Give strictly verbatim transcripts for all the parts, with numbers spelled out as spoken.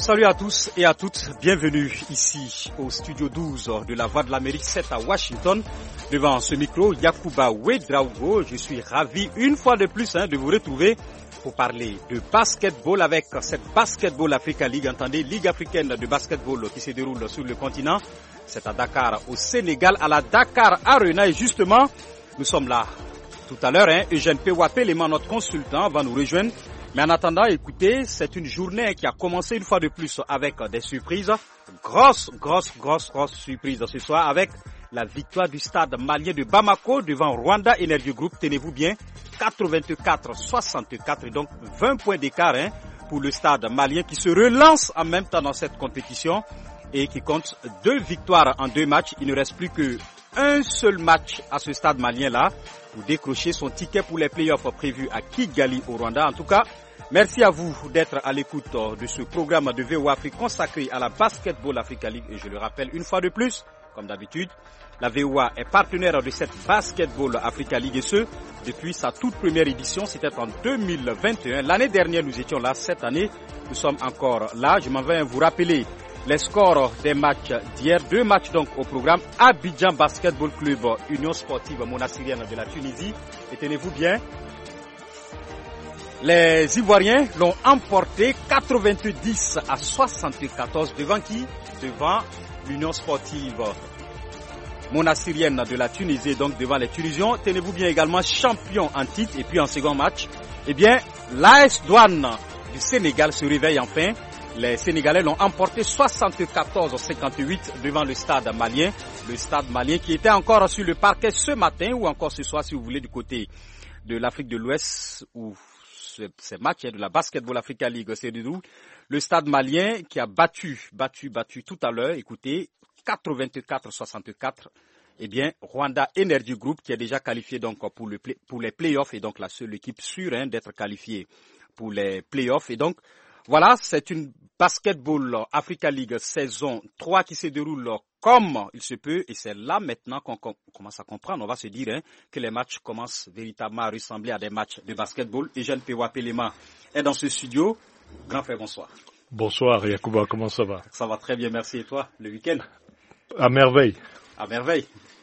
Salut à tous et à toutes, bienvenue ici au studio douze de la Voix de l'Amérique sept à Washington. Devant ce micro, Yacouba Ouedraogo, je suis ravi une fois de plus hein, de vous retrouver pour parler de basketball avec cette Basketball Africa League, entendez, Ligue africaine de basketball qui se déroule sur le continent. C'est à Dakar, au Sénégal, à la Dakar Arena et justement, nous sommes là tout à l'heure. Hein, Eugène Pewapé-Léman, notre consultant, va nous rejoindre. Mais en attendant, écoutez, c'est une journée qui a commencé une fois de plus avec des surprises. Grosse, grosse, grosse, grosse surprise ce soir avec la victoire du stade malien de Bamako devant Rwanda Energy Group. Tenez-vous bien, quatre-vingt-quatre à soixante-quatre, donc vingt points d'écart hein, pour le stade malien qui se relance en même temps dans cette compétition et qui compte deux victoires en deux matchs. Il ne reste plus que un seul match à ce stade malien-là pour décrocher son ticket pour les playoffs prévus à Kigali au Rwanda. En tout cas, merci à vous d'être à l'écoute de ce programme de V O A Afrique consacré à la Basketball Africa League. Et je le rappelle une fois de plus, comme d'habitude, la V O A est partenaire de cette Basketball Africa League et ce, depuis sa toute première édition, c'était en deux mille vingt et un. L'année dernière, nous étions là. Cette année, nous sommes encore là. Je m'en vais vous rappeler les scores des matchs d'hier. Deux matchs donc au programme. Abidjan Basketball Club, Union Sportive Monassirienne de la Tunisie. Et tenez-vous bien, les Ivoiriens l'ont emporté quatre-vingt-dix à soixante-quatorze devant qui? Devant l'Union Sportive Monassirienne de la Tunisie, donc devant les Tunisiens. Tenez-vous bien également champion en titre. Et puis en second match, eh bien, l'A S Douane du Sénégal se réveille enfin. Les Sénégalais l'ont emporté soixante-quatorze à cinquante-huit devant le stade malien. Le stade malien qui était encore sur le parquet ce matin ou encore ce soir si vous voulez du côté de l'Afrique de l'Ouest où ces matchs de la Basketball Africa League se déroulent. Le stade malien qui a battu, battu, battu tout à l'heure, écoutez, quatre-vingt-quatre à soixante-quatre. Eh bien, Rwanda Energy Group qui est déjà qualifié donc pour, le play, pour les playoffs et donc la seule équipe sûre hein, d'être qualifiée pour les playoffs. Et donc, voilà, c'est une Basketball Africa League saison trois qui se déroule comme il se peut et c'est là maintenant qu'on commence à comprendre. On va se dire hein, que les matchs commencent véritablement à ressembler à des matchs de basketball. Eugène Pewapé-Léman est dans ce studio. Grand frère, bonsoir. Bonsoir Yacouba, comment ça va? Ça va très bien, merci. Et toi, le week-end? À merveille. À merveille.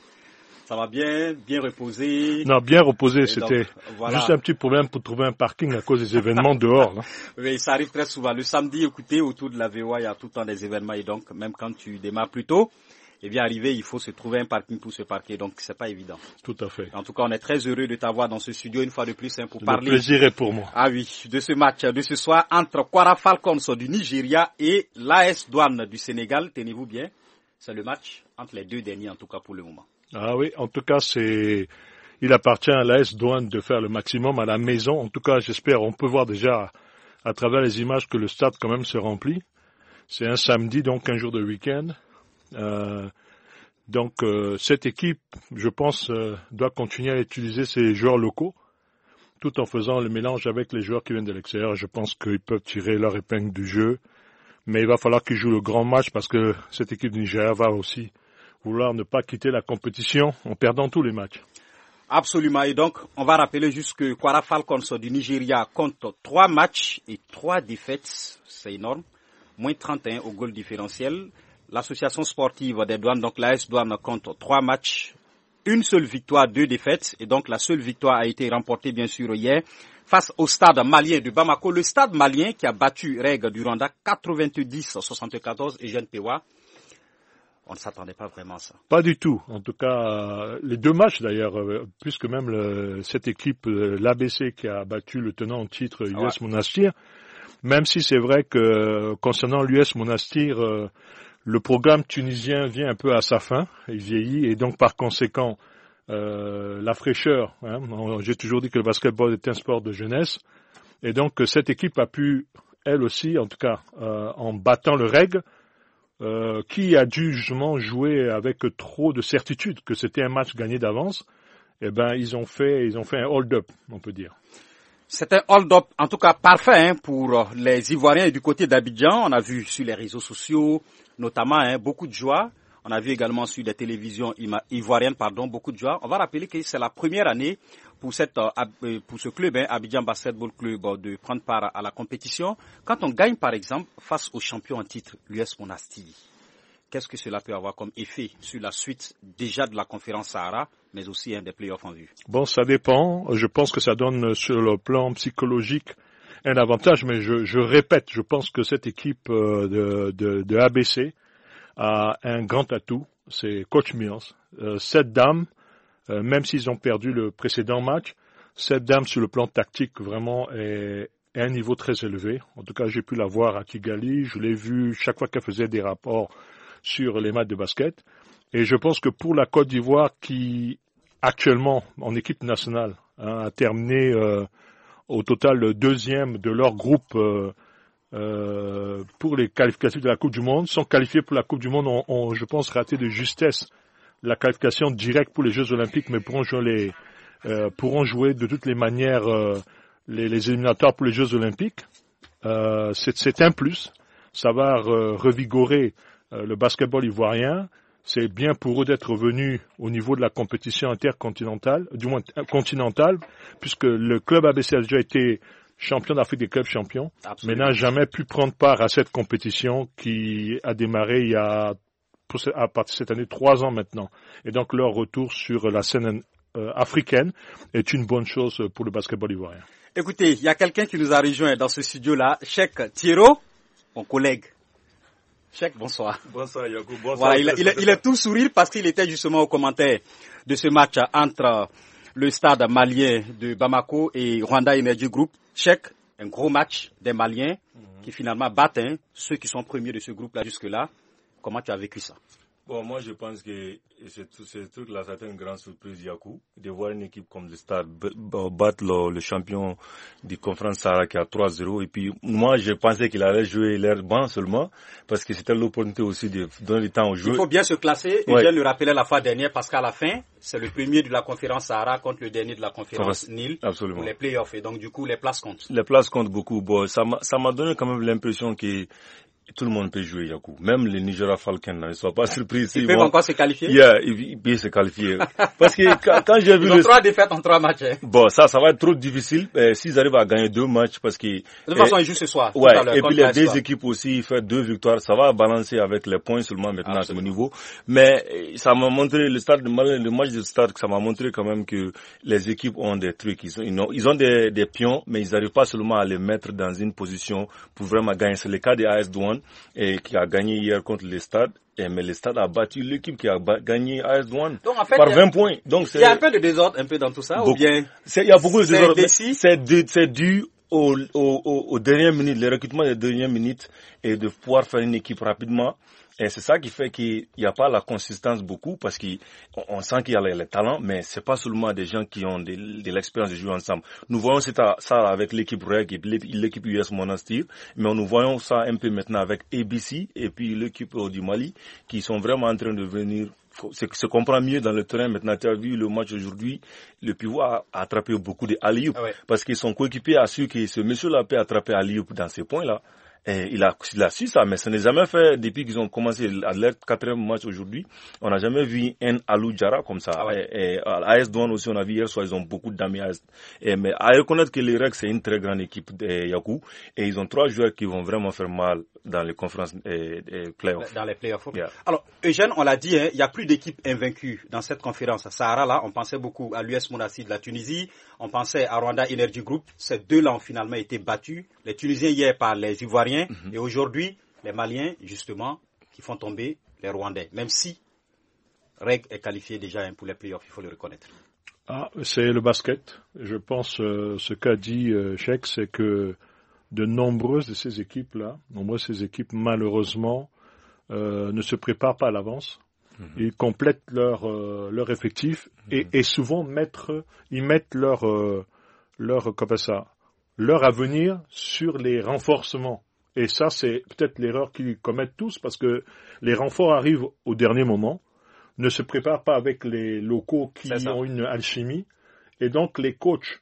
Ça va bien, bien reposé. Non, bien reposé, c'était voilà. Juste un petit problème pour trouver un parking à cause des événements dehors. Là. Oui, ça arrive très souvent. Le samedi, écoutez, autour de la V O A, il y a tout le temps des événements et donc, même quand tu démarres plus tôt, eh bien, arrivé, il faut se trouver un parking pour se parquer, donc c'est pas évident. Tout à fait. En tout cas, on est très heureux de t'avoir dans ce studio une fois de plus hein, pour Le parler. Le plaisir est pour moi. Ah oui, de ce match de ce soir entre Kwara Falcons du Nigeria et l'A S Douane du Sénégal. Tenez-vous bien, c'est le match entre les deux derniers en tout cas pour le moment. Ah oui, en tout cas, c'est, il appartient à l'A S Douane de faire le maximum à la maison. En tout cas, j'espère, on peut voir déjà à travers les images que le stade quand même se remplit. C'est un samedi, donc un jour de week-end. Euh, donc euh, cette équipe, je pense, euh, doit continuer à utiliser ses joueurs locaux, tout en faisant le mélange avec les joueurs qui viennent de l'extérieur. Je pense qu'ils peuvent tirer leur épingle du jeu, mais il va falloir qu'ils jouent le grand match parce que cette équipe du Nigeria va aussi vouloir ne pas quitter la compétition en perdant tous les matchs. Absolument. Et donc, on va rappeler juste que Kwara Falcons du Nigeria compte trois matchs et trois défaites. C'est énorme. Moins trente et un au goal différentiel. L'association sportive des douanes, donc l'A S Douane, compte trois matchs, une seule victoire, deux défaites. Et donc, la seule victoire a été remportée, bien sûr, hier, face au stade malien de Bamako. Le stade malien qui a battu Reg du Rwanda quatre-vingt-dix à soixante-quatorze et Jeanne Pewa. On ne s'attendait pas vraiment à ça. Pas du tout. En tout cas, les deux matchs d'ailleurs, euh, plus que même le, cette équipe, euh, l'A B C qui a battu le tenant en titre U S ah ouais. Monastir, même si c'est vrai que concernant l'U S Monastir, euh, le programme tunisien vient un peu à sa fin, il vieillit et donc par conséquent, euh, la fraîcheur, hein, j'ai toujours dit que le basketball est un sport de jeunesse, et donc cette équipe a pu, elle aussi, en tout cas, euh, en battant le Reg, Euh, qui a dû justement jouer avec trop de certitude que c'était un match gagné d'avance, eh ben ils ont fait ils ont fait un hold-up, on peut dire. C'est un hold-up en tout cas parfait hein, pour les Ivoiriens et du côté d'Abidjan. On a vu sur les réseaux sociaux notamment hein, beaucoup de joie. On a vu également sur les télévisions ivoiriennes pardon beaucoup de joie. On va rappeler que c'est la première année pour, cette, euh, pour ce club, hein, Abidjan Basketball Club, euh, de prendre part à la compétition. Quand on gagne, par exemple, face au champion en titre, l'U S Monastir, qu'est-ce que cela peut avoir comme effet sur la suite déjà de la conférence Sahara, mais aussi hein, des playoffs en vue? Bon, ça dépend. Je pense que ça donne sur le plan psychologique un avantage, mais je, je répète, je pense que cette équipe euh, de, de, de A B C a un grand atout, c'est Coach Mills. Euh, cette dame, euh, même s'ils ont perdu le précédent match, cette dame sur le plan tactique vraiment est à un niveau très élevé. En tout cas, j'ai pu la voir à Kigali, je l'ai vue chaque fois qu'elle faisait des rapports sur les matchs de basket. Et je pense que pour la Côte d'Ivoire, qui actuellement en équipe nationale hein, a terminé euh, au total le deuxième de leur groupe euh, euh, pour les qualificatifs de la Coupe du Monde, sont qualifiés pour la Coupe du Monde, ont, ont je pense raté de justesse la qualification directe pour les Jeux Olympiques, mais pourront jouer, les, euh, pourront jouer de toutes les manières euh, les, les éliminatoires pour les Jeux Olympiques. Euh, c'est, c'est un plus, ça va re, revigorer le basketball ivoirien. C'est bien pour eux d'être venus au niveau de la compétition intercontinentale, du moins continentale, puisque le club A B C a déjà été champion d'Afrique des clubs champions, Absolument. mais n'a jamais pu prendre part à cette compétition qui a démarré il y a, pour, à partir de cette année, trois ans maintenant. Et donc leur retour sur la scène euh, africaine est une bonne chose pour le basketball ivoirien. Écoutez, il y a quelqu'un qui nous a rejoint dans ce studio-là, Cheikh Thiero, mon collègue. Cheikh, bonsoir. Bonsoir Yacoub. Bonsoir. Voilà, il, il, il est tout sourire parce qu'il était justement au commentaire de ce match entre le stade malien de Bamako et Rwanda Energy Group. Cheikh, un gros match des Maliens mm-hmm. qui finalement battent hein, ceux qui sont premiers de ce groupe-là jusque-là. Comment tu as vécu ça? Bon, moi je pense que c'est tout, ce truc-là, c'était une grande surprise, Yakou, de voir une équipe comme le Stade battre le, le champion du conférence Sahara qui a trois zéro. Et puis moi je pensais qu'il allait jouer l'air banc seulement, parce que c'était l'opportunité aussi de donner le temps aux joueurs. Il faut bien se classer, et ouais. je le rappelais la fois dernière, parce qu'à la fin, c'est le premier de la conférence Sahara contre le dernier de la conférence Nil Absolument. Pour les playoffs. Et donc du coup, les places comptent. Les places comptent beaucoup. Bon, ça m'a, ça m'a donné quand même l'impression que tout le monde peut jouer, Yakou. Même les Nigeria Falcons, ne soient pas surpris. Ils, ils peuvent vont... encore se qualifier? Yeah, ils, ils peuvent se qualifier. Parce que quand, quand j'ai vu... Ils ont le... trois défaites en trois matchs. Hein. Bon, ça, ça va être trop difficile euh, s'ils arrivent à gagner deux matchs parce que... De toute façon, ils jouent ce soir. Ouais, et puis les deux équipes aussi, faire deux victoires, ça va balancer avec les points seulement maintenant Absolument. À ce niveau. Mais ça m'a montré, le, stade, le match du stade, ça m'a montré quand même que les équipes ont des trucs. Ils ont, ils ont, ils ont des, des pions, mais ils n'arrivent pas seulement à les mettre dans une position pour vraiment gagner. C'est le cas de A S Douanes et qui a gagné hier contre le Stade, et, mais le Stade a battu l'équipe qui a ba- gagné A S Douanes en fait, par vingt points. Donc il y a un peu de désordre un peu dans tout ça, beaucoup, ou bien c'est, il y a beaucoup de désordre. C'est, c'est, dû, c'est dû aux, aux, aux, aux dernières minutes, le recrutement des dernières minutes et de pouvoir faire une équipe rapidement. Et c'est ça qui fait qu'il n'y a pas la consistance beaucoup parce qu'on sent qu'il y a le, le talent, mais c'est pas seulement des gens qui ont de, de l'expérience de jouer ensemble. Nous voyons ça, ça avec l'équipe Reg et l'équipe U S Monastir, mais nous voyons ça un peu maintenant avec A B C et puis l'équipe du Mali qui sont vraiment en train de venir se, se comprend mieux dans le terrain. Maintenant, tu as vu le match aujourd'hui, le pivot a attrapé beaucoup de alley-oop ah ouais. parce que son coéquipier a su que ce monsieur-là peut attraper alley-oop dans ces points-là. Et il a, il a su ça, mais ça n'est jamais fait depuis qu'ils ont commencé à leur quatrième match aujourd'hui. On n'a jamais vu un Alou Diarra comme ça. Ah ouais. Et, et à A S Douanes aussi, on a vu hier soir, ils ont beaucoup d'amis. Et, mais à reconnaître que les Règles, c'est une très grande équipe de Yakou. Et ils ont trois joueurs qui vont vraiment faire mal dans les conférences et, et playoffs. Dans les playoffs. Yeah. Alors, Eugène, on l'a dit, hein, il n'y a plus d'équipe invaincue dans cette conférence. Sahara, là, on pensait beaucoup à l'U S Monastir de la Tunisie. On pensait à Rwanda Energy Group. Ces deux-là ont finalement été battus. Les Tunisiens hier par les Ivoiriens. Mm-hmm. Et aujourd'hui, les Maliens, justement, qui font tomber les Rwandais. Même si Reg est qualifié déjà hein, pour les playoffs, il faut le reconnaître. Ah, c'est le basket. Je pense euh, ce qu'a dit euh, Cheikh, c'est que de nombreuses de ces équipes-là, nombreuses de ces équipes, malheureusement, euh, ne se préparent pas à l'avance. Mm-hmm. Ils complètent leur euh, leur effectif mm-hmm. et, et souvent mettre, ils mettent leur euh, leur comment ça, leur avenir sur les renforcements. Et ça, c'est peut-être l'erreur qu'ils commettent tous parce que les renforts arrivent au dernier moment, ne se préparent pas avec les locaux qui ont une alchimie et donc les coachs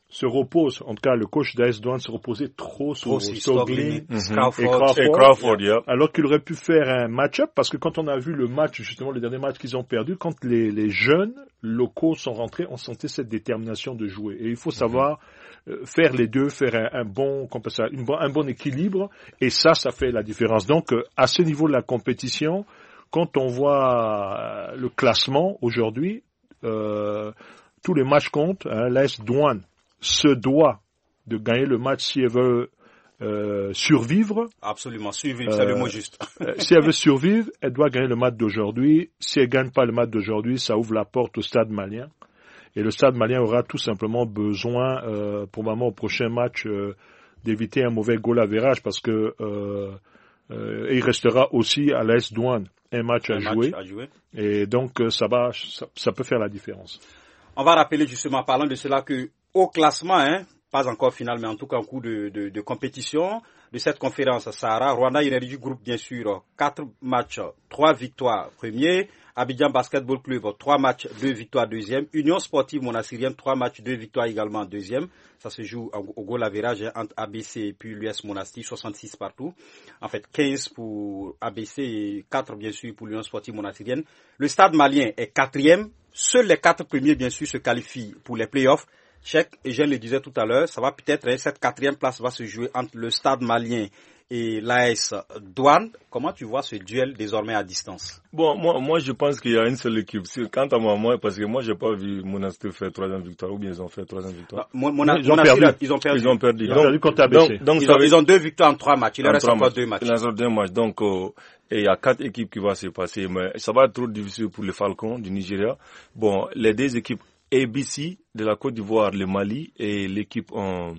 se repose, en tout cas le coach d'A S Douane se reposait trop sur Stoglin mm-hmm. Crawford, et Crawford, et Crawford yeah. alors qu'il aurait pu faire un match-up, parce que quand on a vu le match, justement le dernier match qu'ils ont perdu, quand les, les jeunes locaux sont rentrés, on sentait cette détermination de jouer. Et il faut savoir mm-hmm. euh, faire les deux, faire un, un, bon, ça, une bon, un bon équilibre, et ça, ça fait la différence. Donc euh, à ce niveau de la compétition, quand on voit euh, le classement aujourd'hui, euh, tous les matchs comptent, hein, l'A S Douane se doit de gagner le match si elle veut euh, survivre. Absolument, survivre, euh, c'est le mot juste. Si elle veut survivre, elle doit gagner le match d'aujourd'hui. Si elle gagne pas le match d'aujourd'hui, ça ouvre la porte au Stade Malien. Et le Stade Malien aura tout simplement besoin, euh, probablement au prochain match, euh, d'éviter un mauvais goal average, parce que euh, euh, il restera aussi à l'A S Douane un match, un à, jouer. match à jouer. Et donc ça va, ça, ça peut faire la différence. On va rappeler justement, parlant de cela, que au classement, hein, pas encore final, mais en tout cas en cours de, de, de compétition de cette conférence Sahara, Rwanda Energy Group, bien sûr, quatre matchs, trois victoires, premier. Abidjan Basketball Club, trois matchs, deux victoires, deuxième. Union Sportive Monassirienne, trois matchs, deux victoires également, deuxième. Ça se joue au goal average hein, entre A B C et puis l'U S Monastir, soixante-six partout. En fait, quinze pour A B C et quatre, bien sûr, pour l'Union Sportive Monassirienne. Le Stade Malien est quatrième. Seuls les quatre premiers, bien sûr, se qualifient pour les playoffs. Cheikh, et je le disais tout à l'heure, ça va peut-être, cette quatrième place va se jouer entre le Stade Malien et l'A S Douane. Comment tu vois ce duel désormais à distance? Bon, moi, moi, je pense qu'il y a une seule équipe. Quant à moi, moi, parce que moi, j'ai pas vu Monastir faire troisième victoire, ou bien ils ont fait troisième victoire. Ah, mon, mon, ils, ont perdu. ils ont perdu. Ils ont perdu. Ils ont perdu contre A B C. Donc, donc, ils, ont, ils ont deux victoires en trois matchs. Il leur reste encore matchs. deux matchs. Il reste deux matchs. Donc, euh, et il y a quatre équipes qui vont se passer. Mais ça va être trop difficile pour les Falcons du Nigeria. Bon, les deux équipes A B C de la Côte d'Ivoire, le Mali et l'équipe en,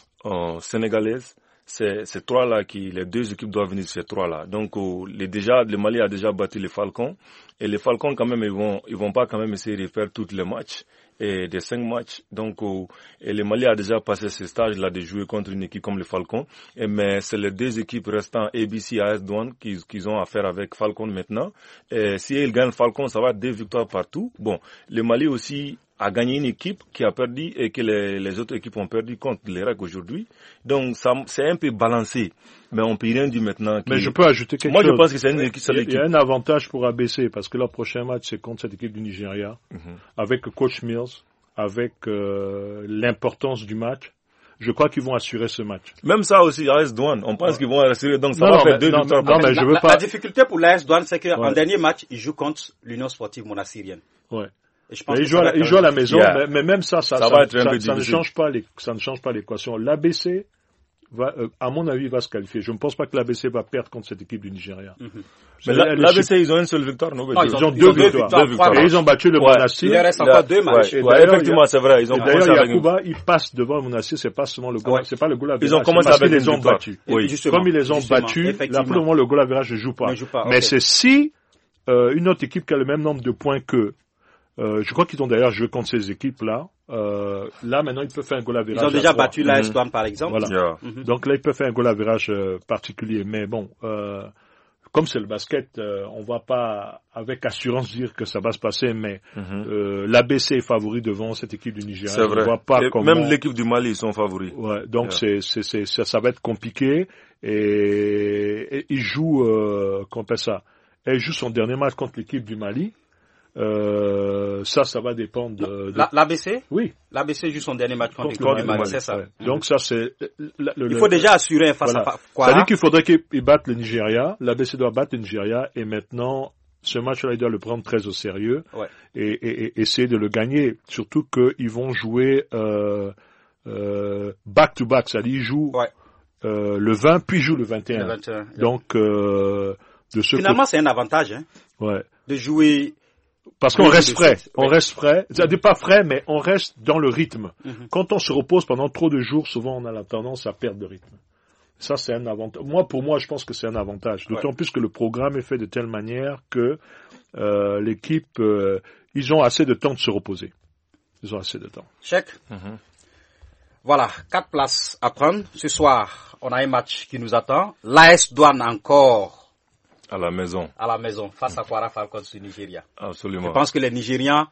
en sénégalaise, c'est ces trois-là qui, les deux équipes doivent venir ces trois-là. Donc, euh, les déjà, le Mali a déjà battu les Falcons et les Falcons quand même ils vont, ils vont pas quand même essayer de faire tous les matchs et des cinq matchs. Donc, euh, et le Mali a déjà passé ce stage-là de jouer contre une équipe comme les Falcons. Et mais c'est les deux équipes restant A B C et A S Douane qui, qui ont affaire avec Falcon maintenant. Et si ils gagnent Falcon, ça va être deux victoires partout. Bon, le Mali aussi a gagné une équipe qui a perdu et que les, les autres équipes ont perdu contre l'Irak aujourd'hui. Donc, ça, c'est un peu balancé. Mais on peut rien dire maintenant. Mais je peux ajouter quelque Moi, chose. Moi, je pense que c'est une équipe. Il y, a, il y a un avantage pour A B C parce que leur prochain match, c'est contre cette équipe du Nigeria. Mm-hmm. Avec Coach Mills, avec euh, l'importance du match. Je crois qu'ils vont assurer ce match. Même ça aussi, A S Douane, on pense ouais. qu'ils vont assurer. Donc, ça non, va non, faire mais, deux non, victoires. Non, mais la, je veux la, pas... la difficulté pour l'A S Douane, c'est qu'en ouais. dernier match, ils jouent contre l'Union Sportive Monassirienne. Ouais. Et je pense ils jouent à, joue à la maison, yeah. mais, mais même ça, ça, ça, ça, va être ça, un peu ça ne change pas les, ça ne change pas l'équation. L'A B C va, euh, à mon avis, va se qualifier. Je ne pense pas que l'A B C va perdre contre cette équipe du Nigeria. Mm-hmm. Mais l'A B C, ils ont une seule victoire, non? non ils, ont, ils ont deux, deux victoires. Deux victoires. Et ils ont battu le ouais. Monastir. Il reste encore deux matchs. Ouais. Ouais, effectivement, c'est vrai. Ils ont et d'ailleurs, Yacouba, ils passent devant le Monastir, c'est pas seulement le goal, ouais. c'est pas le goal average. Ils ont commencé avec ils les ont battus. Oui. Comme ils les ont battus, là, pour le moment, le goal average ne joue pas. Mais c'est si une autre équipe qui a le même nombre de points qu'eux, Euh, je crois qu'ils ont d'ailleurs joué contre ces équipes-là. Euh, là, maintenant, ils peuvent faire un goal average. Ils ont déjà battu l'A S Douane, par exemple. Voilà. Yeah. Mm-hmm. Donc là, ils peuvent faire un goal average euh, particulier. Mais bon, euh, comme c'est le basket, euh, on va pas avec assurance dire que ça va se passer. Mais mm-hmm. euh, l'A B C est favori devant cette équipe du Nigeria. C'est vrai. On voit pas et comment... Même l'équipe du Mali, ils sont favoris. Ouais, donc yeah. c'est, c'est, c'est, ça, ça va être compliqué. Et, et ils jouent, euh, qu'on appelle ça, elle joue son dernier match contre l'équipe du Mali. Euh, ça, ça va dépendre de... de... La, l'A B C? Oui. L'A B C joue son dernier match contre l'équipe du Mali, c'est ça. Ouais. Mm-hmm. Donc ça, c'est... Le, le, il faut déjà assurer face voilà. à quoi? C'est-à-dire qu'il faudrait qu'ils battent le Nigeria. L'A B C doit battre le Nigeria et maintenant, ce match-là, il doit le prendre très au sérieux ouais. et, et, et essayer de le gagner. Surtout qu'ils vont jouer euh, euh, back-to-back, c'est-à-dire ils jouent ouais. euh, le vingt, puis ils jouent le vingt et un. Le vingt et un. Donc, euh, de ce Finalement, côté... c'est un avantage hein, ouais. de jouer... Parce qu'on reste frais, on ouais. reste frais, c'est-à-dire pas frais, mais on reste dans le rythme. Mm-hmm. Quand on se repose pendant trop de jours, souvent on a la tendance à perdre de rythme. Ça, c'est un avantage. Moi, pour moi, je pense que c'est un avantage. D'autant ouais. plus que le programme est fait de telle manière que euh, l'équipe, euh, ils ont assez de temps de se reposer. Ils ont assez de temps. Cheikh. Mm-hmm. Voilà, quatre places à prendre. Ce soir, on a un match qui nous attend. L'A S Douane encore. À la maison. À la maison, face à Kwara Falcons du Nigeria. Absolument. Je pense que les Nigérians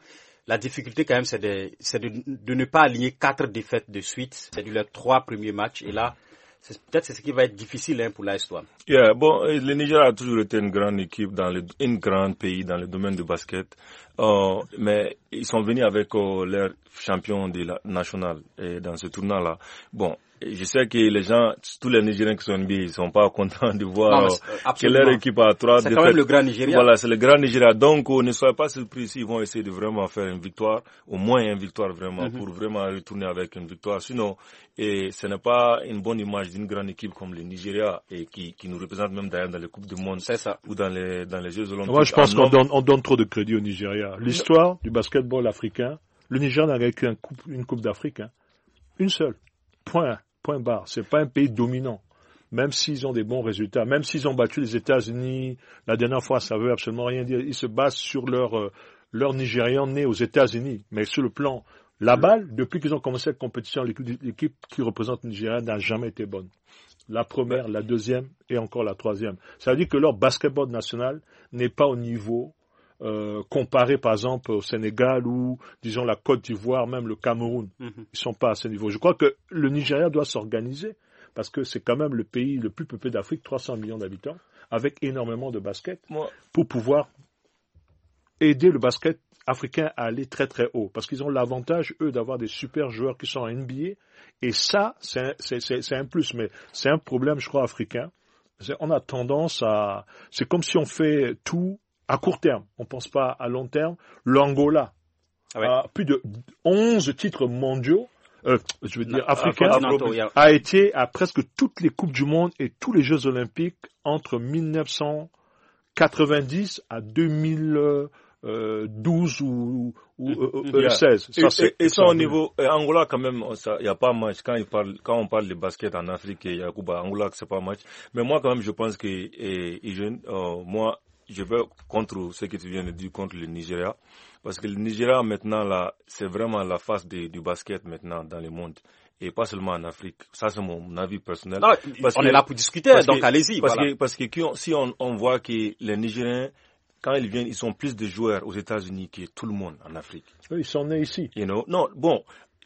la difficulté quand même, c'est, de, c'est de, de ne pas aligner quatre défaites de suite, c'est de leurs trois premiers matchs. Et là, c'est, peut-être c'est ce qui va être difficile hein, pour l'A S Douanes. Yeah, bon, le Nigeria a toujours été une grande équipe, dans le, un grand pays dans le domaine du basket. Euh, mais ils sont venus avec euh, leur champion de la nationale et dans ce tournoi-là. Bon, je sais que les gens, tous les Nigériens qui sont N B A, ils sont pas contents de voir non, euh, que leur équipe a trois défaites. C'est quand même le grand Nigeria. Voilà, c'est le grand Nigeria. Donc, euh, ne soyez pas surpris s'ils vont essayer de vraiment faire une victoire, au moins une victoire vraiment, mm-hmm. pour vraiment retourner avec une victoire. Sinon, et ce n'est pas une bonne image d'une grande équipe comme le Nigeria et qui, qui nous représente même d'ailleurs dans les Coupes du Monde ou dans les, dans les Jeux Olympiques. Moi, je pense qu'on donne, on donne trop de crédit au Nigeria. L'histoire du basketball africain, le Nigeria n'a gagné qu'une coupe, une coupe d'Afrique, hein. Une seule. Point. Point barre. C'est pas un pays dominant. Même s'ils ont des bons résultats, même s'ils ont battu les États-Unis, la dernière fois, ça veut absolument rien dire. Ils se basent sur leur, euh, leur Nigérian né aux États-Unis. Mais sur le plan, la balle, depuis qu'ils ont commencé la compétition, l'équipe, l'équipe qui représente le Nigeria n'a jamais été bonne. La première, la deuxième et encore la troisième. Ça veut dire que leur basketball national n'est pas au niveau Euh, comparé par exemple au Sénégal ou disons la Côte d'Ivoire, même le Cameroun, mm-hmm. ils sont pas à ce niveau. Je crois que le Nigeria doit s'organiser parce que c'est quand même le pays le plus peuplé d'Afrique, trois cents millions d'habitants, avec énormément de basket, Moi. pour pouvoir aider le basket africain à aller très très haut, parce qu'ils ont l'avantage eux d'avoir des super joueurs qui sont en N B A et ça c'est un, c'est, c'est, c'est un plus, mais c'est un problème je crois africain. C'est, on a tendance à, c'est comme si on fait tout à court terme, on ne pense pas à long terme. L'Angola ah ouais. a plus de onze titres mondiaux, euh, je veux dire africains, a été à presque toutes les Coupes du Monde et tous les Jeux Olympiques entre dix-neuf cent quatre-vingt-dix à deux mille douze ou, ou euh, yeah. seize. Ça, et, c'est et, et ça au niveau euh, Angola quand même, il n'y a pas match. Quand, il parle, quand on parle de basket en Afrique, il y a Cuba, Angola, c'est pas match. Mais moi quand même, je pense que et, et je, euh, moi. Je vais contre ce que tu viens de dire contre le Nigeria, parce que le Nigeria maintenant là, c'est vraiment la face de, du basket maintenant dans le monde et pas seulement en Afrique. Ça c'est mon avis personnel. Non, parce on que, est là pour discuter, donc que, allez-y. Parce voilà. que parce que si on, on voit que les Nigériens quand ils viennent, ils sont plus de joueurs aux États-Unis que tout le monde en Afrique. Oui, ils sont nés ici. You know? Non, bon.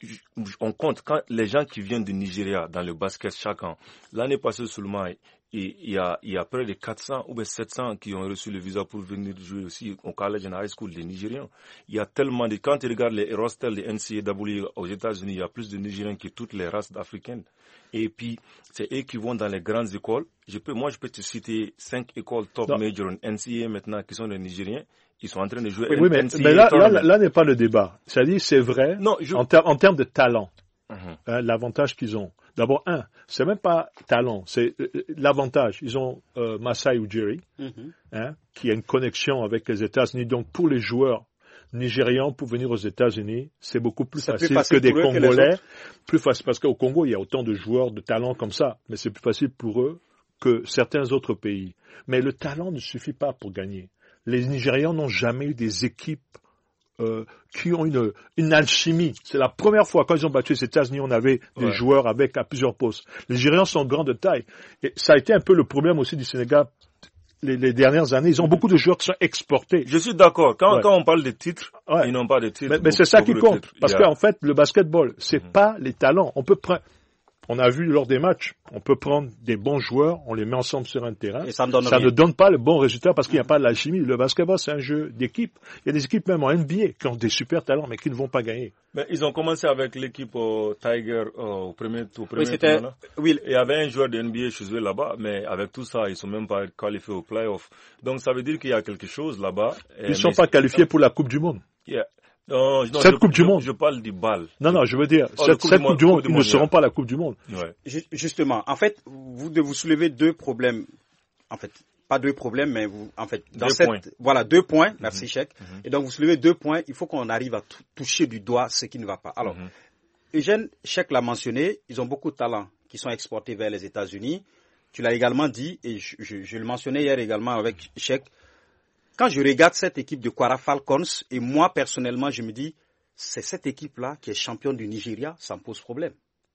On compte quand les gens qui viennent du Nigeria dans le basket chaque an. L'année passée seulement, il y a, il y a près de quatre cents ou sept cents qui ont reçu le visa pour venir jouer aussi au college and high school des Nigériens. Il y a tellement de, quand tu regardes les rosters des N C A A aux États-Unis, il y a plus de Nigériens que toutes les races africaines. Et puis, c'est eux qui vont dans les grandes écoles. Je peux, moi, je peux te citer cinq écoles top non. major en N C A A maintenant qui sont des Nigériens. Ils sont en train de jouer. Oui, oui mais, mais là, là, là, là n'est pas le débat. C'est-à-dire, c'est vrai, non, je... en, ter- en termes de talent, uh-huh. hein, l'avantage qu'ils ont. D'abord, un, c'est même pas talent, c'est euh, l'avantage. Ils ont euh, Masai Ujiri, uh-huh. hein, qui a une connexion avec les États-Unis. Donc, pour les joueurs nigérians, pour venir aux États-Unis, c'est beaucoup plus facile, plus facile que des Congolais. Que plus facile, parce qu'au Congo, il y a autant de joueurs de talent comme ça, mais c'est plus facile pour eux que certains autres pays. Mais le talent ne suffit pas pour gagner. Les Nigérians n'ont jamais eu des équipes euh, qui ont une, une alchimie. C'est la première fois, quand ils ont battu les États-Unis, on avait des ouais. joueurs avec à plusieurs postes. Les Nigérians sont grands de taille. Et ça a été un peu le problème aussi du Sénégal les, les dernières années. Ils ont beaucoup de joueurs qui sont exportés. Je suis d'accord. Quand, ouais. quand on parle de titres, ouais. ils n'ont pas de titres. Mais, mais c'est ça qui compte. Parce yeah. qu'en fait, le basketball, c'est mm-hmm. pas les talents. On peut prendre... On a vu lors des matchs, on peut prendre des bons joueurs, on les met ensemble sur un terrain. Et ça ne donne ça rien. ne donne pas le bon résultat parce qu'il n'y a pas de l'alchimie. Le basketball, c'est un jeu d'équipe. Il y a des équipes même en N B A qui ont des super talents mais qui ne vont pas gagner. Mais ils ont commencé avec l'équipe au Tiger au premier au premier oui, c'était... Oui. Il y avait un joueur de N B A chez eux là-bas, mais avec tout ça, ils sont même pas qualifiés au playoff. Donc ça veut dire qu'il y a quelque chose là-bas. Ils ne sont pas qualifiés pour la Coupe du Monde. Yeah. Non, non, cette je, Coupe je, du Monde. Je parle du bal. Non, non, je veux dire, oh, cette, cette Coupe du Monde, ils ne seront pas la Coupe du Monde. Ouais. Justement, en fait, vous vous soulevez deux problèmes. En fait, pas deux problèmes, mais vous, en fait, dans deux cette, points. voilà, deux points. Merci, mm-hmm. Cheikh. Mm-hmm. Et donc, vous soulevez deux points. Il faut qu'on arrive à t- toucher du doigt ce qui ne va pas. Alors, mm-hmm. Eugène Cheikh l'a mentionné, ils ont beaucoup de talents qui sont exportés vers les États-Unis. Tu l'as également dit, et je, je, je le mentionnais hier également avec Cheikh. Quand je regarde cette équipe de Kwara Falcons, et moi, personnellement, je me dis, c'est cette équipe-là qui est championne du Nigeria, ça me pose problème.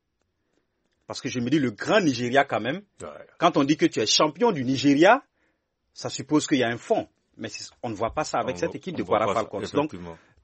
Parce que je me dis, le grand Nigeria quand même, ouais. Quand on dit que tu es champion du Nigeria, ça suppose qu'il y a un fond. Mais on ne voit pas ça avec on cette voit, équipe de Kwara Falcons. Donc,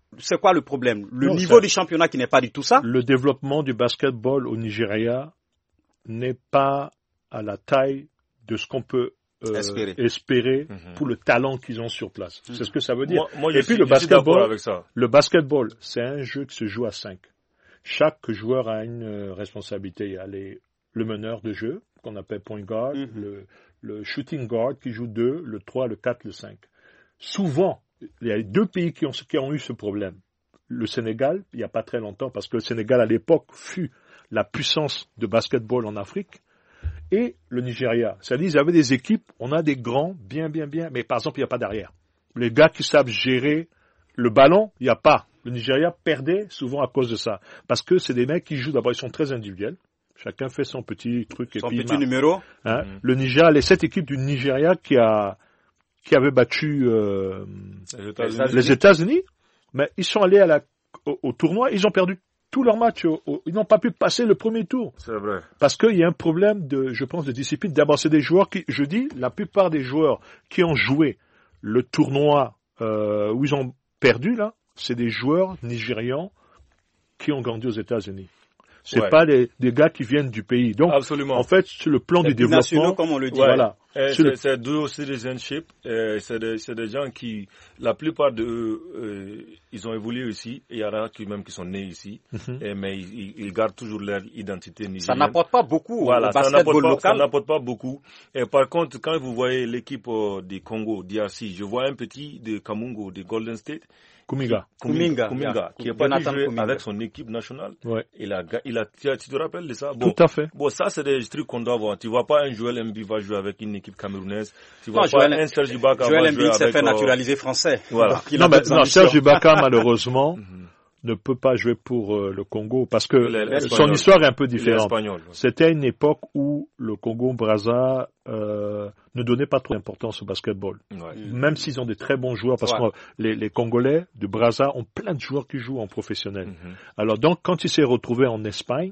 c'est quoi le problème? Le non, niveau du championnat qui n'est pas du tout ça? Le développement du basketball au Nigeria n'est pas à la taille de ce qu'on peut euh, espérer, espérer mm-hmm. pour le talent qu'ils ont sur place. Mm-hmm. C'est ce que ça veut dire. Moi, moi, Et puis suis, le basketball, avec ça. le basketball, c'est un jeu qui se joue à cinq. Chaque joueur a une euh, responsabilité. Il y a les, le meneur de jeu, qu'on appelle point guard, mm-hmm. le, le shooting guard qui joue deux, le trois, le quatre, le cinq. Souvent, il y a deux pays qui ont, qui ont eu ce problème. Le Sénégal, il n'y a pas très longtemps, parce que le Sénégal, à l'époque, fut la puissance de basketball en Afrique, et le Nigeria. C'est-à-dire, ils avaient des équipes, on a des grands, bien, bien, bien, mais par exemple, il n'y a pas d'arrière. Les gars qui savent gérer le ballon, il n'y a pas. Le Nigeria perdait souvent à cause de ça. Parce que c'est des mecs qui jouent, d'abord, ils sont très individuels. Chacun fait son petit truc. Son et puis petit numéro. Hein? Mm-hmm. Le Nigeria, les sept équipes du Nigeria qui a, qui avait battu euh, les États-Unis. les États-Unis, mais ils sont allés à la, au, au tournoi, ils ont perdu tous leurs matchs, au, au, ils n'ont pas pu passer le premier tour. C'est vrai. Parce qu'il y a un problème de, je pense, de discipline. D'abord, c'est des joueurs qui, je dis, la plupart des joueurs qui ont joué le tournoi euh, où ils ont perdu, là, c'est des joueurs nigérians qui ont grandi aux États-Unis. C'est ouais. pas les, des gars qui viennent du pays. Donc, absolument. En fait, sur le plan c'est du développement, comme on le dit. Ouais. Voilà. Et c'est, le... c'est dual citizenship. C'est des, c'est des gens qui, la plupart de eux, euh, ils ont évolué ici. Il y en a qui même qui sont nés ici, mm-hmm. et, mais ils, ils gardent toujours leur identité nigérienne. Ça n'apporte pas beaucoup. Voilà, au basketball ça, local. ça n'apporte pas beaucoup. Et par contre, quand vous voyez l'équipe euh, du Congo, D R C, je vois un petit de Kamungo, de Golden State. Kuminga. Kuminga, Kuminga, yeah. qui est parti jouer Kuminga. Avec son équipe nationale. Ouais. Il a, il a, tu, tu te rappelles de ça? Bon, tout à fait. Bon, ça, c'est des trucs qu'on doit voir. Tu vois pas un Joel Embiid va jouer avec une équipe camerounaise. Tu vois non, pas Joel, un Serge Ibaka Joel va jouer Embiid s'est fait naturaliser français. Voilà. Non, mais, non, Serge Ibaka, malheureusement, ne peut pas jouer pour euh, le Congo parce que son histoire est un peu différente. C'était une époque où le Congo-Brazza euh, ne donnait pas trop d'importance au basketball. Ouais. Même s'ils ont des très bons joueurs, parce ouais. que les, les Congolais de Brazza ont plein de joueurs qui jouent en professionnel. Mm-hmm. Alors donc, quand il s'est retrouvé en Espagne,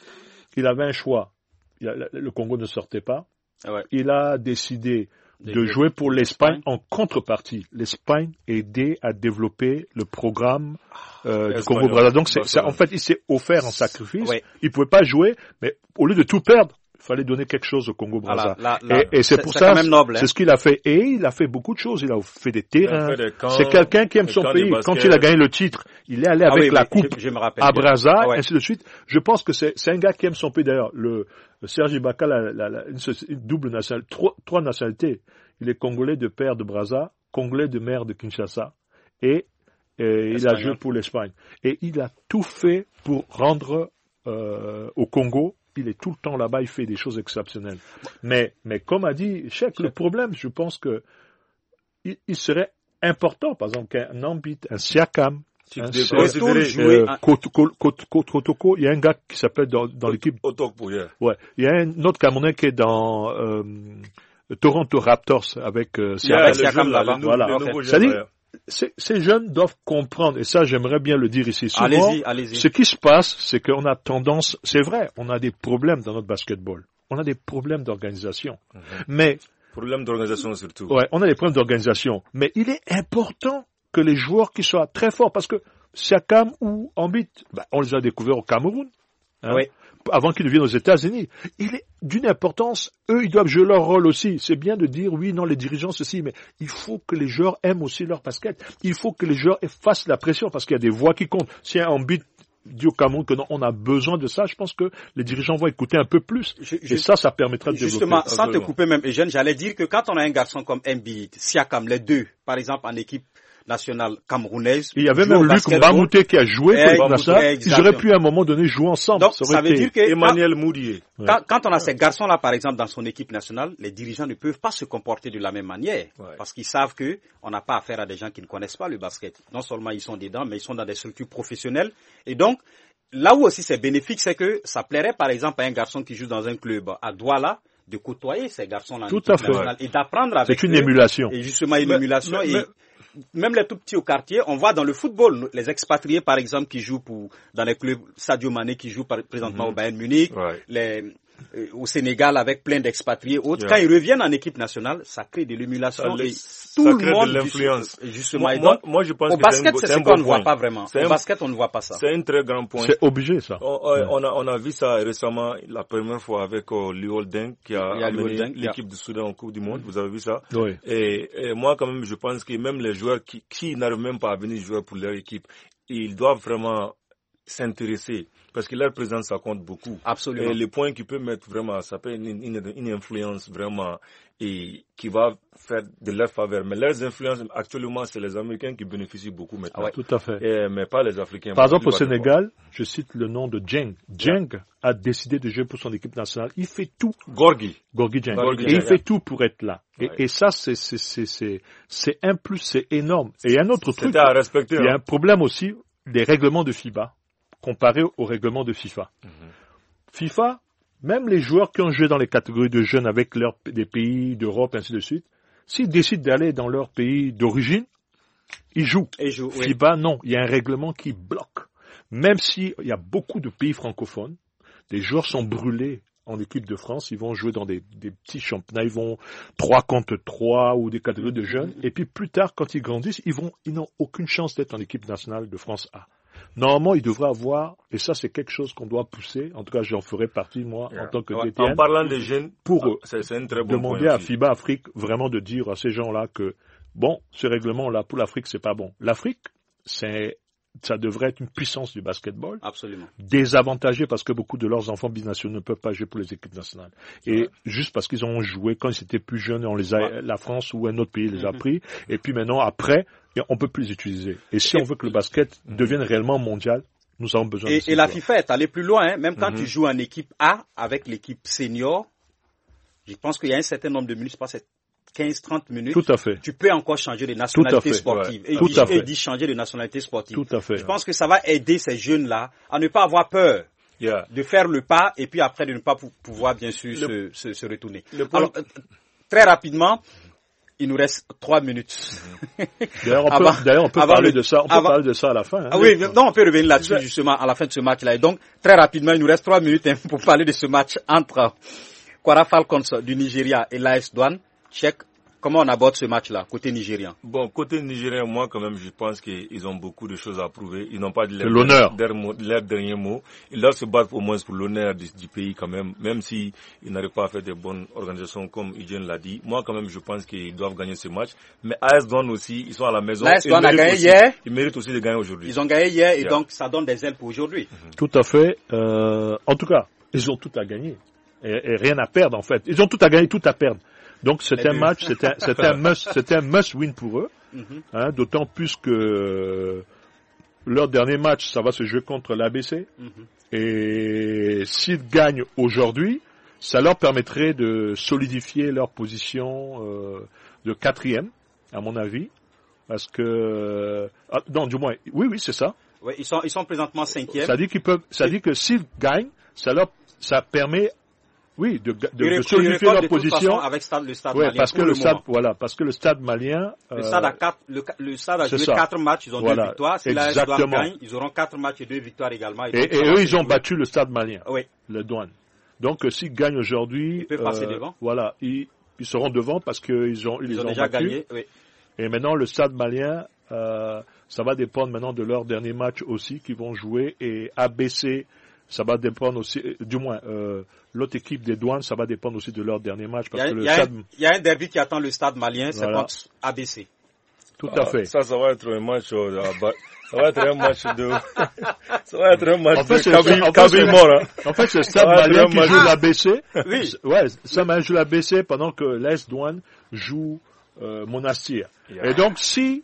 il avait un choix. Il a, le Congo ne sortait pas. Ouais. Il a décidé de Des jouer pour l'Espagne en contrepartie. L'Espagne aidait à développer le programme euh, du Congo-Brazza. Donc, c'est, c'est, en fait, il s'est offert en sacrifice. Oui. Il pouvait pas jouer, mais au lieu de tout perdre, il fallait donner quelque chose au Congo-Brazza. Ah, là, là, et, et c'est, c'est pour c'est ça, noble, hein. C'est ce qu'il a fait. Et il a fait beaucoup de choses. Il a fait des terrains. Fait des camps, c'est quelqu'un qui aime son pays. Quand il a gagné le titre, il est allé ah, avec oui, la coupe je, je à Brazza, ah, ouais. ainsi de suite. Je pense que c'est, c'est un gars qui aime son pays. D'ailleurs, le, le Serge Ibaka, la, la, la, une, une double nationalité, trois, trois nationalités. Il est congolais de père de Brazza, congolais de mère de Kinshasa, et, et il a joué pour l'Espagne. Et il a tout fait pour rendre euh, au Congo. Il est tout le temps là-bas, il fait des choses exceptionnelles. Mais, mais comme a dit Cheikh, le problème, je pense que il, il serait important, par exemple, qu'un Embiid, un Siakam, un euh, Kotoko, il y a un gars qui s'appelle dans, dans l'équipe. Otokpo, yeah. Ouais. Il y a un autre Camerounais qui est dans euh, Toronto Raptors avec euh, Siakam, yeah, Siakam là-bas. Voilà. C'est-à-dire, Ces, ces jeunes doivent comprendre, et ça j'aimerais bien le dire ici. Souvent, allez-y, allez-y. Ce qui se passe, c'est qu'on a tendance, c'est vrai, on a des problèmes dans notre basketball. On a des problèmes d'organisation. Mm-hmm. Mais problèmes d'organisation surtout. Ouais, on a des problèmes d'organisation. Mais il est important que les joueurs qui soient très forts, parce que Siakam ou Embiid, ben, on les a découverts au Cameroun. Hein, oui. Avant qu'ils ne viennent aux États-Unis. Il est d'une importance, eux, ils doivent jouer leur rôle aussi. C'est bien de dire, oui, non, les dirigeants, ceci, mais il faut que les joueurs aiment aussi leur basket. Il faut que les joueurs fassent la pression, parce qu'il y a des voix qui comptent. Si un Embiid dit au Cameroun que non, on a besoin de ça, je pense que les dirigeants vont écouter un peu plus. Je, je, et ça, ça permettra de justement, développer. Justement, sans te couper même, Eugène, j'allais dire que quand on a un garçon comme Embiid, Siakam, les deux, par exemple, en équipe nationale camerounaise. Il y avait même Luc Mbamouté qui a joué pour l'équipe nationale. Ils auraient pu à un moment donné jouer ensemble. Donc, ça, ça veut dire que Emmanuel Mourier. Quand, ouais. quand on a ces garçons-là, par exemple, dans son équipe nationale, les dirigeants ne peuvent pas se comporter de la même manière. Ouais. Parce qu'ils savent que on n'a pas affaire à des gens qui ne connaissent pas le basket. Non seulement ils sont dedans, mais ils sont dans des structures professionnelles. Et donc, là où aussi c'est bénéfique, c'est que ça plairait, par exemple, à un garçon qui joue dans un club à Douala, de côtoyer ces garçons-là. Tout à fait. Ouais. Et d'apprendre avec eux. C'est une émulation. Et justement, une mais, émulation. Mais, mais, et, même les tout petits au quartier, on voit dans le football, les expatriés par exemple qui jouent pour, dans les clubs, Sadio Mané qui joue par, présentement mm-hmm. au Bayern Munich, ouais. les, euh, au Sénégal avec plein d'expatriés autres. Yeah. Quand ils reviennent en équipe nationale, ça crée de l'émulation et ça tout crée le monde de l'influence. Justement. Moi, donc, moi, moi, je pense au que basket, c'est, c'est ce un qu'on bon ne voit point. pas vraiment. C'est au un, basket, on ne voit pas ça. C'est un très grand point. C'est obligé, ça. On, ouais. on, a, on a vu ça récemment, la première fois avec euh, Liol Deng qui a, a amené Deng, l'équipe yeah. du Soudan en Coupe du Monde. Vous avez vu ça? Oui. Et, et moi, quand même, je pense que même les joueurs qui, qui n'arrivent même pas à venir jouer pour leur équipe, ils doivent vraiment s'intéresser parce que leur présence ça compte beaucoup. Absolument. Et les points qu'ils peuvent mettre vraiment, ça peut une, une, une influence vraiment et qui va faire de leur faveur. Mais leurs influences actuellement, c'est les Américains qui bénéficient beaucoup maintenant. Ah ouais. Tout à fait. Et, mais pas les Africains. Par exemple, au Sénégal, je cite le nom de Djeng. Djeng yeah. a décidé de jouer pour son équipe nationale. Il fait tout. Gorgui. Gorgui Djeng. Gorgui et Djeng, il yeah. fait tout pour être là. Et, ouais. et ça, c'est, c'est, c'est, c'est, c'est un plus, c'est énorme. Et il y a un autre C'était truc. à respecter. Il y a hein. un problème aussi des règlements de FIBA comparé au règlement de FIFA. Mm-hmm. FIFA, même les joueurs qui ont joué dans les catégories de jeunes avec leurs, des pays d'Europe, ainsi de suite, s'ils décident d'aller dans leur pays d'origine, ils jouent. Et jouent FIBA, oui. non. Il y a un règlement qui bloque. Même s'il y a beaucoup de pays francophones, les joueurs sont brûlés en équipe de France, ils vont jouer dans des, des petits championnats, ils vont trois contre trois ou des catégories de jeunes, et puis plus tard, quand ils grandissent, ils vont, ils n'ont aucune chance d'être en équipe nationale de France A. Normalement, il devrait avoir, et ça c'est quelque chose qu'on doit pousser, en tout cas j'en ferai partie moi yeah. en tant que ouais, D T N. En parlant des jeunes, pour ah, c'est, c'est un très bon demander à FIBA Afrique vraiment de dire à ces gens-là que, bon, ce règlement-là pour l'Afrique c'est pas bon. L'Afrique, c'est, ça devrait être une puissance du basketball. Absolument. Désavantagée parce que beaucoup de leurs enfants binationaux ne peuvent pas jouer pour les équipes nationales. Et ouais. juste parce qu'ils ont joué quand ils étaient plus jeunes, on les a, ouais. la France ou un autre pays les a mm-hmm. pris. Et puis maintenant, après, on peut plus les utiliser. Et si et on veut que le basket mm-hmm. devienne réellement mondial, nous avons besoin et, de ça. Et la FIFA est allée plus loin, hein. Même quand mm-hmm. tu joues en équipe A avec l'équipe senior, je pense qu'il y a un certain nombre de minutes, je pense que c'est quinze trente minutes. Tout à fait. Tu peux encore changer de nationalité sportive. Ouais. Et Tout dit, à fait. Et dit changer de nationalité sportive. Tout à fait. Je pense que ça va aider ces jeunes-là à ne pas avoir peur. Yeah. De faire le pas et puis après de ne pas pouvoir bien sûr le, se, se, se retourner. Alors, euh, très rapidement, il nous reste trois minutes. D'ailleurs, on peut, avant, d'ailleurs, on peut parler le, de ça. On peut avant, parler de ça à la fin. Hein. Ah oui, non, on peut revenir là-dessus justement à la fin de ce match-là. Et donc, très rapidement, il nous reste trois minutes hein, pour parler de ce match entre Kwara Falcons du Nigeria et l'A S Douane. Check. Comment on aborde ce match-là, côté nigérien? Bon, côté nigérien, moi, quand même, je pense qu'ils ont beaucoup de choses à prouver. Ils n'ont pas de leur, l'honneur. Leur, leur, leur dernier mot. Ils doivent se battre au moins pour l'honneur du, du pays, quand même, même s'ils n'arrivent pas à faire des bonnes organisations, comme Eugène l'a dit. Moi, quand même, je pense qu'ils doivent gagner ce match. Mais A S Douane aussi, ils sont à la maison. L'A S Douane a gagné aussi, hier. Ils méritent aussi de gagner aujourd'hui. Ils ont gagné hier et yeah. donc ça donne des ailes pour aujourd'hui. Mm-hmm. Tout à fait. Euh, en tout cas, ils ont tout à gagner. Et, et rien à perdre, en fait. Ils ont tout à gagner, tout à perdre. Donc c'est un match, c'est un, c'est un must, c'est un must win pour eux. Mm-hmm. Hein, d'autant plus que euh, leur dernier match, ça va se jouer contre l'A B C. Mm-hmm. Et s'ils gagnent aujourd'hui, ça leur permettrait de solidifier leur position euh, de quatrième, à mon avis, parce que euh, ah, non, du moins, oui, oui, c'est ça. Oui, ils sont, ils sont présentement cinquième. Ça dit qu'ils peuvent, ça dit que s'ils gagnent, ça leur, ça permet Oui, de, de, de solidifier leur de position avec stade, le stade ouais, malien. Parce que le, le stade, voilà, parce que le stade malien. Euh, le stade a quatre, le, le stade a joué ça. quatre matchs, ils ont voilà. deux victoires. Si l'A S Douane gagne, ils auront quatre matchs et deux victoires également. Et, et, et eux, ils ont battu le stade malien. Oui. Le Douane. Donc, euh, s'ils gagnent aujourd'hui, ils peuvent euh, passer devant. Voilà, ils, ils seront devant parce qu'ils ont, ils, ils les ont, ont déjà battus. gagné. Oui. Et maintenant, le stade malien, euh, ça va dépendre maintenant de leur dernier match aussi qu'ils vont jouer. Et A B C, ça va dépendre aussi, du moins, euh, l'autre équipe des Douanes, ça va dépendre aussi de leur dernier match. Parce il y a, que le il y a stade... un, il y a un derby qui attend le stade malien, c'est voilà. contre A B C. Tout ah, à fait. Ça, ça va être un match, euh, ça va être un match de, ça va être un match en fait, de Kaby, en Kaby fait, mort, hein. En fait, c'est le stade malien qui joue l'A B C. Oui. Ouais, ça malien joue l'A B C pendant que l'A S Douane joue, euh, Monastir. Yeah. Et donc, si,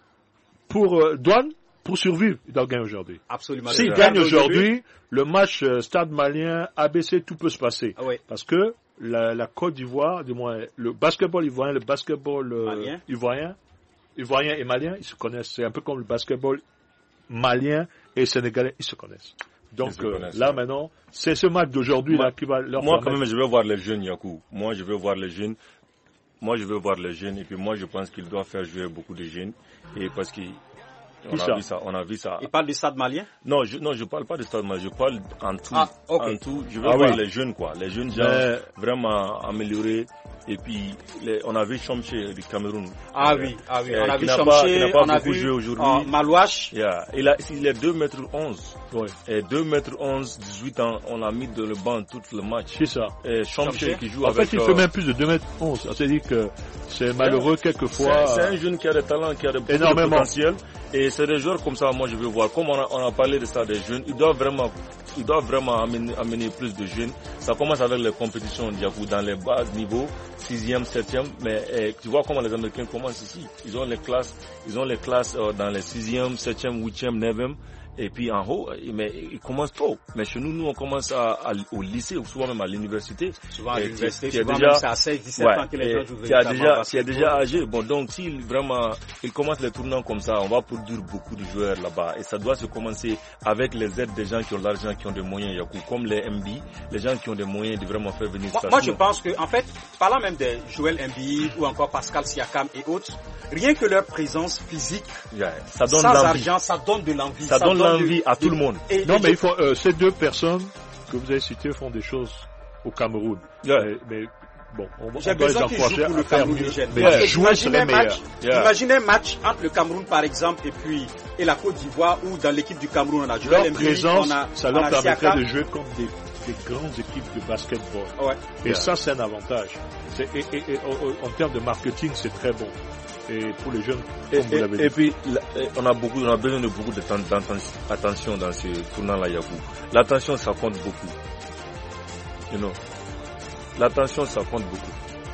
pour, euh, Douane, pour survivre, il doit gagner aujourd'hui. Absolument. S'il gagne aujourd'hui, le match euh, Stade Malien, A B C, tout peut se passer. Ah oui. Parce que la, la Côte d'Ivoire, du moins, le basketball ivoirien, le basketball euh, ivoirien, ivoirien et malien, ils se connaissent. C'est un peu comme le basketball malien et sénégalais, ils se connaissent. Donc ils euh, connaissent, là ouais. Maintenant, c'est ce match d'aujourd'hui moi, là qui va leur Moi permettre... quand même, je veux voir les jeunes, Yakou. Moi, je veux voir les jeunes. Moi, je veux voir les jeunes et puis moi, je pense qu'ils doivent faire jouer beaucoup de jeunes et parce que On a vu ça, on a vu ça. Il parle du stade malien? Non, je, non, je parle pas du stade malien, je parle en tout. Ah, okay. En tout, je veux ah, voir oui. les jeunes, quoi. Les jeunes gens Mais... vraiment améliorés. Et puis, les, on a vu Chomché du Cameroun. Ah euh, oui, ah oui. Euh, on a vu Chomché, on a vu joué aujourd'hui. Uh, Malouache. Yeah. Il, a, il est deux mètres onze. Ouais. Et deux mètres onze, dix-huit ans, on l'a mis dans le banc tout le match. C'est ça. Et Chomché qui joue en avec... En fait, il euh, fait même plus de deux mètres onze. C'est-à-dire que c'est malheureux quelquefois. C'est un jeune qui a des talents, qui a de potentiel. Et c'est des joueurs comme ça, moi je veux voir. Comme on a, on a parlé de ça, des jeunes, ils doivent vraiment, ils doivent vraiment amener, amener plus de jeunes. Ça commence avec les compétitions dans les bas niveaux, sixième, septième. Mais eh, tu vois comment les Américains commencent ici. Ils ont les classes, ils ont les classes euh, dans les sixième, septième, huitième, neuvième. Et puis en haut, mais ils commencent tôt. Mais chez nous, nous on commence à, à, au lycée ou souvent même à l'université. Souvent à l'université, souvent déjà, même c'est à seize, dix-sept ouais, ans que les gens jouent. Qui a déjà, qui a déjà âgé. Bon, donc s'ils vraiment, ils commencent les tournants comme ça, on va produire beaucoup de joueurs là-bas. Et ça doit se commencer avec les aides des gens qui ont l'argent, qui ont des moyens, Yakou, comme les M B, les gens qui ont des moyens de vraiment faire venir ça. Moi, je pense que, en fait, parlant même de Joël Embiid ou encore Pascal Siakam et autres, rien que leur présence physique, yeah, ça donne sans l'envie. argent, ça donne de l'envie. Ça, ça donne, donne l'envie de, à tout le monde. Et, non, et mais il faut, euh, ces deux personnes que vous avez citées font des choses au Cameroun. Yeah. Mais, mais bon, on, J'ai on doit les besoin qu'ils jouent pour le Cameroun. Mais yeah. jouer serait meilleur. Yeah. Imaginez un match entre le Cameroun, par exemple, et puis et la Côte d'Ivoire, où dans l'équipe du Cameroun, on a Joël Embiid, présence, on a, ça leur permettrait de jouer comme des, des grandes équipes de basketball. Ouais. Et yeah. ça, c'est un avantage. C'est, et, et, et, en, en termes de marketing, c'est très bon. Et pour les jeunes, comme et, vous l'avez dit. Et puis, on a beaucoup, on a besoin de beaucoup de temps, d'attention dans ce tournant-là, Yakou. L'attention, ça compte beaucoup. You know. L'attention, ça compte beaucoup.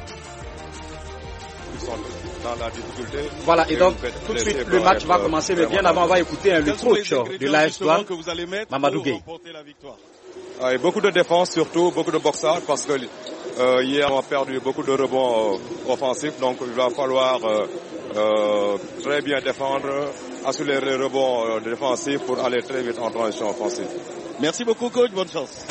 Ils sont dans la difficulté. Voilà, et donc, tout de suite, le match va commencer, mais bien avant, on va écouter hein, le coach de l'A S Douanes, Mamadou Gueye. Ah, et beaucoup de défense, surtout, beaucoup de boxage, parce que Euh, hier, on a perdu beaucoup de rebonds euh, offensifs, donc il va falloir euh, euh, très bien défendre, assurer les rebonds euh, défensifs pour aller très vite en transition offensive. Merci beaucoup, coach. Bonne chance.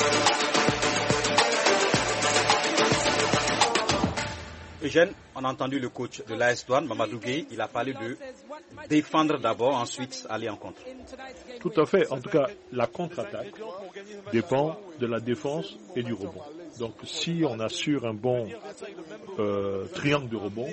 Eugène, on a entendu le coach de l'A S Douanes, Mamadou Gueye, il a parlé de défendre d'abord, ensuite aller en contre. Tout à fait. En tout cas, la contre-attaque dépend de la défense et du rebond. Donc, si on assure un bon euh, triangle de rebond,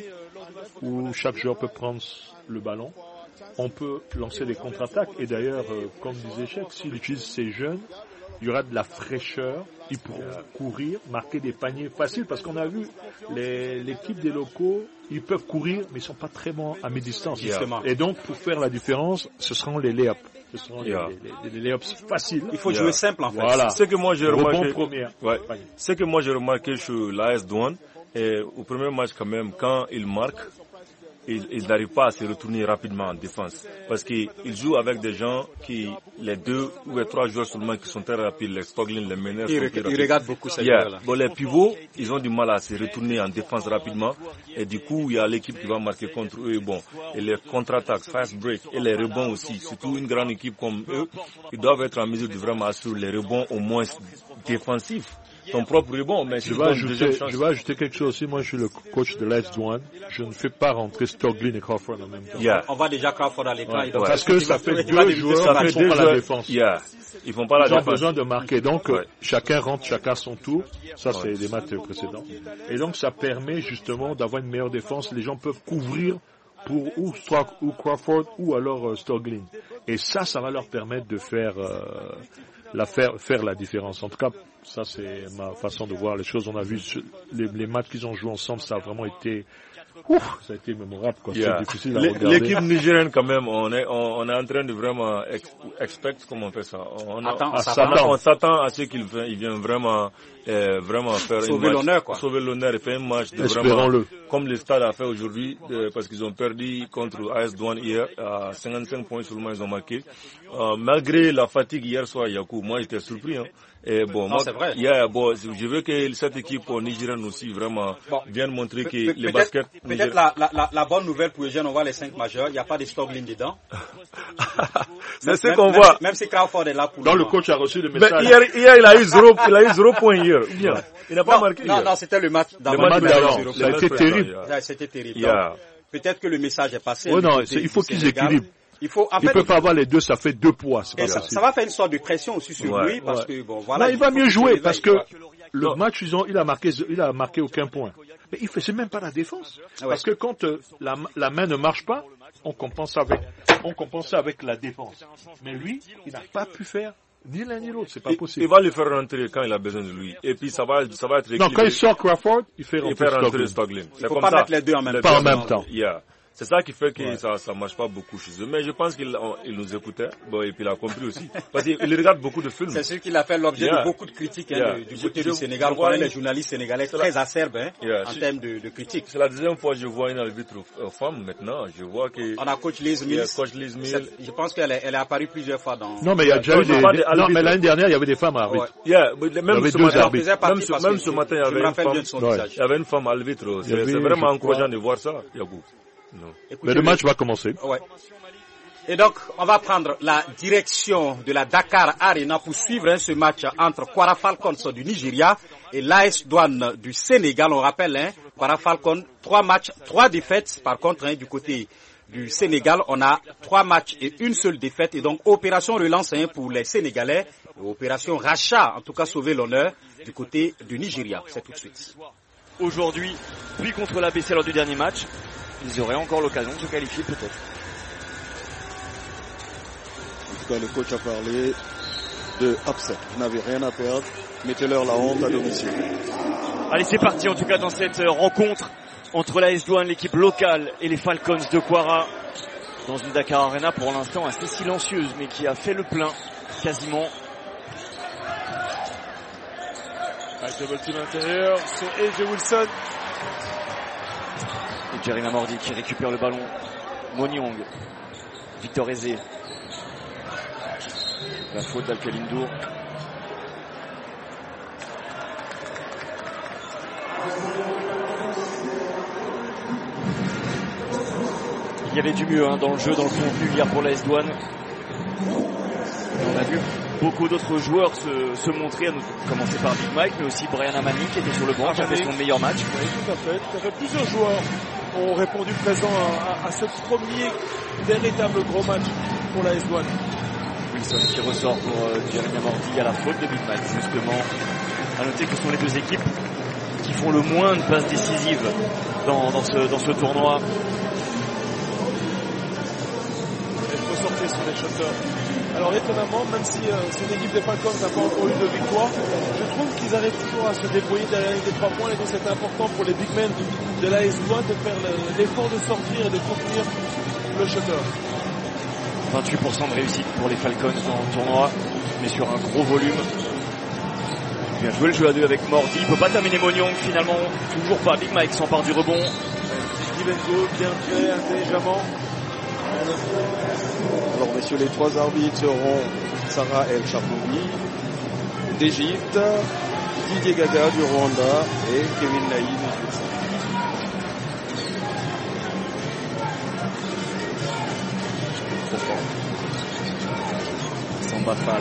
où chaque joueur peut prendre le ballon, on peut lancer des contre-attaques. Et d'ailleurs, euh, comme disait Cheikh, s'il utilise ces jeunes, il y aura de la fraîcheur, ils pourront courir, marquer des paniers faciles, parce qu'on a vu les, l'équipe des locaux, ils peuvent courir, mais ils sont pas très bons à mi-distance. Justement. Et donc, pour faire la différence, ce seront les lay-ups. Ce seront yeah. les, les, les lay-ups faciles. Il faut yeah. jouer simple, en fait. Voilà. Ce que moi j'ai remarqué, première. Ouais. Ce que moi j'ai remarqué sur l'A S Douanes, et au premier match quand même, quand ils marquent, ils, ils n'arrivent pas à se retourner rapidement en défense. Parce qu'ils jouent avec des gens qui, les deux ou les trois joueurs seulement qui sont très rapides, les Stoglin, les meneurs. Ils, reg ils regardent beaucoup ces yeah. joueurs-là. Bon, les pivots, ils ont du mal à se retourner en défense rapidement. Et du coup, il y a l'équipe qui va marquer contre eux. Bon, et les contre-attaques, fast break et les rebonds aussi. Surtout une grande équipe comme eux, ils doivent être en mesure de vraiment assurer les rebonds au moins défensifs. Ton propre rebond, mais je vais ajouter, je vais ajouter quelque chose aussi. Moi, je suis le coach de l'A S Douanes. Je ne fais pas rentrer Stoglin et Crawford en même temps. Yeah. On va déjà Crawford à l'écran. Ouais. Parce que ça fait deux joueurs qui font pas la défense. Yeah. Ils font pas la Ils ont défense. besoin de marquer. Donc, ouais. chacun rentre, chacun son tour. Ça, c'est ouais. des matchs précédents. Et donc, ça permet justement d'avoir une meilleure défense. Les gens peuvent couvrir pour ou, ou Crawford ou alors euh, Stoglin. Et ça, ça va leur permettre de faire, euh, la faire, faire la différence. En tout cas, ça, c'est ma façon de voir les choses. On a vu les, les matchs qu'ils ont joués ensemble, ça a vraiment été, ouf, ça a été mémorable, quoi. Yeah. C'est difficile à regarder. L'équipe nigérienne, quand même, on est, on, on est en train de vraiment ex, expect, comment on fait ça? On, Attends, on s'attend, on s'attend à ce qu'il vienne, il vienne vraiment, euh, vraiment faire sauver l'honneur, quoi. Sauver l'honneur et faire un match de Espérons-le. Vraiment, comme le Stade a fait aujourd'hui, de, parce qu'ils ont perdu contre A S Douanes hier, à cinquante-cinq points seulement ils ont marqué. Euh, malgré la fatigue hier soir, Yakou, moi j'étais surpris, hein. Et bon, non, moi, c'est vrai. Yeah, bon, je veux que cette équipe nigérienne aussi vraiment bon, vienne montrer que les peut-être, baskets. Peut-être la, la, la bonne nouvelle pour les jeunes, on voit les cinq majeurs, il n'y a pas de Stoglin dedans. C'est ce qu'on voit. Même si Crawford est là pour le Donc le coach a reçu le message. Mais hier, hier il a eu zéro, il a eu zéro point hier. Bien. Il n'a pas non, marqué Non, hier. non, c'était le match d'avant. Le match d'avant. Ça a été terrible. C'était terrible. Yeah. Peut-être que le message est passé. Oui, non, il faut qu'ils équilibrent. Il faut, en il fait, peut pas avoir les deux, ça fait deux poids. Et ça, ça va faire une sorte de pression aussi sur ouais, lui parce ouais. que bon voilà. Non, il va mieux jouer parce que le non. match, ils ont, il a marqué, il a marqué aucun point. Mais il fait, c'est même pas la défense. Ouais. Parce que quand euh, la, la main ne marche pas, on compense avec, on compense avec la défense. Mais lui, il n'a pas pu faire ni l'un ni l'autre, c'est pas il, possible. il va le faire rentrer quand il a besoin de lui. Et puis ça va, ça va être Non, quand il sort Crawford, il fait il fait rentrer Stoglin. Stoglin. Il C'est faut comme pas ça. mettre les deux en même Pas temps. en même temps. Yeah. C'est ça qui fait que Ouais. ça ça marche pas beaucoup chez eux. Mais je pense qu'il on- il nous écoutait, bon, et puis il a compris aussi. Parce qu'il il regarde beaucoup de films. C'est sûr qu'il a fait l'objet Yeah. de beaucoup de critiques hein, Yeah. de- du Je- côté je- du Sénégal. je On vois connaît une- les journalistes sénégalais C'est très la- acerbes hein, Yeah. en Je- termes de, de critiques. C'est la deuxième fois que je vois une arbitre euh, femme maintenant. Je vois que On a coach Liz il y a Mills. coach Liz Mills. Cette- Je pense qu'elle est, elle est apparue plusieurs fois dans. Non, mais il y a déjà Non, eu non, des, pas des- des non, mais arbitres. l'année dernière, il y avait des femmes arbitres. Ouais. Yeah, mais Il y même avait ce deux matin, arbitres. faisait partie même ce, parce même que ce je- matin, il y je avait me une rappelle bien femme. de son Ouais. visage. Il y avait une femme arbitre. Il y C'est avait, c'est vraiment je crois- encourageant de voir ça, Yagou. Non. Écoutez, Mais le match va commencer. Ouais. Et donc, on va prendre la direction de la Dakar Arena pour suivre hein, ce match entre Kwara Falcons du Nigeria et l'A S Douane du Sénégal. On rappelle, hein, Kwara Falcons, trois matchs, trois défaites. Par contre, hein, du côté du Sénégal, on a trois matchs et une seule défaite. Et donc, opération relance hein, pour les Sénégalais. Opération rachat, en tout cas sauver l'honneur du côté du Nigeria. C'est tout de suite. Aujourd'hui, puis contre l'A B C lors du dernier match, ils auraient encore l'occasion de se qualifier peut-être. En tout cas, le coach a parlé de upset. Vous n'avez rien à perdre. Mettez-leur la honte à domicile. Allez, c'est parti en tout cas dans cette euh, rencontre entre l'A S Douane, l'équipe locale, et les Falcons de Kwara. Dans une Dakar Arena pour l'instant assez silencieuse, mais qui a fait le plein quasiment. Avec double team intérieur sur A J Wilson. Et Jerry Lamordi qui récupère le ballon. Monyong. Victor Ezé. La faute d'Al-Khalindour. Il y avait du mieux hein, dans le jeu, dans le contenu hier pour l'A S Douane. On a vu beaucoup d'autres joueurs se, se montrer, à nous, commencer par Big Mike, mais aussi Brian Amani qui était sur le banc, qui a fait son meilleur match. Oui, tout à fait. Tout à fait. Plusieurs joueurs ont répondu présent à, à, à ce premier véritable gros match pour l'A S Douane. Wilson qui ressort pour euh, Jeremy Amordi à la faute de Big Mike, justement. À noter que ce sont les deux équipes qui font le moins de passes décisives dans, dans, ce, dans ce tournoi. Il faut sortir sur les shotters. Alors étonnamment, même si euh, cette équipe des Falcons n'a pas encore eu de victoire, je trouve qu'ils arrivent toujours à se débrouiller derrière les trois points et donc c'est important pour les big men de l'A S Douane de faire l'effort de sortir et de contenir le shutter. vingt-huit pour cent de réussite pour les Falcons dans le tournoi, mais sur un gros volume. Bien joué le jeu à deux avec Mordi, il peut pas terminer Monyong finalement, toujours pas. Big Mike s'empare du rebond. Give and go, bien fait, intelligemment. Alors, messieurs, les trois arbitres seront Sarah El Chapoumi d'Égypte, Didier Gaga du Rwanda et Kevin Naïd du Suisse. Samba Fall.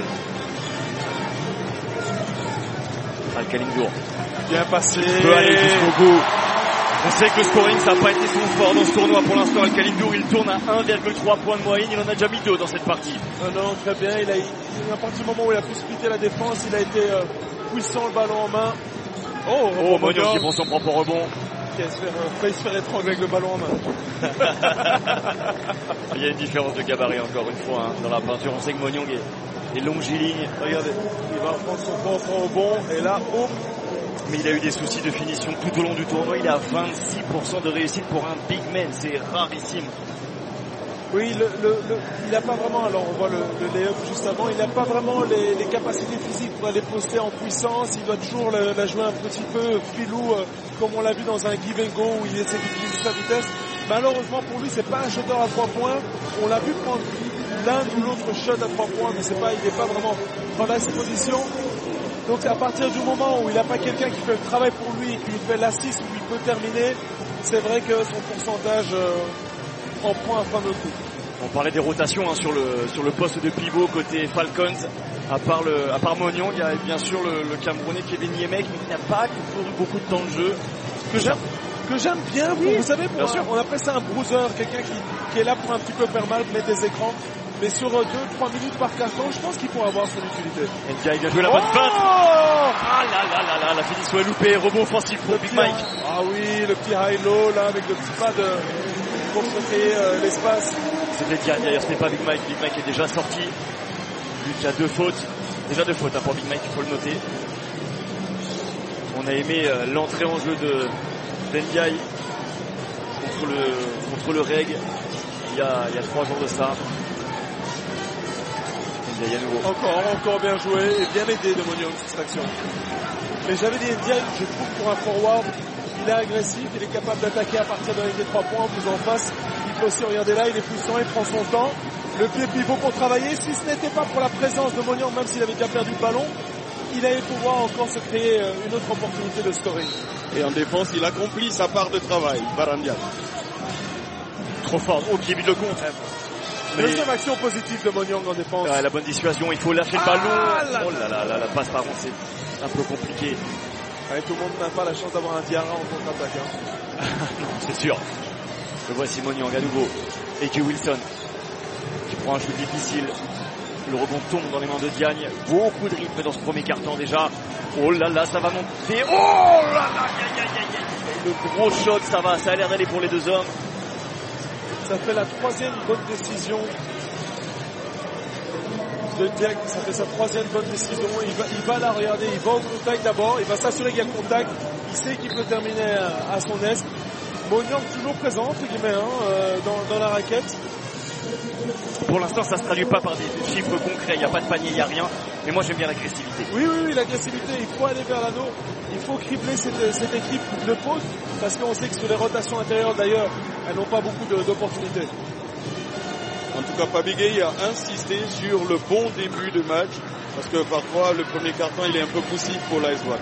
Al-Khalindour Bien passé. peut aller jusqu'au bout. On sait que le scoring ça n'a pas été son fort dans ce tournoi pour l'instant. Al-Khalindour il tourne à un virgule trois points de moyenne, il en a déjà mis deux dans cette partie. Non, non, très bien. Il a, il, à partir du moment où il a pu splitter la défense, il a été euh, puissant, le ballon en main. Oh, Oh, Monyong qui prend son propre rebond. Qui a se faire, euh, failli se faire étrangler avec le ballon en main. Il y a une différence de gabarit encore une fois hein, dans la peinture. On sait que Monyong est, est longiligne. Regardez, il va prendre son propre rebond et là, oh, Mais il a eu des soucis de finition tout au long du tournoi. Il est à vingt-six pour cent de réussite pour un big man. C'est rarissime. oui, le, le, le, il n'a pas vraiment, alors on voit le, le lay-up juste avant, il n'a pas vraiment les, les capacités physiques pour aller poster en puissance. Il doit toujours la, la jouer un petit peu filou, euh, comme on l'a vu dans un give and go où il essaie d'utiliser sa vitesse. Malheureusement pour lui, c'est pas un shooter à trois points. On l'a vu prendre l'un ou l'autre shot à trois points, mais c'est pas, il n'est pas vraiment dans ses positions. Donc à partir du moment où il n'a pas quelqu'un qui fait le travail pour lui, qui lui fait l'assist, où il peut terminer, c'est vrai que son pourcentage euh, en prend un fameux coup. On parlait des rotations hein, sur le sur le poste de pivot côté Falcons. À part le à part Monyong, il y a bien sûr le, le Camerounais Kevin Yemek, mais qui n'a pas toujours eu beaucoup de temps de jeu. Ce que j'aime, que j'aime bien. Oui, vous savez, pour bien un, sûr. on appelle ça un bruiser, quelqu'un qui, qui est là pour un petit peu faire mal, mettre des écrans. Mais sur deux trois minutes par carton, je pense qu'il pourra avoir son utilité. Ndiaye vient jouer la bonne Oh feinte. Ah là là là là, la finition est loupée, rebond offensif pour Le Big petit- Mike. Ah oui, le petit high-low là avec le petit pas de pour créer euh, l'espace. C'était Diane, d'ailleurs ce n'est pas Big Mike, Big Mike est déjà sorti. Lui qui a deux fautes, déjà deux fautes hein, pour Big Mike, il faut le noter. On a aimé euh, l'entrée en jeu de d'Ndiaye contre le, contre le Reg il y, a, il y a trois jours de ça. Ndiaye à nouveau. Encore, encore bien joué et bien aidé de Monion sur cette action. Mais j'avais dit Ndiaye, je trouve pour un forward, il est agressif, il est capable d'attaquer à partir de la ligne des trois points, plus en face. Il peut aussi regarder là, il est puissant, il prend son temps. Le pied pivot pour travailler, si ce n'était pas pour la présence de Monion, même s'il avait déjà perdu le ballon, il allait pouvoir encore se créer une autre opportunité de scoring. Et en défense, il accomplit sa part de travail, Barandian. Trop fort, oh qui évite le contre. Mais Deuxième action positive de Monion en défense. ah, la bonne dissuasion, il faut lâcher le ballon. Oh là là là, la passe par contre c'est un peu compliqué. Ouais, tout le monde n'a pas la chance d'avoir un Diarra en contre-attaque. Hein. Non, c'est sûr. Le voici Moniang à nouveau. Et que Wilson qui prend un shoot difficile. Le rebond tombe dans les mains de Diagne. Beaucoup de rythme dans ce premier carton déjà. Oh là là, ça va monter. Oh là là, aïe, aïe, aïe, aïe. Le gros choc, ça va, ça a l'air d'aller pour les deux hommes. Ça fait la troisième bonne décision de Diagne. Ça fait sa troisième bonne décision. Il va, il va la regarder, il va au contact d'abord. Il va s'assurer qu'il y a le contact. Il sait qu'il peut terminer à, à son est. Moniang toujours présent, entre guillemets, hein, euh, dans, dans la raquette. Pour l'instant, ça ne se traduit pas par des chiffres concrets. Il n'y a pas de panier, il n'y a rien. Mais moi, j'aime bien l'agressivité. Oui, oui, oui, l'agressivité. Il faut aller vers l'anneau. Il faut cribler cette, cette équipe de pause. Parce qu'on sait que sur les rotations intérieures, d'ailleurs, elles n'ont pas beaucoup de, d'opportunités. En tout cas, Pabigay a insisté sur le bon début de match. Parce que parfois, le premier carton, il est un peu poussif pour l'A S one.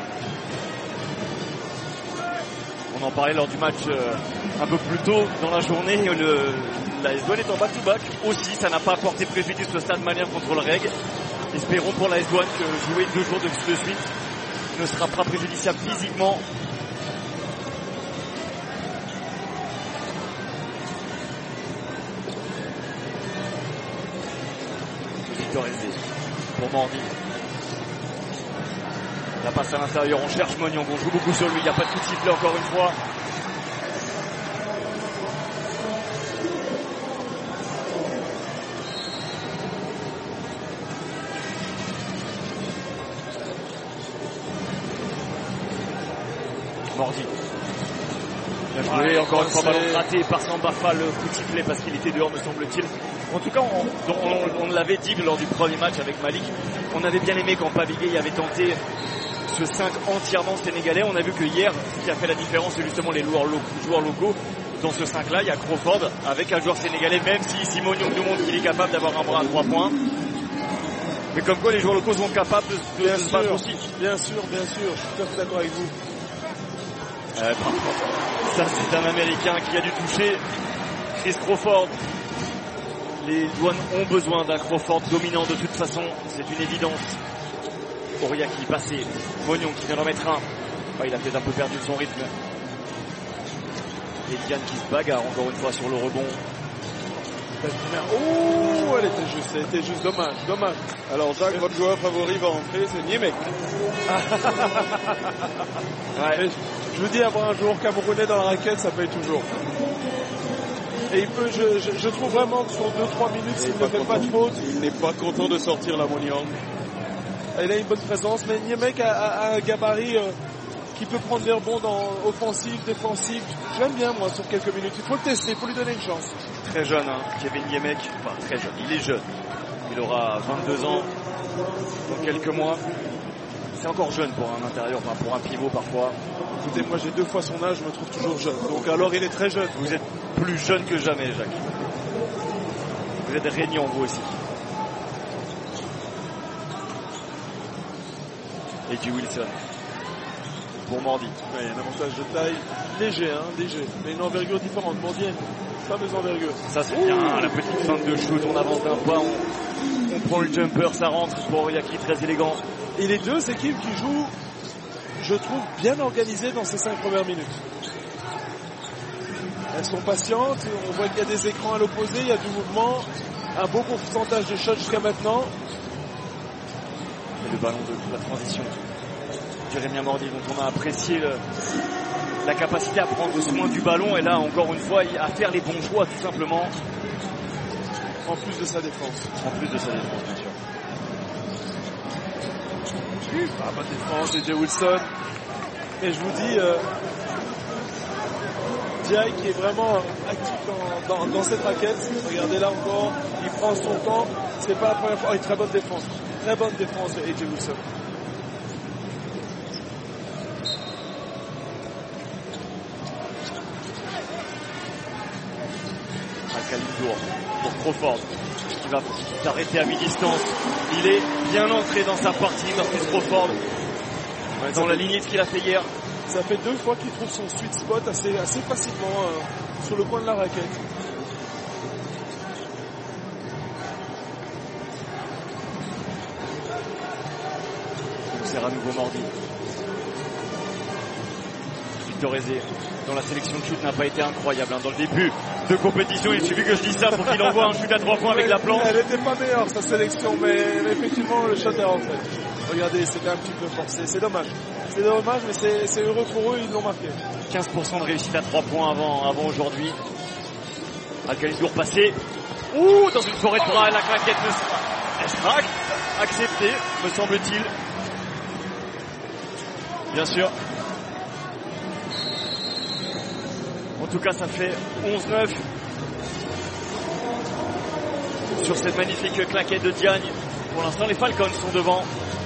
On en parlait lors du match euh, un peu plus tôt dans la journée. Le, la S one est en back-to-back aussi. Ça n'a pas apporté préjudice au Stade Malien contre le Reg. Espérons pour la S one que jouer deux jours de, de suite ne sera pas préjudiciable physiquement. Victor Elzé pour Mordi. La passe à l'intérieur, on cherche Moniang, on joue beaucoup sur lui, il n'y a pas de coup de sifflet encore une fois. Mordi. Bien joué, ouais, encore une fois ballon raté par Sambafa, le coup de sifflet parce qu'il était dehors me semble-t-il. En tout cas, on, on, on l'avait dit lors du premier match avec Malik, on avait bien aimé quand Pabigay avait tenté ce cinq entièrement sénégalais. On a vu que hier, ce qui a fait la différence, c'est justement les joueurs locaux. Joueurs locaux. Dans ce cinq-là, il y a Crawford avec un joueur sénégalais, même si Simon Young nous montre qu'il est capable d'avoir un bras à trois points. Mais comme quoi, les joueurs locaux sont capables de, de, bien de se sûr, battre aussi. Bien sûr, bien sûr, je suis tout à fait d'accord avec vous. Euh, par contre, ça c'est un Américain qui a dû toucher Chris Crawford. Les douanes ont besoin d'un Crawford dominant de toute façon, c'est une évidence. Oria qui passé, Monion qui vient d'en mettre un. Enfin, il a peut-être un peu perdu son rythme. Et Diane qui se bagarre encore une fois sur le rebond. Oh, elle était juste, elle était juste dommage, dommage. Alors Jacques, votre joueur favori va entrer, c'est Niemek. Ouais. Je vous dis, avoir un joueur camerounais dans la raquette, ça paye toujours. Et il peut, je, je, je trouve vraiment que sur deux trois minutes, s'il ne fait pas de faute, il n'est pas content de sortir la Moniang. Il a une bonne présence, mais Niemek a, a, a un gabarit euh, qui peut prendre des rebonds dans offensif, défensif. J'aime bien moi sur quelques minutes. Il faut le tester, il faut lui donner une chance. Très jeune, hein, Kevin Niemek. Enfin, très jeune. Il est jeune. Il aura vingt-deux ans dans quelques mois. C'est encore jeune pour un intérieur, enfin pour un pivot parfois. Écoutez, moi j'ai deux fois son âge, je me trouve toujours jeune. Donc alors il est très jeune. Vous êtes plus jeune que jamais, Jacques. Vous êtes régnant vous aussi. Et du Wilson. Pour Mordi. Ouais, il y a un avantage de taille léger, hein, léger. Mais une envergure différente. Mordi a une fameuse envergure. Ça c'est bien, la petite feinte de shoot, on avance d'un pas, on, on prend le jumper, ça rentre pour Yaki, très élégant. Et les deux équipes qui jouent, je trouve, bien organisées dans ces cinq premières minutes. Elles sont patientes, on voit qu'il y a des écrans à l'opposé, il y a du mouvement, un beau pourcentage de shots jusqu'à maintenant. Et le ballon de la transition. Jérémy Amordi, dont on a apprécié le, la capacité à prendre soin du ballon, et là encore une fois à faire les bons choix tout simplement. En plus de sa défense. En plus de sa défense, bien sûr. Ah, bonne défense de Jay Wilson. Et je vous dis, euh, Diaye qui est vraiment actif dans, dans, dans cette raquette. Regardez là encore, il prend son temps. C'est pas la première fois. Oh, une très bonne défense. Très bonne défense de A J Wilson. Al-Khalil pour Crawford qui va s'arrêter à mi-distance. Il est bien entré dans sa partie, Marcus Crawford, ouais, dans la lignée de ce qu'il a fait hier. Ça fait deux fois qu'il trouve son sweet spot assez, assez facilement euh, sur le coin de la raquette. C'est à nouveau Mordi. Victor Ezé, dont la sélection de shoot n'a pas été incroyable hein, dans le début de compétition. Il suffit que je dise ça pour qu'il envoie un shoot à trois points avec la planche. Elle n'était pas meilleure sa sélection, mais, mais effectivement le shot est rentré. Regardez, c'était un petit peu forcé, c'est dommage. C'est dommage, mais c'est, c'est heureux pour eux, ils l'ont marqué. quinze pour cent de réussite à trois points avant, avant aujourd'hui. Al-Khalil Dour passé. Ouh, dans une forêt de bras, la claquette de Estrak. Accepté, me semble-t-il. Bien sûr. En tout cas, ça fait onze neuf sur cette magnifique claquette de Diagne. Pour l'instant, les Falcons sont devant.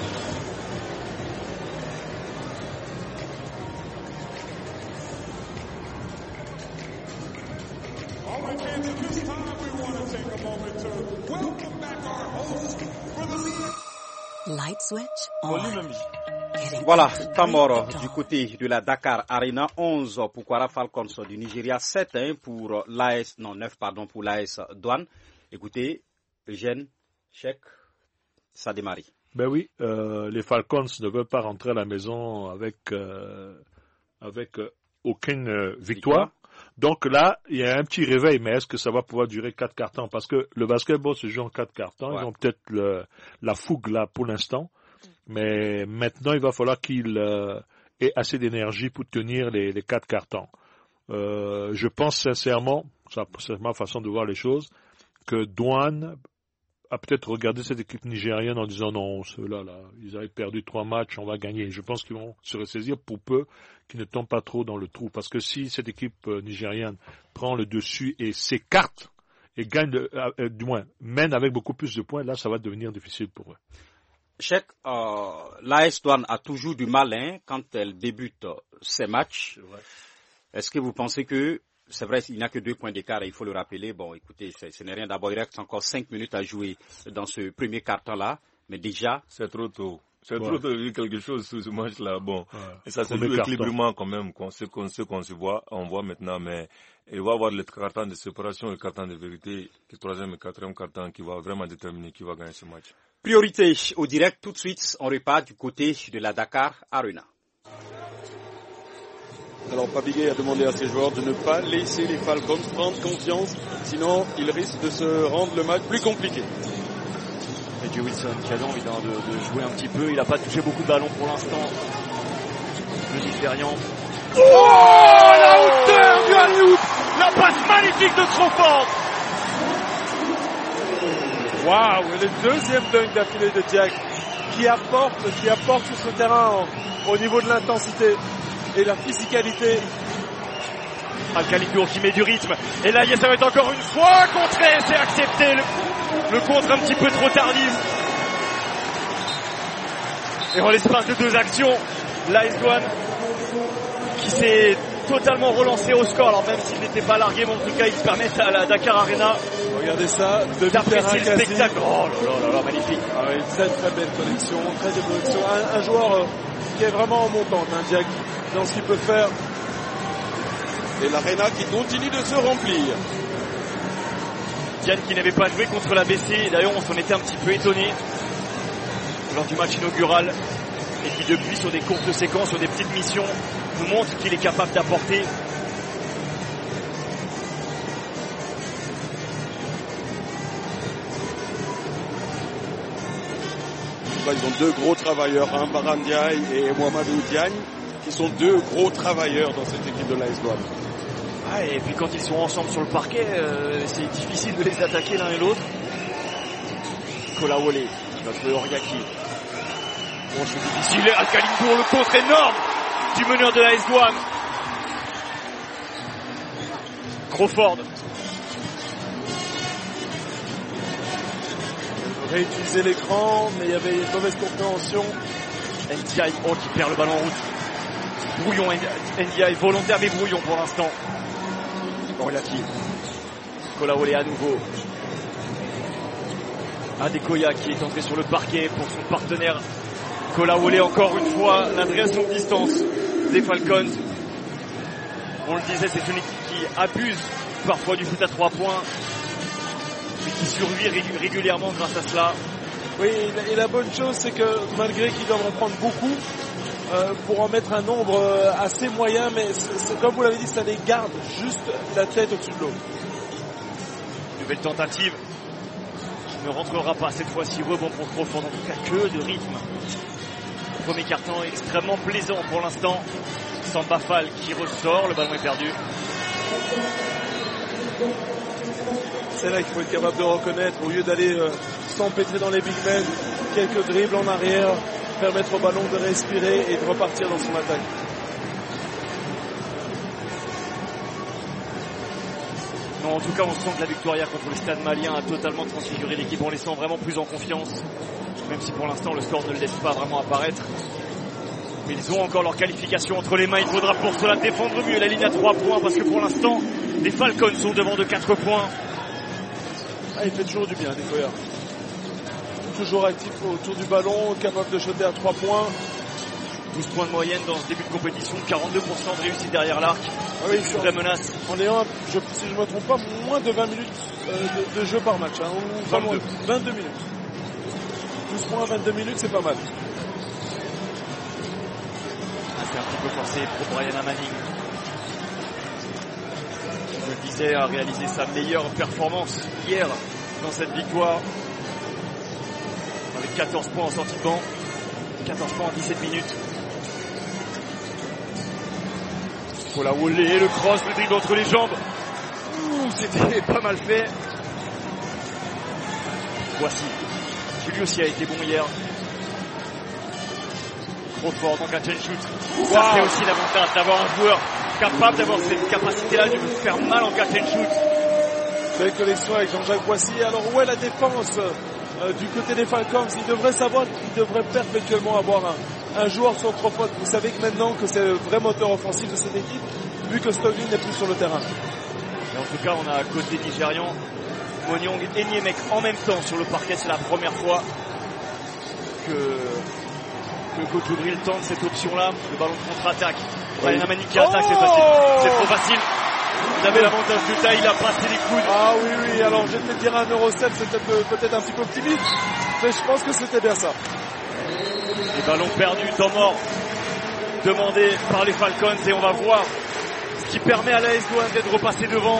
Light switch on. Voilà, temps mort du côté de la Dakar Arena, onze pour Kwara Falcons du Nigeria, sept hein, pour l'A S, non neuf pardon pour l'A S Douane. Écoutez, Eugène, Cheikh, ça démarre. Ben oui, euh, les Falcons ne veulent pas rentrer à la maison avec euh, avec euh, aucune euh, victoire. victoire. Donc là, il y a un petit réveil, mais est-ce que ça va pouvoir durer quatre cartons? Parce que le basketball se joue en quatre cartons. Ouais. Ils ont peut-être le, la fougue là pour l'instant. Mais maintenant, il va falloir qu'il euh, ait assez d'énergie pour tenir les, les quatre cartons. Euh, je pense sincèrement, c'est ma façon de voir les choses, que Douane a peut-être regardé cette équipe nigérienne en disant non, ceux-là, là, ils avaient perdu trois matchs, on va gagner. Je pense qu'ils vont se ressaisir pour peu qu'ils ne tombent pas trop dans le trou. Parce que si cette équipe nigérienne prend le dessus et s'écarte et gagne, de, euh, du moins, mène avec beaucoup plus de points, là, ça va devenir difficile pour eux. Cheikh, euh, l'A S Douane a toujours du mal hein, quand elle débute euh, ses matchs. Ouais. Est-ce que vous pensez que, c'est vrai, il n'y a que deux points d'écart, il faut le rappeler. Bon, écoutez, ce n'est rien. D'abord, il reste encore cinq minutes à jouer dans ce premier quart-temps-là. Mais déjà... C'est trop tôt. C'est ouais. trop tôt de dire quelque chose sur ce match-là. Bon, ouais. Et ça se joue équilibrement quand même, qu'on sait qu'on sait qu'on se voit, on voit maintenant, mais il va y avoir le carton de séparation et le carton de vérité, le troisième et quatrième carton qui va vraiment déterminer qui va gagner ce match. Priorité au direct, tout de suite, on repart du côté de la Dakar Arena. Alors Pabigay a demandé à ses joueurs de ne pas laisser les Falcons prendre confiance, sinon ils risquent de se rendre le match plus compliqué. Et Jay Wilson qui avait envie de, de jouer un petit peu, il n'a pas touché beaucoup de ballons pour l'instant. Le Nigérian. Oh, oh la hauteur du alley-oop, la passe magnifique de Crawford. Waouh, et le deuxième dunk d'affilée de Diack qui apporte, qui apporte sur ce terrain en, au niveau de l'intensité et la physicalité. Al-Khalil Dour qui met du rythme. Et là, ça va être encore une fois contré, c'est accepté. Le, le contre un petit peu trop tardif. Et en l'espace de deux actions, l'A S Douane qui s'est totalement relancé au score. Alors même s'il n'était pas largué, mais en tout cas, ils permettent à la Dakar Arena. Regardez ça, d'apprécier le spectacle. Oh là là là là, magnifique. Ah, une très très belle connexion, très belle connexion. Un, un joueur euh, qui est vraiment en montante, hein, Diack, dans ce qu'il peut faire. Et l'Arena qui continue de se remplir. Diagne qui n'avait pas joué contre l'A B C. D'ailleurs, on s'en était un petit peu étonné lors du match inaugural. Et qui depuis, sur des courtes séquences, sur des petites missions, nous montre qu'il est capable d'apporter. cas, ils ont deux gros travailleurs, hein, Barandiaï et Mohamedou Diagne, qui sont deux gros travailleurs dans cette équipe de l'A S Douanes. Ah, et puis quand ils sont ensemble sur le parquet, euh, c'est difficile de les attaquer l'un et l'autre. Kolawole qui va jouer Oriaki. Bon, jeu difficile, Al-Kalimbour, le contre énorme du meneur de l'A S Douanes. Crawford. Réutiliser l'écran, mais il y avait une mauvaise compréhension. Ndiaye, oh, qui perd le ballon en route. Brouillon, Ndiaye, volontaire mais brouillon pour l'instant. Oriaki. Kolawole à nouveau. Adekoya qui est entré sur le parquet pour son partenaire. Kolawole encore une fois, l'adresse longue distance des Falcons. On le disait, c'est une équipe qui abuse parfois du foot à trois points, mais qui survit régulièrement grâce à cela. Oui, et la bonne chose, c'est que malgré qu'ils doivent en prendre beaucoup, euh, pour en mettre un nombre assez moyen, mais c'est, c'est, comme vous l'avez dit, ça les garde juste la tête au-dessus de l'eau. Nouvelle tentative qui ne rentrera pas cette fois-ci. Rebond pour Crawford, en tout cas que de rythme. Premier carton extrêmement plaisant pour l'instant. Samba Fall qui ressort, le ballon est perdu. C'est là qu'il faut être capable de reconnaître, au lieu d'aller euh, s'empêtrer dans les big men, quelques dribbles en arrière, permettre au ballon de respirer et de repartir dans son attaque. Non, en tout cas, on sent que la victoire contre le Stade Malien a totalement transfiguré l'équipe. On les sent vraiment plus en confiance, même si pour l'instant le score ne le laisse pas vraiment apparaître. Mais ils ont encore leur qualification entre les mains. Il faudra pour cela défendre mieux la ligne à trois points, parce que pour l'instant, les Falcons sont devant de quatre points. Ah, il fait toujours du bien, Adekoya. Toujours actif autour du ballon, capable de shooter à trois points. douze points de moyenne dans ce début de compétition, quarante-deux pour cent de réussite derrière l'arc. Ah oui, sur la menace. En ayant, je, si je ne me trompe pas, moins de vingt minutes euh, de, de jeu par match. Hein, ou vingt-deux. vingt-deux minutes. douze points, vingt-deux minutes, c'est pas mal. Ah, c'est un petit peu forcé pour Brian Manning. Je le disais, a réalisé sa meilleure performance hier dans cette victoire. Avec quatorze points en sortie de banc. quatorze points en dix-sept minutes. Kolawole, le cross, le dribble entre les jambes. Ouh, c'était pas mal fait. Voici. Qui lui aussi a été bon hier. Crawford, donc un chain shoot. Wow. Ça fait aussi l'avantage d'avoir un joueur capable d'avoir cette capacité-là de faire mal en catch and shoot. Belle connexion avec Jean-Jacques Boissy. Alors où est la défense euh, du côté des Falcons? Il devrait savoir qu'il devrait perpétuellement avoir un, un joueur sur Crawford. Vous savez que maintenant que c'est le vrai moteur offensif de cette équipe, vu que Stoglin n'est plus sur le terrain. Et en tout cas, on a à côté nigérian Monyong et Niemek en même temps sur le parquet. C'est la première fois que que le coach Oubril tente cette option-là. Le ballon de contre-attaque. Brian Amani qui attaque, oh, c'est facile. C'est trop facile. Vous avez l'avantage de taille, il a passé les coudes. Ah oui, oui, alors je vais te dire un euro sept, c'est peut-être, peut-être un petit peu optimiste, mais je pense que c'était bien ça. Les ballons perdus, temps mort, demandé par les Falcons, et on va voir ce qui permet à l'A S Douanes d'être repassé devant.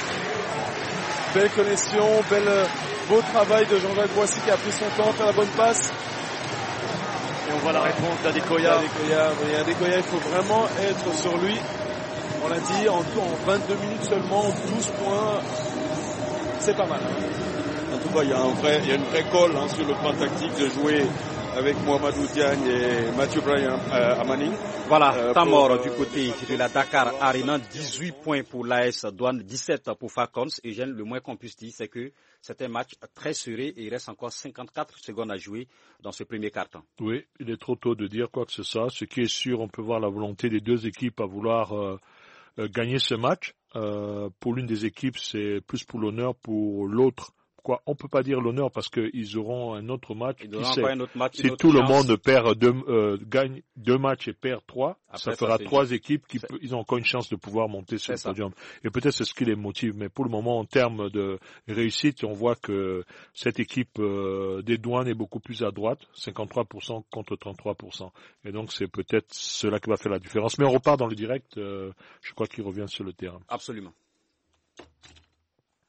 Belle connexion, belle, beau travail de Jean-Jacques Boissy qui a pris son temps, fait la bonne passe. Et on voit la réponse d'Adekoya. Adekoya, oui, Adekoya, il faut vraiment être sur lui. On l'a dit, en, en vingt-deux minutes seulement, douze points, c'est pas mal. Hein. En tout cas, il y a, un vrai, il y a une vraie colle hein, sur le plan tactique de jouer avec Mohamedou Diagne et Mathieu Brian euh, Manning. Voilà, euh, temps mort euh, du côté de la Dakar Arena, dix-huit points pour l'A S Douanes, dix-sept pour Falcons. Et Jeanne, le moins qu'on puisse dire, c'est que c'est un match très serré et il reste encore cinquante-quatre secondes à jouer dans ce premier quart-temps. Oui, il est trop tôt de dire quoi que ce soit. Ce qui est sûr, on peut voir la volonté des deux équipes à vouloir euh, euh, gagner ce match. Euh, pour l'une des équipes, c'est plus pour l'honneur, pour l'autre. Quoi, on peut pas dire l'honneur parce qu'ils auront un autre match. Qui sait, un autre match, si tout chance. Le monde perd deux, euh, gagne deux matchs et perd trois, après, ça fera ça trois une... équipes qui peut, ils ont encore une chance de pouvoir monter sur c'est le podium. Ça. Et peut-être c'est ce qui les motive. Mais pour le moment, en termes de réussite, on voit que cette équipe euh, des Douanes est beaucoup plus à droite, cinquante-trois pour cent contre trente-trois pour cent. Et donc c'est peut-être cela qui va faire la différence. Mais on repart dans le direct. Euh, je crois qu'ils reviennent sur le terrain. Absolument.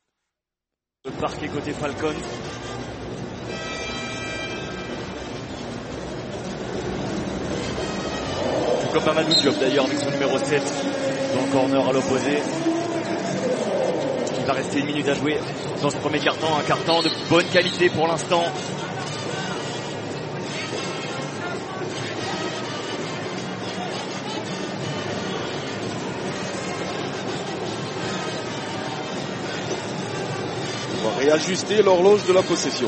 Le parquet côté Falcon. comme Mamadou Diop d'ailleurs avec son numéro sept dans le corner à l'opposé. Il va rester une minute à jouer dans ce premier carton, un carton de bonne qualité pour l'instant. On va réajuster l'horloge de la possession.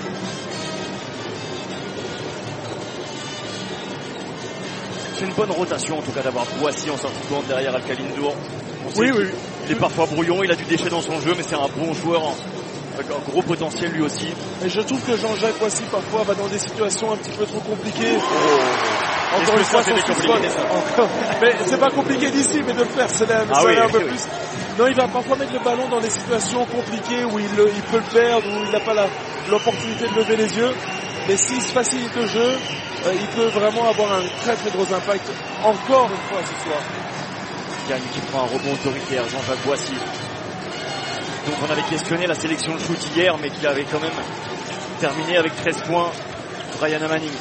C'est une bonne rotation en tout cas d'avoir Boissy en sortie de bande derrière Al-Khalindour. Oui, oui. Il est parfois brouillon, il a du déchet dans son jeu, mais c'est un bon joueur avec un gros potentiel lui aussi. Et je trouve que Jean-Jacques Boissy parfois va dans des situations un petit peu trop compliquées. Oh. Encore une fois, c'est compliqué. Mais c'est pas compliqué d'ici, mais de le faire, c'est là, ah oui, un peu oui. plus. Non, il va parfois mettre le ballon dans des situations compliquées où il, le, il peut le perdre, où il n'a pas la, l'opportunité de lever les yeux. Mais s'il se facilite le jeu, euh, il peut vraiment avoir un très très gros impact encore une fois ce soir. Gagne qui prend un rebond autoritaire, Jean-Jacques Boissy. Donc on avait questionné la sélection de shoot hier, mais qui avait quand même terminé avec treize points. Brian Manning.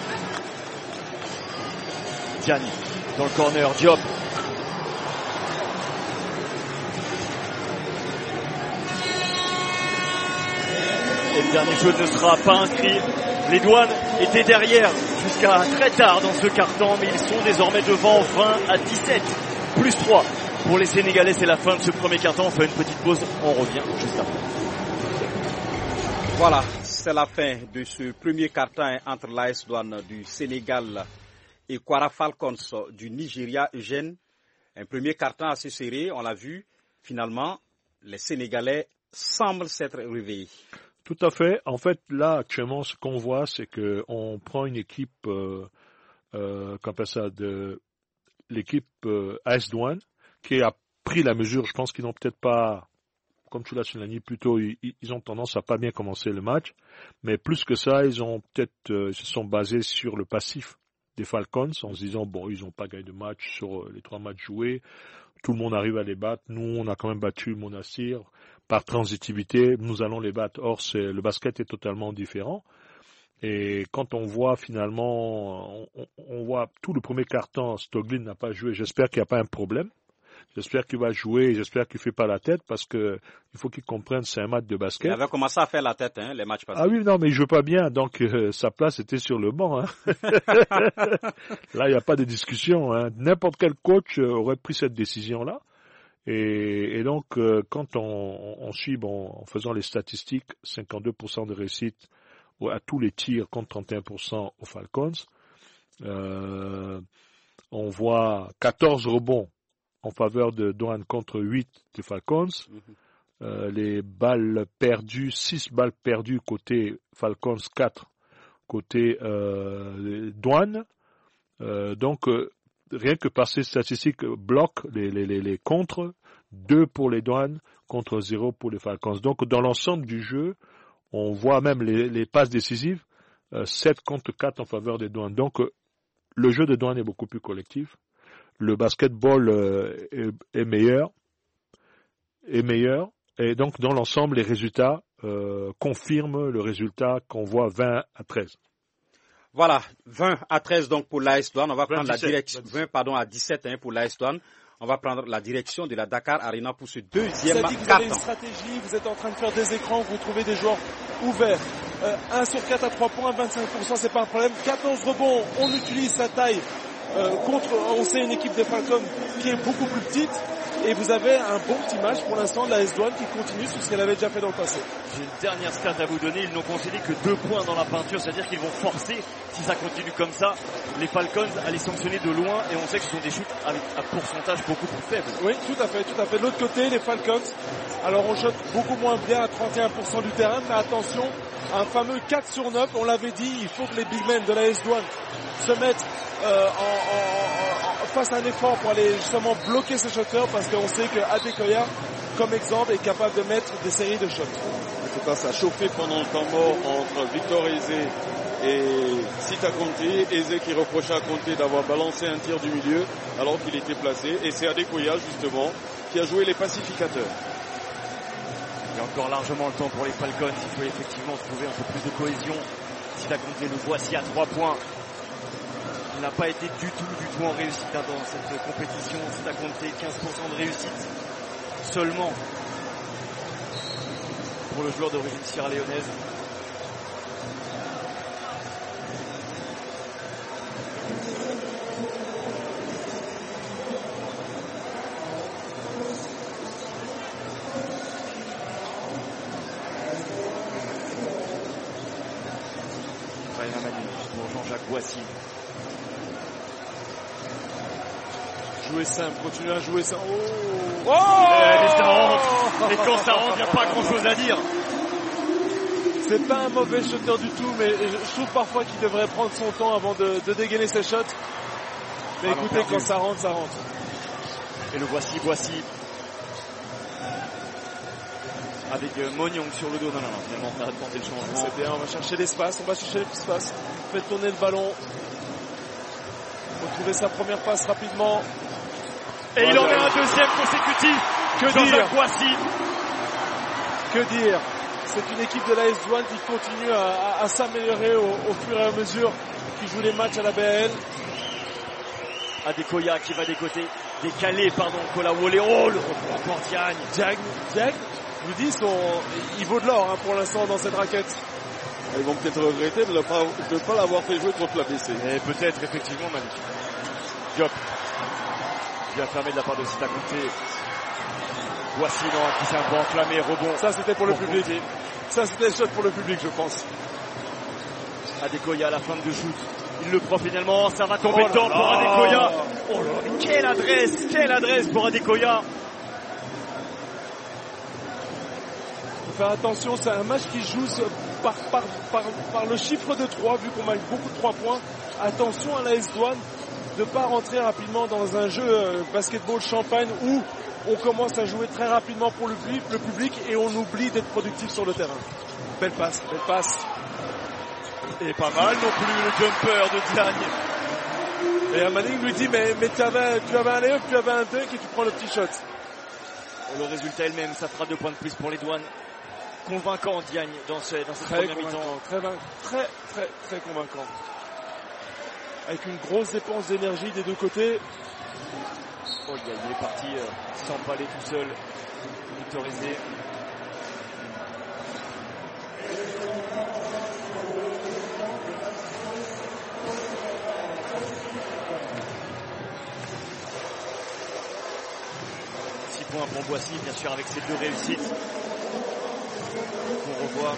Diagne dans le corner, Diop. Et le dernier jeu ne sera pas inscrit. Les Douanes étaient derrière jusqu'à très tard dans ce quart-temps, mais ils sont désormais devant vingt à dix-sept, plus trois. Pour les Sénégalais, c'est la fin de ce premier quart-temps. On fait une petite pause, on revient juste après. Voilà, c'est la fin de ce premier quart-temps entre l'A S Douanes du Sénégal et Kwara Falcons du Nigeria. Eugène, un premier quart-temps assez serré, on l'a vu. Finalement, les Sénégalais semblent s'être réveillés. Tout à fait. En fait, là, actuellement, ce qu'on voit, c'est qu'on prend une équipe, euh, euh, qu'on appelle ça, de l'équipe euh, A S Douanes, qui a pris la mesure. Je pense qu'ils n'ont peut-être pas, comme tu l'as souligné plus tôt, ils, ils ont tendance à pas bien commencer le match. Mais plus que ça, ils ont peut-être, euh, ils se sont basés sur le passif des Falcons, en se disant, bon, ils n'ont pas gagné de match sur les trois matchs joués. Tout le monde arrive à les battre. Nous, on a quand même battu Monastir par transitivité. Nous allons les battre. Or, c'est, le basket est totalement différent. Et quand on voit finalement, on, on voit tout le premier quart-temps, Stoglin n'a pas joué. J'espère qu'il n'y a pas un problème. J'espère qu'il va jouer. J'espère qu'il ne fait pas la tête parce que il faut qu'il comprenne c'est un match de basket. Il avait commencé à faire la tête, hein, les matchs passés. Ah oui, non, mais il ne joue pas bien. Donc, euh, sa place était sur le banc. Hein. Là, il n'y a pas de discussion. Hein. N'importe quel coach aurait pris cette décision-là. Et, et donc, euh, quand on, on suit, bon, en faisant les statistiques, cinquante-deux pour cent de réussite à tous les tirs contre trente et un pour cent aux Falcons. Euh, on voit quatorze rebonds en faveur de Douanes contre huit des Falcons. Mm-hmm. Euh, les balles perdues, six balles perdues côté Falcons, quatre côté euh, Douanes. Euh, donc, euh, rien que par ces statistiques, bloc les, les, les, les contres, deux pour les Douanes contre zéro pour les Falcons. Donc, dans l'ensemble du jeu, on voit même les, les passes décisives, euh, sept contre quatre en faveur des Douanes. Donc, euh, le jeu de Douanes est beaucoup plus collectif. Le basketball euh, est, est meilleur, est meilleur. Et donc, dans l'ensemble, les résultats euh, confirment le résultat qu'on voit vingt à treize. Voilà, vingt à treize donc pour l'A S Douanes. On va prendre la direction, vingt pardon à dix-sept hein, pour l'A S Douanes. On va prendre la direction de la Dakar Arena pour ce deuxième quart-temps. Vous avez une stratégie, vous êtes en train de faire des écrans, vous trouvez des joueurs ouverts. Euh, un sur quatre à trois points, vingt-cinq pour cent, c'est pas un problème. quatorze rebonds, on utilise sa taille euh, contre, on sait, une équipe des Falcons qui est beaucoup plus petite. Et vous avez un bon petit match pour l'instant de l'A S Douanes qui continue sur ce qu'elle avait déjà fait dans le passé. J'ai une dernière stat à vous donner. Ils n'ont concédé que deux points dans la peinture. C'est-à-dire qu'ils vont forcer, si ça continue comme ça, les Falcons à les sanctionner de loin. Et on sait que ce sont des shoots avec un pourcentage beaucoup plus faible. Oui, tout à fait, tout à fait. De l'autre côté, les Falcons, alors on shot beaucoup moins bien à trente et un pour cent du terrain. Mais attention, un fameux quatre sur neuf. On l'avait dit, il faut que les big men de l'A S Douanes se mettent euh, en, en, en, fasse un effort pour aller justement bloquer ces shotters parce qu'on sait que Adekoya, comme exemple, est capable de mettre des séries de shots. En tout cas, ça a chauffé pendant le temps mort entre Victor Eze et Sita Conté. Eze qui reprochait à Conté d'avoir balancé un tir du milieu alors qu'il était placé. Et c'est Adekoya, justement, qui a joué les pacificateurs. Il y a encore largement le temps pour les Falcons. Il faut effectivement trouver un peu plus de cohésion. Sita Conté le voici à trois points. Il n'a pas été du tout, du tout en réussite hein, dans cette compétition. C'est à compter quinze pour cent de réussite seulement pour le joueur d'origine sierra-léonaise. Pour Jean-Jacques Boissy. Jouer simple, continuer à jouer simple. Oh, oh et ça rentre. Et quand ça rentre, il n'y a pas grand chose à dire. C'est pas un mauvais shooter du tout, mais je trouve parfois qu'il devrait prendre son temps avant de, de dégainer ses shots. Mais ah écoutez, quand ça rentre, ça rentre. Et le voici, voici. Avec euh, Monyong sur le dos. Non, non, non, finalement, on a tenté le changement. C'est bien, on va chercher l'espace, on va chercher l'espace. Fait tourner le ballon. Retrouver sa première passe rapidement. Et voilà. Il en met un deuxième consécutif. Que dire Voici. Que dire C'est une équipe de l'A S Douanes qui continue à, à, à s'améliorer au, au fur et à mesure qui joue les matchs à la B A L. Adekoya qui va des côtés, décalé, pardon, Kolawole. Oh, le retour encore Diagne. Diagne, Diagne, je vous dis, son, il vaut de l'or hein, pour l'instant dans cette raquette. Ils vont peut-être regretter de ne pas, de pas l'avoir fait jouer contre l'A B C. Et peut-être, effectivement, Malik. Diop. Bien fermé de la part de Sita Conté. Voici non, qui s'est un peu enflammé, rebond. Ça c'était pour le pour public. Conté. Ça c'était le shot pour le public, je pense. Adekoya à la fin de shoot. Il le prend finalement, ça va tomber oh dedans pour là. Adekoya. Oh là là, quelle adresse, quelle adresse pour Adekoya. Faire attention, c'est un match qui joue par, par, par, par le chiffre de trois, vu qu'on marque beaucoup de trois points. Attention à l'A S Douanes de ne pas rentrer rapidement dans un jeu euh, basketball champagne où on commence à jouer très rapidement pour le public, le public et on oublie d'être productif sur le terrain. Belle passe, belle passe. Et pas mal non plus le jumper de Diagne. Et Manning lui dit mais, mais tu avais, tu avais un layup, tu avais un dunk et tu prends le petit shot. Et le résultat est le même, ça fera deux points de plus pour les Douanes. Convaincant Diagne dans, ce, dans cette très première mi-temps. Très, très, très, très convaincant. Avec une grosse dépense d'énergie des deux côtés. Oh, il est parti euh, s'empaler tout seul. Victorisé. six points pour Boissy, bien sûr, avec ses deux réussites. On revoit.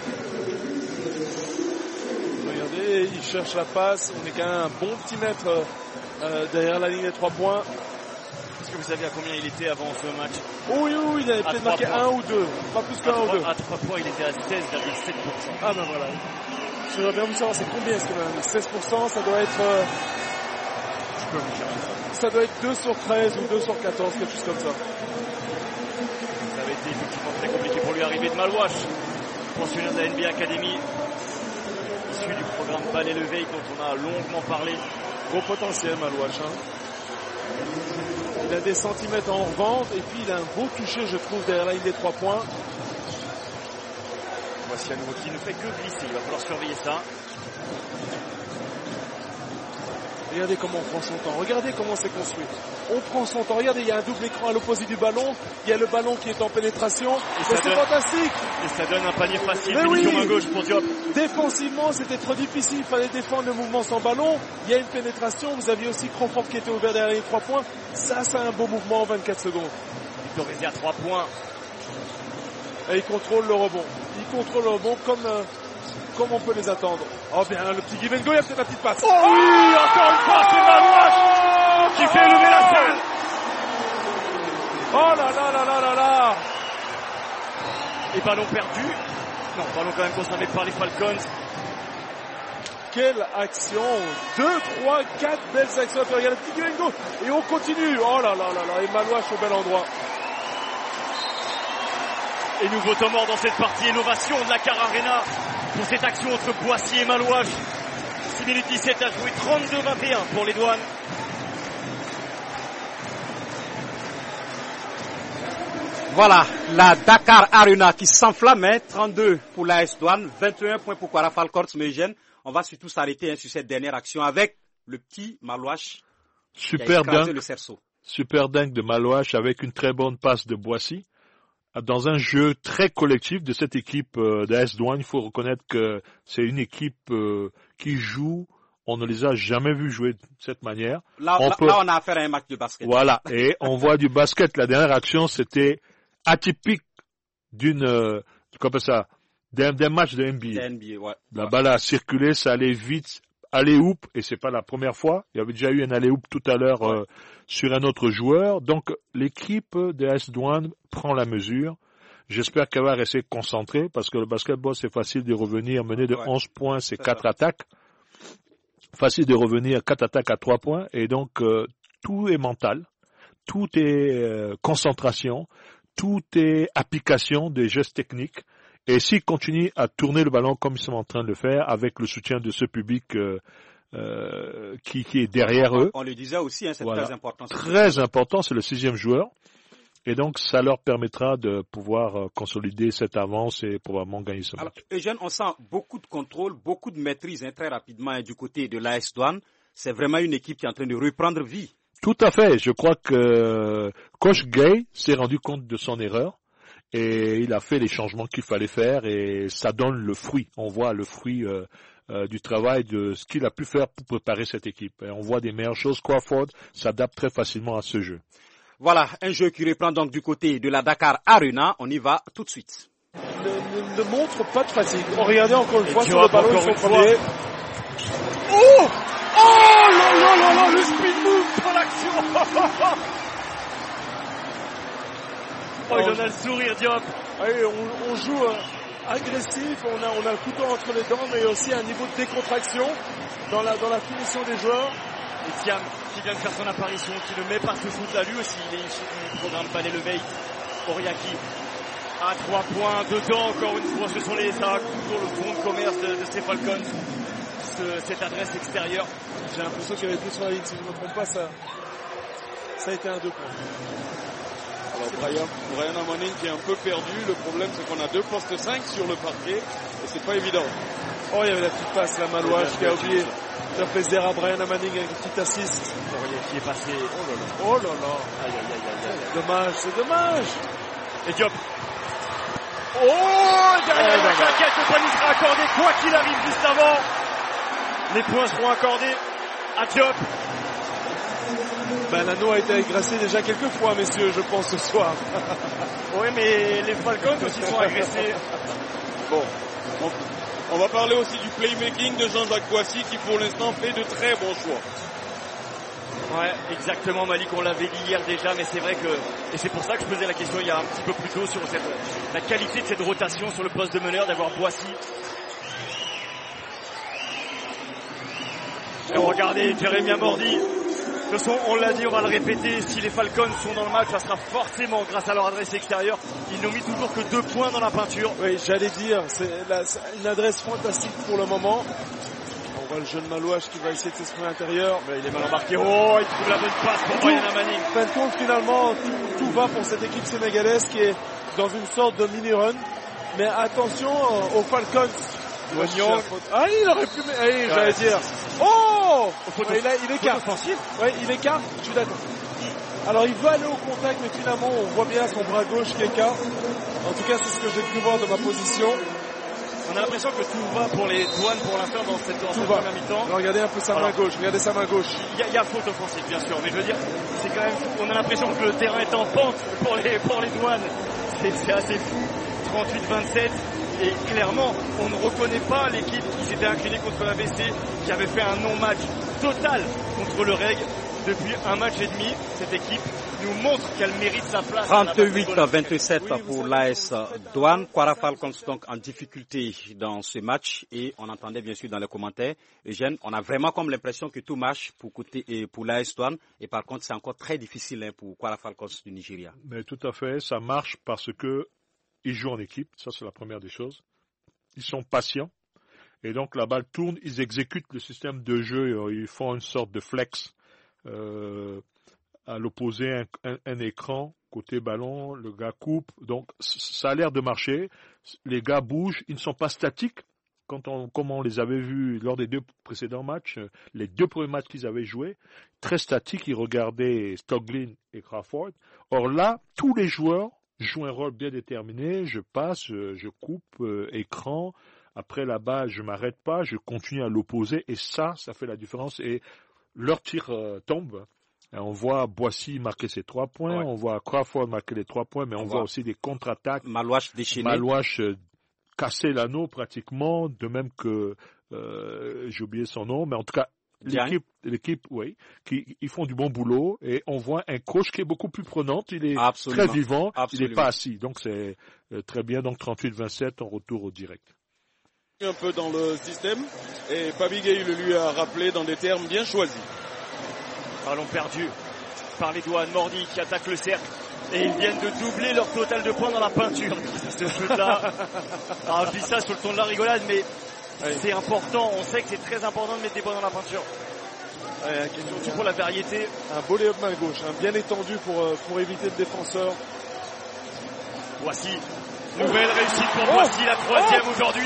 Regardez, il cherche la passe. On est quand même un bon petit mètre euh, derrière la ligne des trois points. Est-ce que vous savez à combien il était avant ce match? Oh oui, oui, oui, il avait peut-être marqué un ou deux. Pas plus qu'un ou deux. À trois points, il était à seize virgule sept pour cent. Ah ben voilà. Je voudrais bien vous savoir, c'est combien est-ce que même seize pour cent, ça doit être... Euh... Je peux vous chercher ça. Ça doit être deux sur treize ou deux sur quatorze, quelque chose comme ça. Ça avait été effectivement très compliqué pour lui arriver de Malouache. Pensionnaire de la N B A Academy, issu du programme Ballet Leveille dont on a longuement parlé. Gros potentiel Malouache. Hein. Il a des centimètres en revente et puis il a un beau toucher, je trouve, derrière la ligne des trois points. Voici à nouveau qui ne fait que glisser, il va falloir surveiller ça. Regardez comment on prend son temps, regardez comment c'est construit. On prend son temps, regardez, il y a un double écran à l'opposé du ballon, il y a le ballon qui est en pénétration, et c'est donne... fantastique. Et ça donne un panier facile, mais oui, main gauche pour Diop. Défensivement, c'était trop difficile, il fallait défendre le mouvement sans ballon, il y a une pénétration, vous aviez aussi Crawford qui était ouvert derrière les trois points, ça c'est un beau mouvement en vingt-quatre secondes. Victorisé à trois points. Et il contrôle le rebond, il contrôle le rebond comme... Euh... comme on peut les attendre. Oh bien, le petit give and go, il y a peut-être la petite passe. Oh oui, encore une fois, c'est Malouache qui fait lever la salle. Oh là là là là là là. Et ballon perdu. Non, ballon quand même conservé par les Falcons. Quelle action. Deux, trois, quatre belles actions. Il y a le petit give and go. Et on continue. Oh là là là là. Et Malouache au bel endroit. Et nouveau temps mort dans cette partie. Innovation de la Car Arena pour cette action entre Boissy et Malouache. six minutes dix-sept à jouer, trente-deux vingt et un pour les Douanes. Voilà, la Dakar Arena qui s'enflammait, trente-deux pour l'A S Douanes, vingt et un points pour Kwara Falcons, mais Eugène, on va surtout s'arrêter hein, sur cette dernière action avec le petit Malouache Super qui a écrasé dunk, le cerceau. super dunk de Malouache avec une très bonne passe de Boissy. Dans un jeu très collectif de cette équipe euh, de A S Douanes, il faut reconnaître que c'est une équipe euh, qui joue. On ne les a jamais vus jouer de cette manière. Là, on, là, peut... là, on a affaire à un match de basket. Voilà, et on voit du basket. La dernière action, c'était atypique d'une, euh, comment ça, d'un, d'un match de N B A. N B A, ouais. La balle a circulé, ça allait vite, alley-oop, et c'est pas la première fois. Il y avait déjà eu un alley-oop tout à l'heure euh, sur un autre joueur. Donc l'équipe de A S Douanes prend la mesure. J'espère qu'elle va rester concentrée parce que le basketball, c'est facile de revenir mener de ouais. onze points, c'est quatre attaques. Facile de revenir quatre attaques à trois points. Et donc, euh, tout est mental. Tout est euh, concentration. Tout est application des gestes techniques. Et s'ils continuent à tourner le ballon comme ils sont en train de le faire avec le soutien de ce public euh, euh, qui, qui est derrière on, eux. On le disait aussi, hein, c'est voilà. très important. Très important, c'est le sixième joueur. Et donc, ça leur permettra de pouvoir consolider cette avance et probablement gagner ce match. Alors, Eugène, on sent beaucoup de contrôle, beaucoup de maîtrise hein, très rapidement hein, du côté de l'A S Douanes. C'est vraiment une équipe qui est en train de reprendre vie. Tout à fait. Je crois que Coach Gay s'est rendu compte de son erreur et il a fait les changements qu'il fallait faire et ça donne le fruit. On voit le fruit euh, euh, du travail de ce qu'il a pu faire pour préparer cette équipe. Et on voit des meilleures choses. Crawford s'adapte très facilement à ce jeu. Voilà, un jeu qui reprend donc du côté de la Dakar Arena. On y va tout de suite. Ne, ne, ne montre pas de fatigue. On regardait encore une fois sur le ballon, ils sont premiers. Oh Oh là là là là, le speed move pour l'action. Oh, il donne le sourire, Diop. Oui, on, on joue euh, agressif, on a, on a le couteau entre les dents, mais aussi un niveau de décontraction dans la, dans la finition des joueurs. Et Thiam qui vient de faire son apparition, qui ne met pas ce foot là lui aussi, il est issu du programme Palais Leveille. Oriaki à trois points, dedans encore une fois, ce sont les Sacs, toujours le fonds de commerce de, de ces Falcons, ce, cette adresse extérieure. J'ai l'impression qu'il y avait deux sur la ligne, si je ne me trompe pas, ça, ça a été un deux points. Alors Brian, Brian Amanning qui est un peu perdu, le problème c'est qu'on a deux postes cinq sur le parquet et c'est pas évident. Oh, il y avait la petite passe, la Malouache qui a oublié. Ça fait plaisir à Brian Amanning avec une petite assist. Qui est passé. Oh là là. Oh là là. Aïe, aïe, aïe, aïe, aïe. Dommage, c'est dommage. Et Diop. Oh, derrière oh, la claquette, le panier sera accordé quoi qu'il arrive juste avant. Les points seront accordés à Diop. Ben, l'anneau a été agressé déjà quelques fois, messieurs, je pense, ce soir. Oui, mais les Falcons aussi sont agressés. Bon. On... On va parler aussi du playmaking de Jean-Jacques Boissy qui pour l'instant fait de très bons choix. Ouais, exactement Malik, on l'avait dit hier déjà, mais c'est vrai que, et c'est pour ça que je posais la question il y a un petit peu plus tôt sur cette, la qualité de cette rotation sur le poste de meneur d'avoir Boissy. Et regardez, Jérémy Amordi. De toute façon, on l'a dit, on va le répéter, si les Falcons sont dans le match, ça sera forcément grâce à leur adresse extérieure. Ils n'ont mis toujours que deux points dans la peinture. Oui, j'allais dire, c'est, la, c'est une adresse fantastique pour le moment. On voit le jeune Malouache qui va essayer de s'exprimer à l'intérieur. Mais il est mal embarqué. Oh, il trouve la bonne passe pour Brian Amanning. En fin de compte, finalement, tout, tout va pour cette équipe sénégalaise qui est dans une sorte de mini-run. Mais attention aux Falcons. Ah, il aurait pu... Ah, oui, j'allais ouais, dire... Oh ouais, il, a, il écarte. Ouais, il écarte, je suis d'accord. Alors, il veut aller au contact, mais finalement, on voit bien son bras gauche qui écarte. En tout cas, c'est ce que j'ai pu voir de ma position. On a l'impression que tout va pour les Douanes pour l'instant dans cette, dans cette première mi-temps. Regardez un peu sa main gauche, regardez sa main gauche. Il y, y a faute offensive, bien sûr, mais je veux dire, c'est quand même... On a l'impression que le terrain est en pente pour les, pour les Douanes. C'est, c'est assez fou. trente-huit vingt-sept. Et clairement, on ne reconnaît pas l'équipe qui s'était inclinée contre l'A B C, qui avait fait un non-match total contre le Reg. Depuis un match et demi, cette équipe nous montre qu'elle mérite sa place. trente-huit vingt-sept pour l'A S Douanes. Kwara Falcons donc en difficulté dans ce match. Et on entendait bien sûr dans les commentaires, Eugène, on a vraiment comme l'impression que tout marche pour, côté, pour l'A S Douanes. Et par contre, c'est encore très difficile hein, pour Kwara Falcons du Nigeria. Mais tout à fait, ça marche parce que ils jouent en équipe, ça c'est la première des choses. Ils sont patients. Et donc la balle tourne, ils exécutent le système de jeu, ils font une sorte de flex. Euh, à l'opposé, un, un, un écran, côté ballon, le gars coupe. Donc ça a l'air de marcher. Les gars bougent, ils ne sont pas statiques. quand on, comme on les avait vus lors des deux précédents matchs, les deux premiers matchs qu'ils avaient joués, très statiques, ils regardaient Stoglin et Crawford. Or là, tous les joueurs jouent un rôle bien déterminé. Je passe, je, je coupe, euh, écran. Après la balle, je m'arrête pas, je continue à l'opposer. Et ça, ça fait la différence. Et leur tir euh, tombe. On voit Boissy marquer ses trois points, ouais. on voit Crawford marquer les trois points, mais on, on voit aussi des contre-attaques. Malouache déchaîné. Malouache euh, casser l'anneau pratiquement, de même que euh, j'ai oublié son nom, mais en tout cas l'équipe, l'équipe, oui, qui ils font du bon boulot et on voit un coach qui est beaucoup plus prenant. Il est Absolument. très vivant, Absolument. il n'est pas assis, donc c'est euh, très bien. Donc trente-huit vingt-sept, on retourne au direct. Un peu dans le système et Pabigay le lui a rappelé dans des termes bien choisis. Ballon perdu par les Douanes, Mordi qui attaque le cercle et ils viennent de doubler leur total de points dans la peinture. Ce shoot-là, alors je dis ça sur le ton de la rigolade, mais oui. c'est important. On sait que c'est très important de mettre des points dans la peinture. Ouais, surtout pour la variété. Un beau lay-up main gauche, hein, bien étendu pour pour éviter le défenseur. Voici nouvelle réussite pour oh Voici la troisième oh aujourd'hui.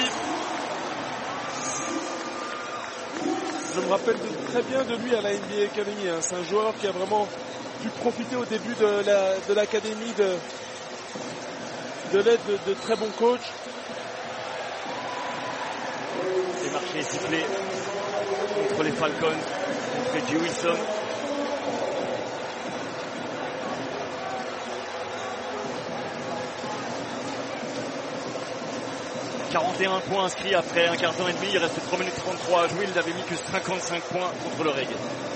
Je me rappelle de, très bien de lui à la N B A Academy. Hein. C'est un joueur qui a vraiment pu profiter au début de, la, de l'académie de, de l'aide de, de très bons coachs. Les marchés sifflés contre les Falcons, contre Jay Wilson. quarante et un points inscrits après un quart d'heure et demi, il reste trois minutes trente-trois à jouer, il n'avait mis que cinquante-cinq points contre le Reg.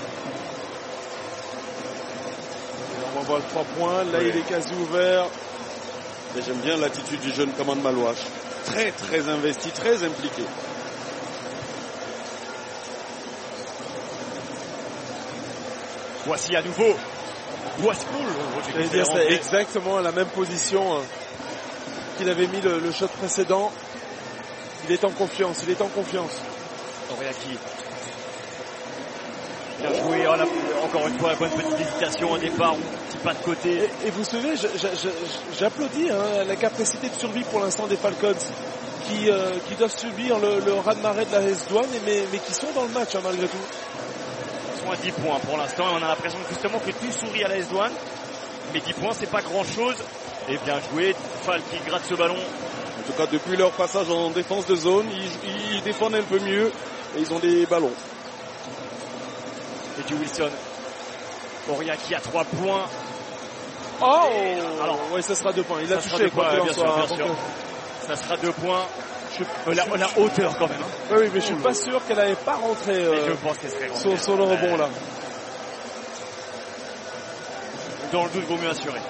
On va voir le trois points, là oui. il est quasi ouvert. Et j'aime bien l'attitude du jeune Kaman Malouache, très très investi, très impliqué. Voici à nouveau, voici dire, c'est exactement à la même position hein, qu'il avait mis le, le shot précédent. Il est en confiance, il est en confiance. Oriaki. Bien joué, oh, là, encore une fois, bonne petite hésitation au départ, petit pas de côté. Et, et vous savez, je, je, je, j'applaudis hein, la capacité de survie pour l'instant des Falcons qui, euh, qui doivent subir le, le raz-de-marée de la S Douane, mais, mais qui sont dans le match hein, malgré tout. Ils sont à dix points pour l'instant et on a l'impression justement que tout sourit à la S Douane, mais dix points c'est pas grand chose. Et bien joué, Fall qui gratte ce ballon. En tout cas, depuis leur passage en défense de zone, ils, ils défendent un peu mieux et ils ont des ballons. Et du Wilson. Oria qui a trois points. Oh et, alors, oui, ça sera deux points. Il a touché quoi, bien sûr, bien sûr. Ça sera deux points. Je, euh, la, la hauteur quand même. Hein. Oui, oui, mais je suis pas sûr qu'elle n'avait pas rentré euh, je pense qu'elle serait rentrée. Sur, sur le rebond là. Dans le doute, vaut mieux assurer.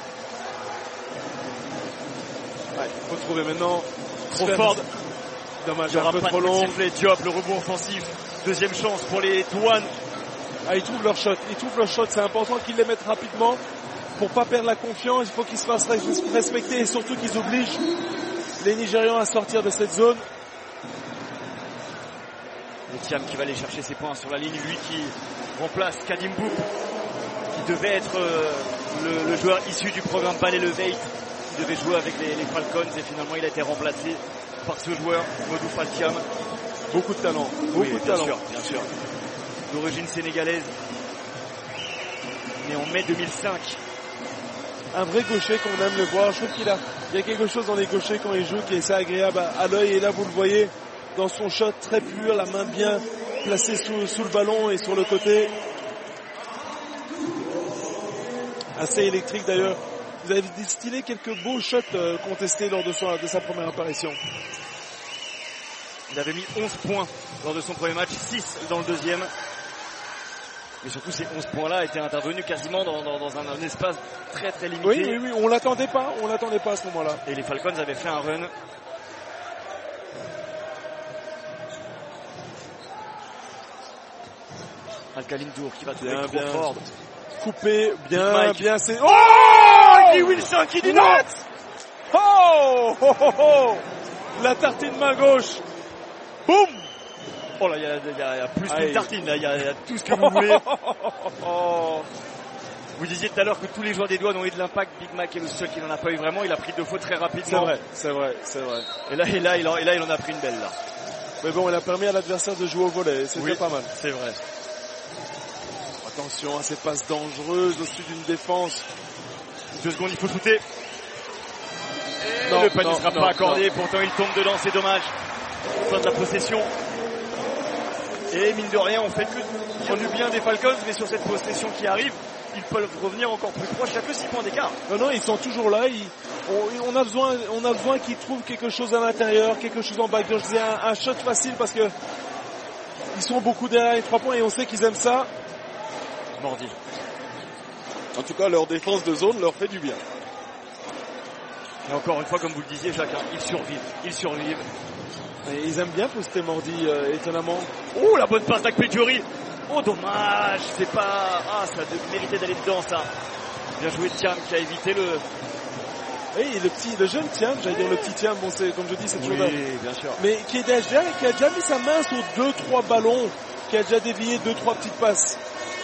Ouais, faut trouver maintenant Crawford. Dommage, il y aura un peu pas trop de long. Sifflet. Diop, le rebond offensif. Deuxième chance pour les Douanes. Ah, ils trouvent leur shot. Ils trouvent leur shot. C'est important qu'ils les mettent rapidement pour pas perdre la confiance. Il faut qu'ils se fassent respecter et surtout qu'ils obligent les Nigérians à sortir de cette zone. Et Thiam qui va aller chercher ses points sur la ligne. Lui qui remplace Kadim Bouk, qui devait être euh, le, le joueur issu du programme Bal Elevate. Il devait jouer avec les, les Falcons et finalement il a été remplacé par ce joueur, Modou Faltiam. Beaucoup de talent, beaucoup oui, de bien talent. Sûr, bien sûr. D'origine sénégalaise, né en mai deux mille cinq. Un vrai gaucher qu'on aime le voir. Je trouve qu'il a, il y a quelque chose dans les gauchers quand il joue qui est assez agréable à, à l'œil. Et là, vous le voyez dans son shot très pur, la main bien placée sous, sous le ballon et sur le côté. Assez électrique d'ailleurs. Vous avez distillé quelques beaux shots euh, contestés lors de sa, de sa première apparition. Il avait mis onze points lors de son premier match, six dans le deuxième. Mais surtout ces onze points-là étaient intervenus quasiment dans, dans, dans un, un espace très très limité. Oui, oui, oui, on l'attendait pas, on l'attendait pas à ce moment-là. Et les Falcons avaient fait un run. Al-Khalim Dour qui va trouver bien, bien fort. Coupé, bien, Mike. bien, c'est... Oh, Guy Wilson qui dit non. Oh, oh, oh, oh. La tartine main gauche. Boum. Oh là, il y a, y, a, y a plus Aïe. qu'une tartine, là, il y, y a tout ce que vous voulez. Vous disiez tout à l'heure que tous les joueurs des Douanes ont eu de l'impact. Big Mac est le seul qui n'en a pas eu vraiment. Il a pris deux fautes très rapidement. C'est vrai, c'est vrai, c'est vrai. Et là, et là, il en, et là, il en a pris une belle, là. Mais bon, il a permis à l'adversaire de jouer au volet. C'était oui, pas mal. C'est vrai. Attention à ces passes dangereuses au-dessus d'une défense. Deux secondes, il faut shooter. Et non, le panier ne non, sera non, pas accordé. non. Pourtant, il tombe dedans. C'est dommage. Fin de la possession. Et mine de rien, on fait que dire du bien des Falcons, mais sur cette possession qui arrive, ils peuvent revenir encore plus proche. Il n'y a que six points d'écart. Non, non, ils sont toujours là. Ils, on, on a besoin, on a besoin qu'ils trouvent quelque chose à l'intérieur, quelque chose en backdoor. Je disais un, un shot facile parce que ils sont beaucoup derrière les trois points et on sait qu'ils aiment ça. Mordi. En tout cas, leur défense de zone leur fait du bien. Et encore une fois, comme vous le disiez, chacun, ils survivent. Ils survivent. Et ils aiment bien poster Mordi, euh, étonnamment. Oh, la bonne passe d'Akpejori. Oh, dommage. C'est pas... Ah, ça méritait d'aller dedans, ça. Bien joué de Thiam qui a évité le... Oui, le petit, le jeune Thiam, j'allais dire le petit Thiam, bon, c'est, comme je dis, c'est toujours... Oui, bien sûr. Mais qui est déjà, qui a déjà mis sa main sur deux, trois ballons, qui a déjà dévié deux, trois petites passes.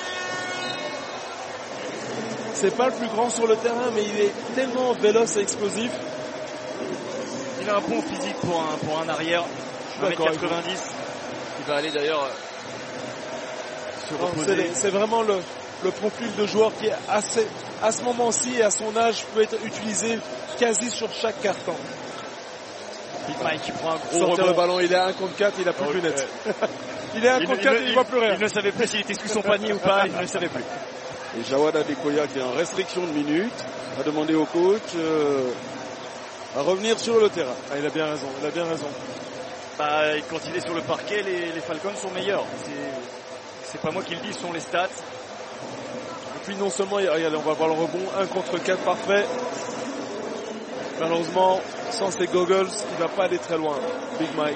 C'est pas le plus grand sur le terrain, mais il est tellement véloce et explosif. Il a un bon physique pour un, pour un arrière. un mètre quatre-vingt-dix. Il va aller d'ailleurs se reposer. C'est, c'est vraiment le, le profil de joueur qui, à ce, à ce moment-ci et à son âge, peut être utilisé quasi sur chaque carton. Big Mike qui prend un gros Sortir rebond. le ballon, il est à un contre quatre, il a plus oh, de lunettes. Euh... il est à un contre quatre, il ne voit plus rien. Il ne savait plus s'il était sous son panier ou pas, il ne le savait plus. Et Jawad Adekoya qui est en restriction de minutes a demandé au coach euh, à revenir sur le terrain. Ah, il a bien raison, il a bien raison. Bah, quand il est sur le parquet, les, les Falcons sont meilleurs. C'est, c'est pas moi qui le dis, ce sont les stats. Et puis non seulement, regardez, on va voir le rebond, un contre quatre, parfait. Malheureusement, sans ses goggles, il va pas aller très loin. Big Mike.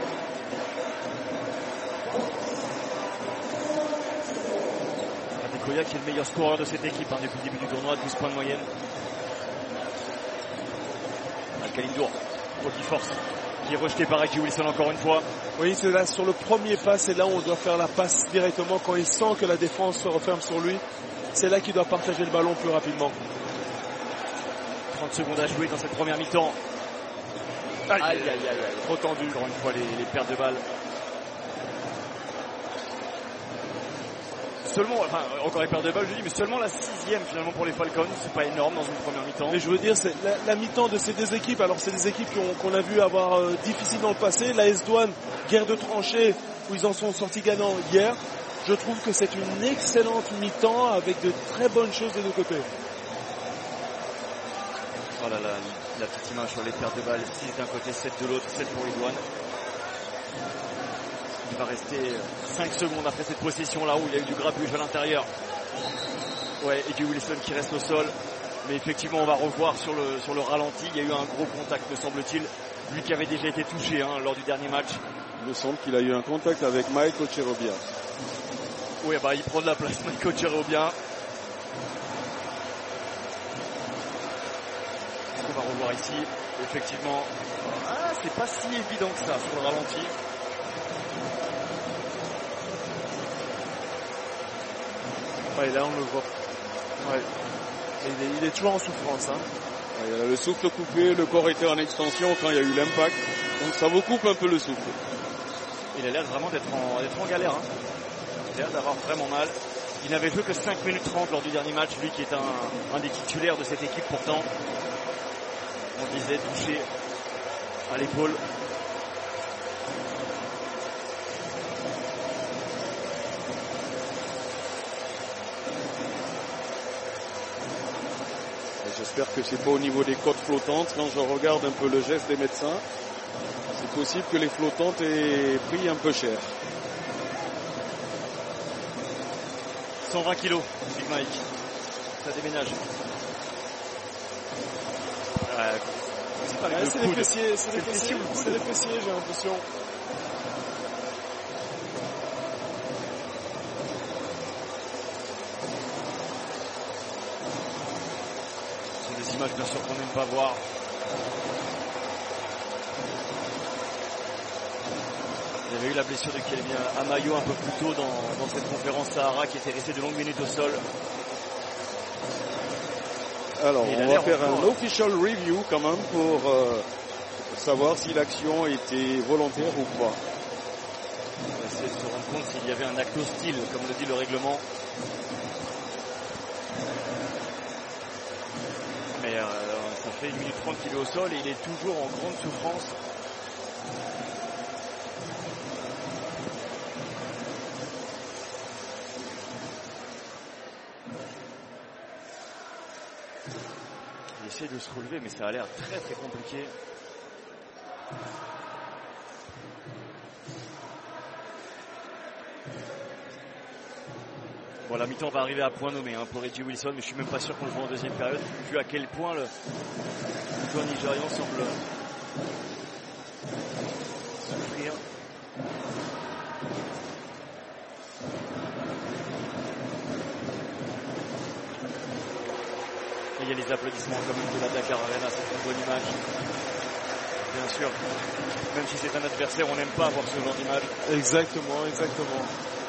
Adekoya qui est le meilleur scoreur de cette équipe hein, depuis le début du tournoi, douze points de moyenne. Al-Khalindour, qui force, qui est rejeté par Reggie Wilson encore une fois. Oui, c'est là sur le premier pas, c'est là où on doit faire la passe directement quand il sent que la défense se referme sur lui. C'est là qu'il doit partager le ballon plus rapidement. trente secondes à jouer dans cette première mi-temps. Aïe, aïe, aïe, aïe, aïe. Trop tendu. Encore une fois, les, les pertes de balles. Seulement, enfin, encore les pertes de balles, je dis, mais seulement la sixième finalement pour les Falcons. C'est pas énorme dans une première mi-temps. Mais je veux dire, c'est la, la mi-temps de ces deux équipes. Alors, c'est des équipes qu'on, qu'on a vu avoir euh, difficile dans le passé. La S-Douane, guerre de tranchées, où ils en sont sortis gagnants hier. Je trouve que c'est une excellente mi-temps avec de très bonnes choses des deux côtés. Oh là là, la petite image sur les pertes de balles, six d'un côté, sept de l'autre, sept pour les douanes. Il va rester cinq secondes après cette possession là où il y a eu du grabuge à l'intérieur. Ouais, et du Wilson qui reste au sol. Mais effectivement, on va revoir sur le, sur le ralenti. Il y a eu un gros contact, me semble-t-il. Lui qui avait déjà été touché hein, lors du dernier match. Il me semble qu'il a eu un contact avec Mike Ocherobia. Oui, bah, il prend de la place, Mike Ocherobia. On va revoir ici, effectivement. Ah, c'est pas si évident que ça sur le ralenti. Ouais, là on le voit. Ouais. Il, est, il est toujours en souffrance. Hein. Ouais, le souffle coupé, le corps était en extension quand il y a eu l'impact. Donc ça vous coupe un peu le souffle. Il a l'air vraiment d'être en, d'être en galère. Hein. Il a l'air d'avoir vraiment mal. Il n'avait joué que cinq minutes trente lors du dernier match, lui qui est un, un des titulaires de cette équipe pourtant. On disait touché à l'épaule. J'espère que c'est pas au niveau des côtes flottantes. Quand je regarde un peu le geste des médecins, c'est possible que les flottantes aient pris un peu cher. cent vingt kilos, Big Mike. Ça déménage. Euh, c'est pas ouais, le c'est, coude. les fessiers, c'est, c'est les fessiers, fessiers, c'est les fessiers, j'ai l'impression. C'est des images bien sûr qu'on n'aime pas voir. Il y avait eu la blessure de Kelvin Amayo un peu plus tôt dans, dans cette conférence Sahara qui était resté de longues minutes au sol. Alors, on va faire un official review quand même pour euh, savoir si l'action était volontaire ou pas. essayer de se rendre compte s'il y avait un acte hostile, comme le dit le règlement. Mais euh, ça fait une minute trente qu'il est au sol et il est toujours en grande souffrance. Il essaie de se relever, mais ça a l'air très très compliqué. Bon, la mi-temps va arriver à point nommé hein, pour Reggie Wilson, mais je suis même pas sûr qu'on le voit en deuxième période, vu à quel point le joueur nigérian semble souffrir. Et il y a les applaudissements quand même de la Dakar Arena, c'est une bonne image. Bien sûr, même si c'est un adversaire, on n'aime pas avoir ce genre d'image. Exactement, exactement.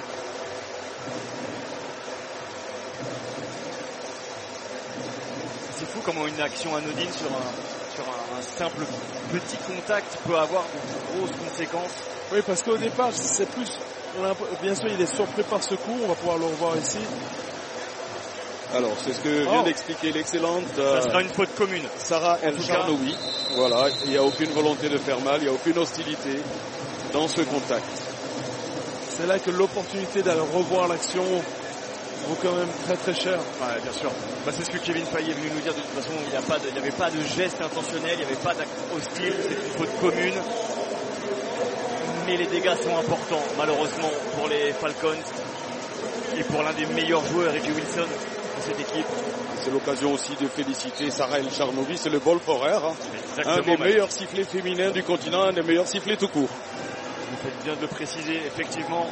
C'est fou comment une action anodine sur un, sur un, un simple petit contact peut avoir de grosses conséquences. Oui, parce qu'au départ, c'est plus... On a, bien sûr, il est surpris par ce coup, on va pouvoir le revoir ici. Alors, c'est ce que vient oh. d'expliquer l'excellente... Euh, Ça sera une faute commune. Sarah El Charnoui. Voilà, il n'y a aucune volonté de faire mal, il n'y a aucune hostilité dans ce contact. C'est là que l'opportunité d'aller revoir l'action vaut quand même très très cher. Ouais, bien sûr. Bah, c'est ce que Kevin Fay est venu nous dire. De toute façon, il n'y avait pas de geste intentionnel, il n'y avait pas d'acte hostile, c'est une faute commune. Mais les dégâts sont importants, malheureusement, pour les Falcons et pour l'un des meilleurs joueurs, Reggie Wilson, de cette équipe. C'est l'occasion aussi de féliciter Sarah El Charnoui, c'est le Wolf horaire, hein. Un des même. meilleurs sifflets féminins du continent, un des meilleurs sifflets tout court. Vous faites bien de le préciser, effectivement.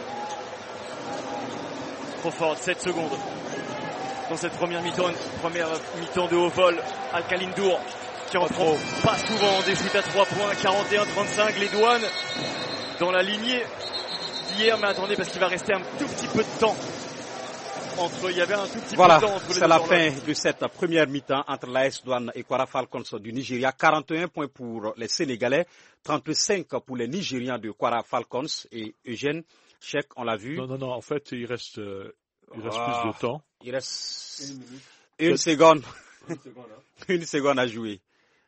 Crawford, sept secondes. Dans cette première mi-temps, première mi-temps de haut vol, Al-Khalindour qui en prend pas souvent des shoots à trois points, quarante et un trente-cinq, les Douanes dans la lignée d'hier, mais attendez parce qu'il va rester un tout petit peu de temps. Entre, il y avait un tout petit voilà, peu de temps entre les deux. C'est la fin de cette première mi-temps entre l'A S Douanes et Kwara Falcons du Nigeria. quarante et un points pour les Sénégalais, trente-cinq pour les Nigérians de Kwara Falcons. Et Eugène, Cheikh, on l'a vu. Non, non, non, en fait, il reste, euh, il reste oh, plus de temps. Il reste une, une seconde. Une seconde, hein. Une seconde à jouer.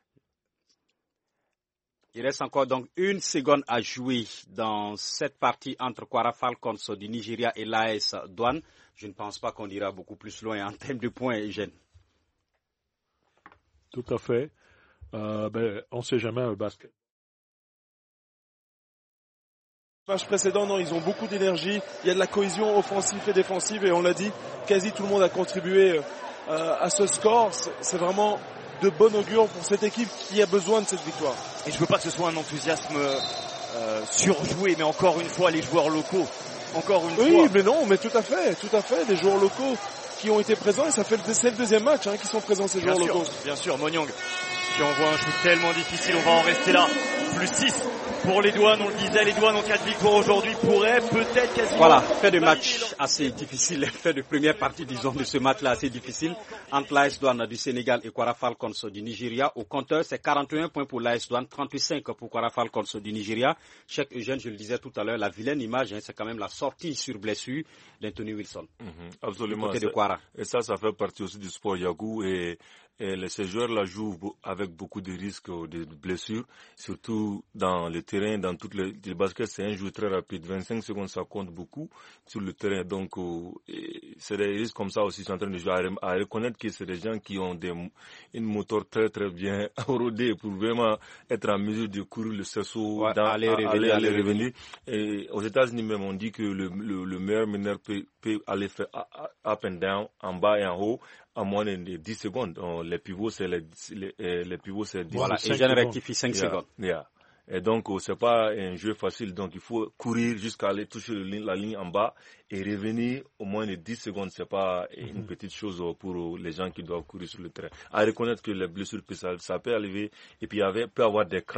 Il reste encore donc une seconde à jouer dans cette partie entre Kwara Falcons du Nigeria et l'A S Douanes. Je ne pense pas qu'on ira beaucoup plus loin en termes de points, Eugène. Tout à fait. Euh, ben, on ne sait jamais un basket. Match précédent, non, ils ont beaucoup d'énergie. Il y a de la cohésion offensive et défensive et on l'a dit, quasi tout le monde a contribué euh, à ce score. C'est, c'est vraiment de bon augure pour cette équipe qui a besoin de cette victoire. Et je veux pas que ce soit un enthousiasme euh, surjoué, mais encore une fois, les joueurs locaux, encore une oui, fois. Oui, mais non, mais tout à fait, tout à fait, des joueurs locaux qui ont été présents et ça fait le, c'est le deuxième match hein, qui sont présents ces bien joueurs sûr, locaux. Bien sûr, Monyang qui envoie un shoot tellement difficile, on va en rester là. Plus six pour les Douanes, on le disait, les Douanes en quatre victoires aujourd'hui pourraient peut-être quasiment... Voilà, fait de match assez difficile, fait de première partie, disons, de ce match-là assez difficile entre l'A S Douanes du Sénégal et Kwara Falcons du Nigeria. Au compteur, c'est quarante et un points pour l'A S Douanes, trente-cinq pour Kwara Falcons du Nigeria. Cheikh Eugène, je le disais tout à l'heure, la vilaine image, hein, c'est quand même la sortie sur blessure d'Anthony Wilson. Mm-hmm, absolument. Du côté de Kwara. Et ça, ça fait partie aussi du sport Yagou et... Et ces joueurs-là jouent avec beaucoup de risques de blessures, surtout dans le terrain, dans toutes les, le basket, c'est un jeu très rapide. vingt-cinq secondes, ça compte beaucoup sur le terrain. Donc, c'est des risques comme ça aussi, je suis en train de jouer à, à reconnaître que c'est des gens qui ont des, une moteur très très bien rodée pour vraiment être en mesure de courir le cerceau, ouais, dans, aller, à, revenir, aller, aller, aller revenir. Et aux États-Unis même, on dit que le, le, le meilleur meneur peut, peut aller faire up and down, en bas et en haut, à moins de dix secondes. Les pivots, c'est les, les, les pivots, c'est dix voilà, et je rectifie cinq yeah, secondes. Yeah. Et donc, c'est pas un jeu facile. Donc, il faut courir jusqu'à aller toucher la ligne en bas et revenir au moins de dix secondes. C'est pas mm-hmm. une petite chose pour les gens qui doivent courir sur le terrain. À reconnaître que les blessures, ça, ça peut arriver. Et puis, il y avait, peut avoir des crampes.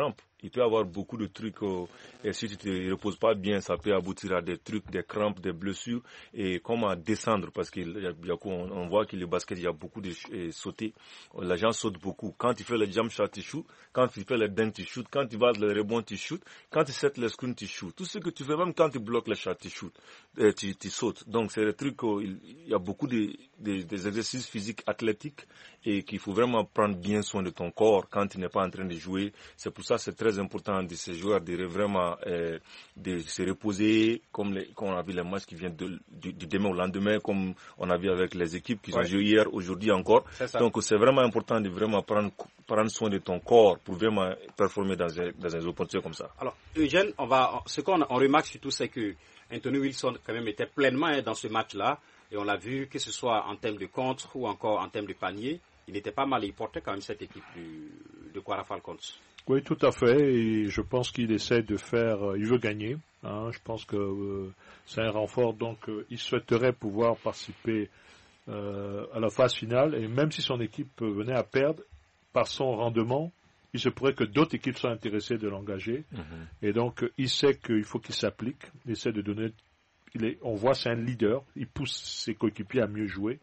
il peut avoir beaucoup de trucs, euh, et si tu ne te reposes pas bien, ça peut aboutir à des trucs, des crampes, des blessures, et comment descendre, parce qu'on on voit que le basket, il y a beaucoup de euh, sauter, les gens sautent beaucoup. Quand tu fais le jump shot, tu shoot, quand tu fais le dunk, tu shoot, quand tu vas le rebond, tu shoot, quand tu set le screen, tu shoot. Tout ce que tu fais, même quand tu bloques le shot, tu shoot, euh, tu, tu sautes. Donc c'est des trucs, euh, il, il y a beaucoup de, de, des exercices physiques athlétiques, et qu'il faut vraiment prendre bien soin de ton corps quand tu n'es pas en train de jouer. C'est pour ça que c'est très important de ces joueurs de vraiment euh, de se reposer, comme, les, comme on a vu les matchs qui viennent de, du, du demain au lendemain, comme on a vu avec les équipes qui ouais. ont joué hier, aujourd'hui encore. Donc c'est vraiment important de vraiment prendre, prendre soin de ton corps pour vraiment performer dans un, dans un opportunité comme ça. Alors Eugène, on va, ce qu'on on remarque surtout, c'est que Anthony Wilson quand même était pleinement hein, dans ce match-là, et on l'a vu que ce soit en termes de contre ou encore en termes de panier. Il était pas mal, il portait quand même cette équipe du, de Kwara Falcons. Oui, tout à fait, et je pense qu'il essaie de faire, euh, il veut gagner, hein, je pense que euh, c'est un renfort, donc euh, il souhaiterait pouvoir participer euh, à la phase finale, et même si son équipe venait à perdre, par son rendement, il se pourrait que d'autres équipes soient intéressées de l'engager, mm-hmm. et donc euh, il sait qu'il faut qu'il s'applique, il essaie de donner, il est, on voit c'est un leader, il pousse ses coéquipiers à mieux jouer,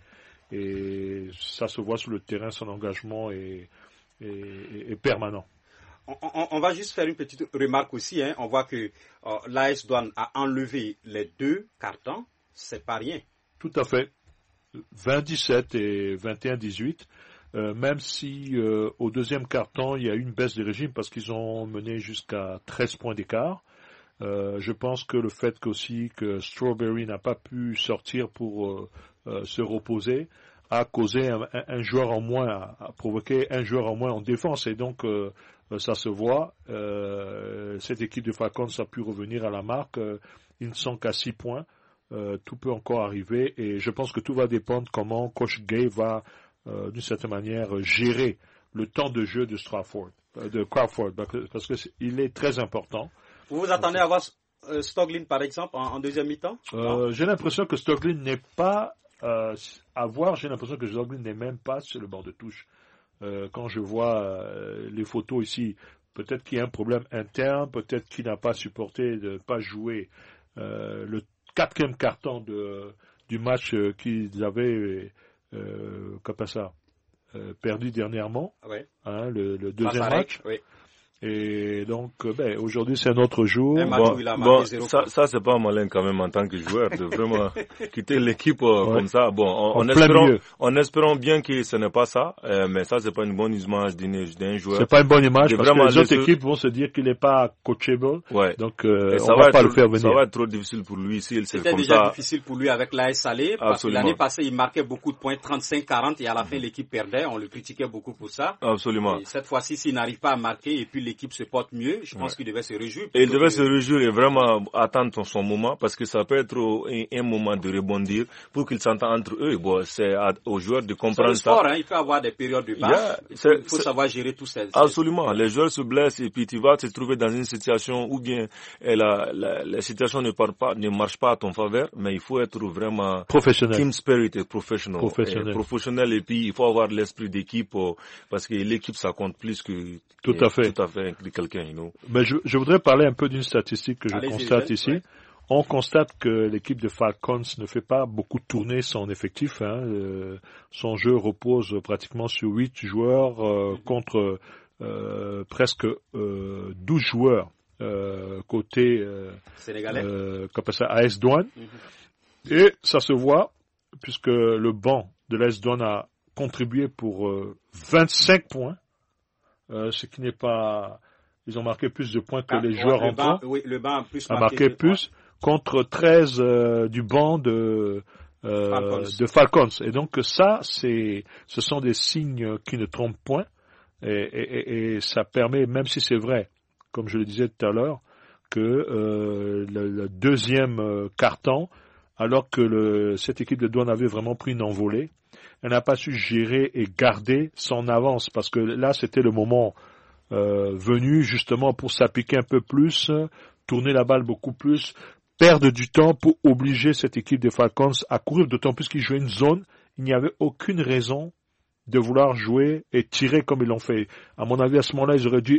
et ça se voit sur le terrain, son engagement est, est, est, est permanent. On, on, on va juste faire une petite remarque aussi. Hein. On voit que euh, l'A S Douane a enlevé les deux cartons. C'est pas rien. Tout à fait. vingt dix-sept et vingt et un dix-huit. Euh, même si euh, au deuxième carton, il y a eu une baisse de régime parce qu'ils ont mené jusqu'à treize points d'écart. Euh, je pense que le fait qu'aussi que Strawberry n'a pas pu sortir pour euh, euh, se reposer a causé un, un, un joueur en moins, a, a provoqué un joueur en moins en défense, et donc euh, ça se voit. Euh, cette équipe de Falcons a pu revenir à la marque. Euh, ils ne sont qu'à six points. Euh, tout peut encore arriver, et je pense que tout va dépendre comment Coach Gay va, euh, d'une certaine manière, gérer le temps de jeu de Stratford, euh, de Crawford, parce que il est très important. Vous vous attendez à voir euh, Stoglin, par exemple, en, en deuxième mi-temps? euh, J'ai l'impression que Stoglin n'est pas euh, à voir. J'ai l'impression que Stoglin n'est même pas sur le bord de touche. Euh, quand je vois euh, les photos ici, peut-être qu'il y a un problème interne, peut-être qu'il n'a pas supporté de ne pas jouer euh, le quatrième carton de, du match euh, qu'ils avaient euh, comme ça, euh, perdu dernièrement, oui. hein, le, le deuxième match. Oui. Et donc, ben, aujourd'hui, c'est un autre jour. Un bon, bon ça, ça, c'est pas malin quand même en tant que joueur de vraiment quitter l'équipe euh, ouais. comme ça. Bon, en, en, espérant, en espérant bien que ce n'est pas ça, euh, mais ça, c'est pas une bonne image d'un joueur. C'est pas une bonne image parce que les autres équipes vont se dire qu'il n'est pas coachable. Ouais. Donc, euh, on va, va pas être, le faire venir. Ça va être trop difficile pour lui s'il c'est comme ça. C'était déjà difficile pour lui avec l'A S Salé parce que l'année passée, il marquait beaucoup de points, trente-cinq quarante, et à la fin, l'équipe perdait. On le critiquait beaucoup pour ça. Absolument. Et cette fois-ci, s'il n'arrive pas à marquer et puis l'équipe se porte mieux, je pense ouais. qu'il devait se réjouir. Et il devait que... se réjouir et vraiment attendre son moment, parce que ça peut être un, un moment de rebondir pour qu'ils s'entendent entre eux. Bon, c'est à, aux joueurs de comprendre ça. Sport, hein, il peut avoir des périodes de bas. Yeah, il faut savoir gérer tout ça. Absolument. Les joueurs se blessent et puis tu vas te trouver dans une situation où bien la, la, la situation ne, part pas, ne marche pas à ton faveur, mais il faut être vraiment professionnel. Team spirit et professionnel. Professionnel. Et professionnel et puis il faut avoir l'esprit d'équipe parce que l'équipe ça compte plus que tout à fait, tout à fait de quelqu'un. You know. Mais je, je voudrais parler un peu d'une statistique que je Allez, constate ici. Ouais. On constate que l'équipe de Falcons ne fait pas beaucoup tourner son effectif. Hein. Euh, son jeu repose pratiquement sur huit joueurs euh, mm-hmm. contre euh, presque euh, douze joueurs euh, côté euh, sénégalais, euh, comme ça, A S Douane. Mm-hmm. Et ça se voit puisque le banc de l'A S Douane a contribué pour euh, vingt-cinq points, euh, ce qui n'est pas... Ils ont marqué plus de points que ah, les joueurs entrants. Oui, le banc a plus a marqué, marqué plus points. Contre treize euh, du banc de, euh, Falcons. de Falcons. Et donc ça, c'est, ce sont des signes qui ne trompent point. Et, et, et ça permet, même si c'est vrai, comme je le disais tout à l'heure, que euh, le, le deuxième euh, carton, alors que le, cette équipe de Douane avait vraiment pris une envolée, elle n'a pas su gérer et garder son avance. Parce que là, c'était le moment... Euh, venu justement pour s'appliquer un peu plus, tourner la balle beaucoup plus, perdre du temps pour obliger cette équipe des Falcons à courir, d'autant plus qu'ils jouaient une zone. Il n'y avait aucune raison de vouloir jouer et tirer comme ils l'ont fait. À mon avis, à ce moment-là, ils auraient dû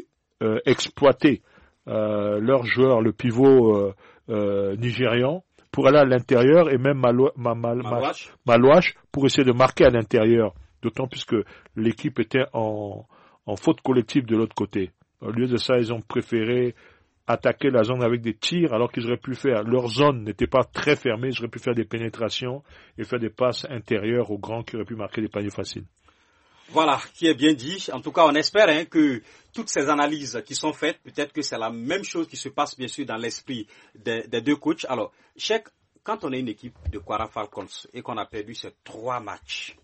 euh, exploiter euh, leur joueur, le pivot euh, euh, nigérian, pour aller à l'intérieur et même Malo- Ma- Ma- Ma- Malouache pour essayer de marquer à l'intérieur. D'autant plus que l'équipe était en, en faute collective de l'autre côté. Au lieu de ça, ils ont préféré attaquer la zone avec des tirs alors qu'ils auraient pu faire. Leur zone n'était pas très fermée, ils auraient pu faire des pénétrations et faire des passes intérieures aux grands qui auraient pu marquer des paniers faciles. Voilà, qui est bien dit. En tout cas, on espère hein, que toutes ces analyses qui sont faites, peut-être que c'est la même chose qui se passe bien sûr dans l'esprit des, des deux coachs. Alors, Cheikh, quand on est une équipe de Kwara Falcons et qu'on a perdu ces trois matchs,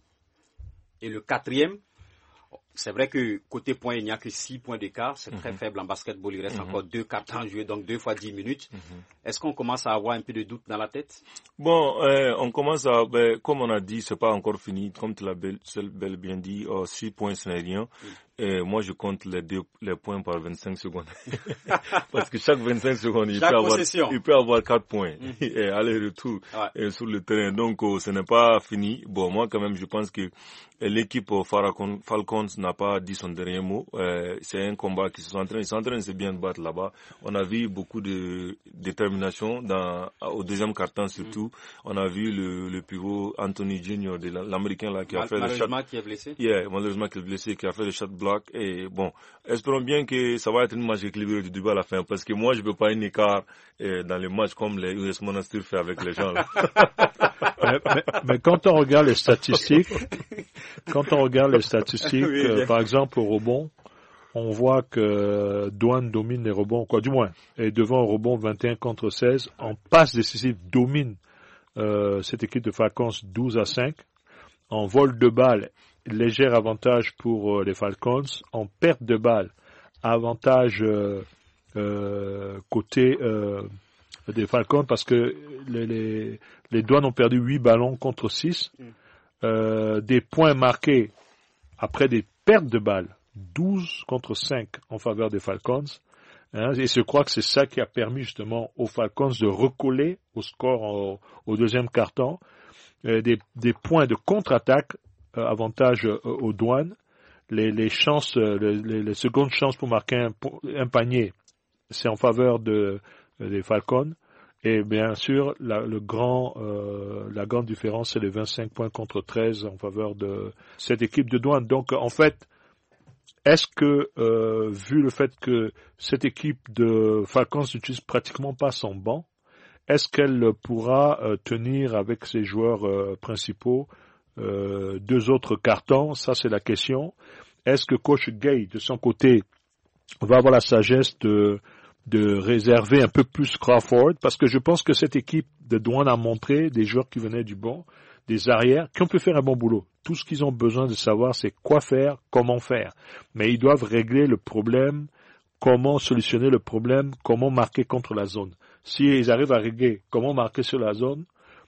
et le quatrième, c'est vrai que côté points, il n'y a que six points d'écart. C'est mm-hmm. très faible en basketball. Il reste mm-hmm. encore deux cartons joués, donc deux fois dix minutes. Mm-hmm. Est-ce qu'on commence à avoir un peu de doute dans la tête? Bon, euh, on commence à, ben, comme on a dit, c'est pas encore fini. Comme tu l'as bel, bel bien dit, oh, six points, ce n'est rien. Mm. Et moi, je compte les deux, les points par vingt-cinq secondes. Parce que chaque vingt-cinq secondes, il, peut avoir, il peut avoir quatre points. Mm. Et aller-retour ouais. et sur le terrain. Donc, oh, ce n'est pas fini. Bon, moi, quand même, je pense que l'équipe oh, Falcons n'a pas dit son dernier mot. Euh, c'est un combat qui sont en train, ils sont en train de se bien battre là-bas. On a vu beaucoup de détermination dans, au deuxième quart-temps surtout. Mm. On a vu le, le pivot Anthony Junior de l'Américain là qui a Mal, fait le shot. Malheureusement qui est blessé. Yeah, malheureusement qui est blessé, qui a fait le shot block. Et bon, espérons bien que ça va être une match équilibrée du début à la fin. Parce que moi, je veux pas un écart euh, dans les matchs comme les U S Monastir fait avec les gens là. mais, mais, mais quand on regarde les statistiques, quand on regarde les statistiques, oui, euh, par exemple au rebond, on voit que Douane domine les rebonds, quoi, du moins, et devant au rebond vingt et un contre seize, en passe décisive domine euh, cette équipe de Falcons douze à cinq, en vol de balle, léger avantage pour euh, les Falcons, en perte de balle, avantage euh, euh, côté euh, des Falcons parce que les, les, les Douanes ont perdu huit ballons contre six, euh, des points marqués après des pertes de balles, douze contre cinq en faveur des Falcons. Hein, et je crois que c'est ça qui a permis justement aux Falcons de recoller au score au, au deuxième quart-temps. Euh, des, des points de contre-attaque, euh, avantage euh, aux Douanes. Les, les chances, euh, les, les secondes chances pour marquer un, un panier, c'est en faveur de, euh, des Falcons. Et bien sûr, la, le grand, euh, la grande différence, c'est les vingt-cinq points contre treize en faveur de cette équipe de Douanes. Donc, en fait, est-ce que, euh, vu le fait que cette équipe de Falcons n'utilise pratiquement pas son banc, est-ce qu'elle pourra euh, tenir avec ses joueurs euh, principaux euh, deux autres cartons? Ça, c'est la question. Est-ce que coach Gay, de son côté, va avoir la sagesse de de réserver un peu plus Crawford, parce que je pense que cette équipe de Douane a montré des joueurs qui venaient du banc, des arrières, qui ont pu faire un bon boulot. Tout ce qu'ils ont besoin de savoir, c'est quoi faire, comment faire. Mais ils doivent régler le problème, comment solutionner le problème, comment marquer contre la zone. S'ils arrivent à régler comment marquer sur la zone,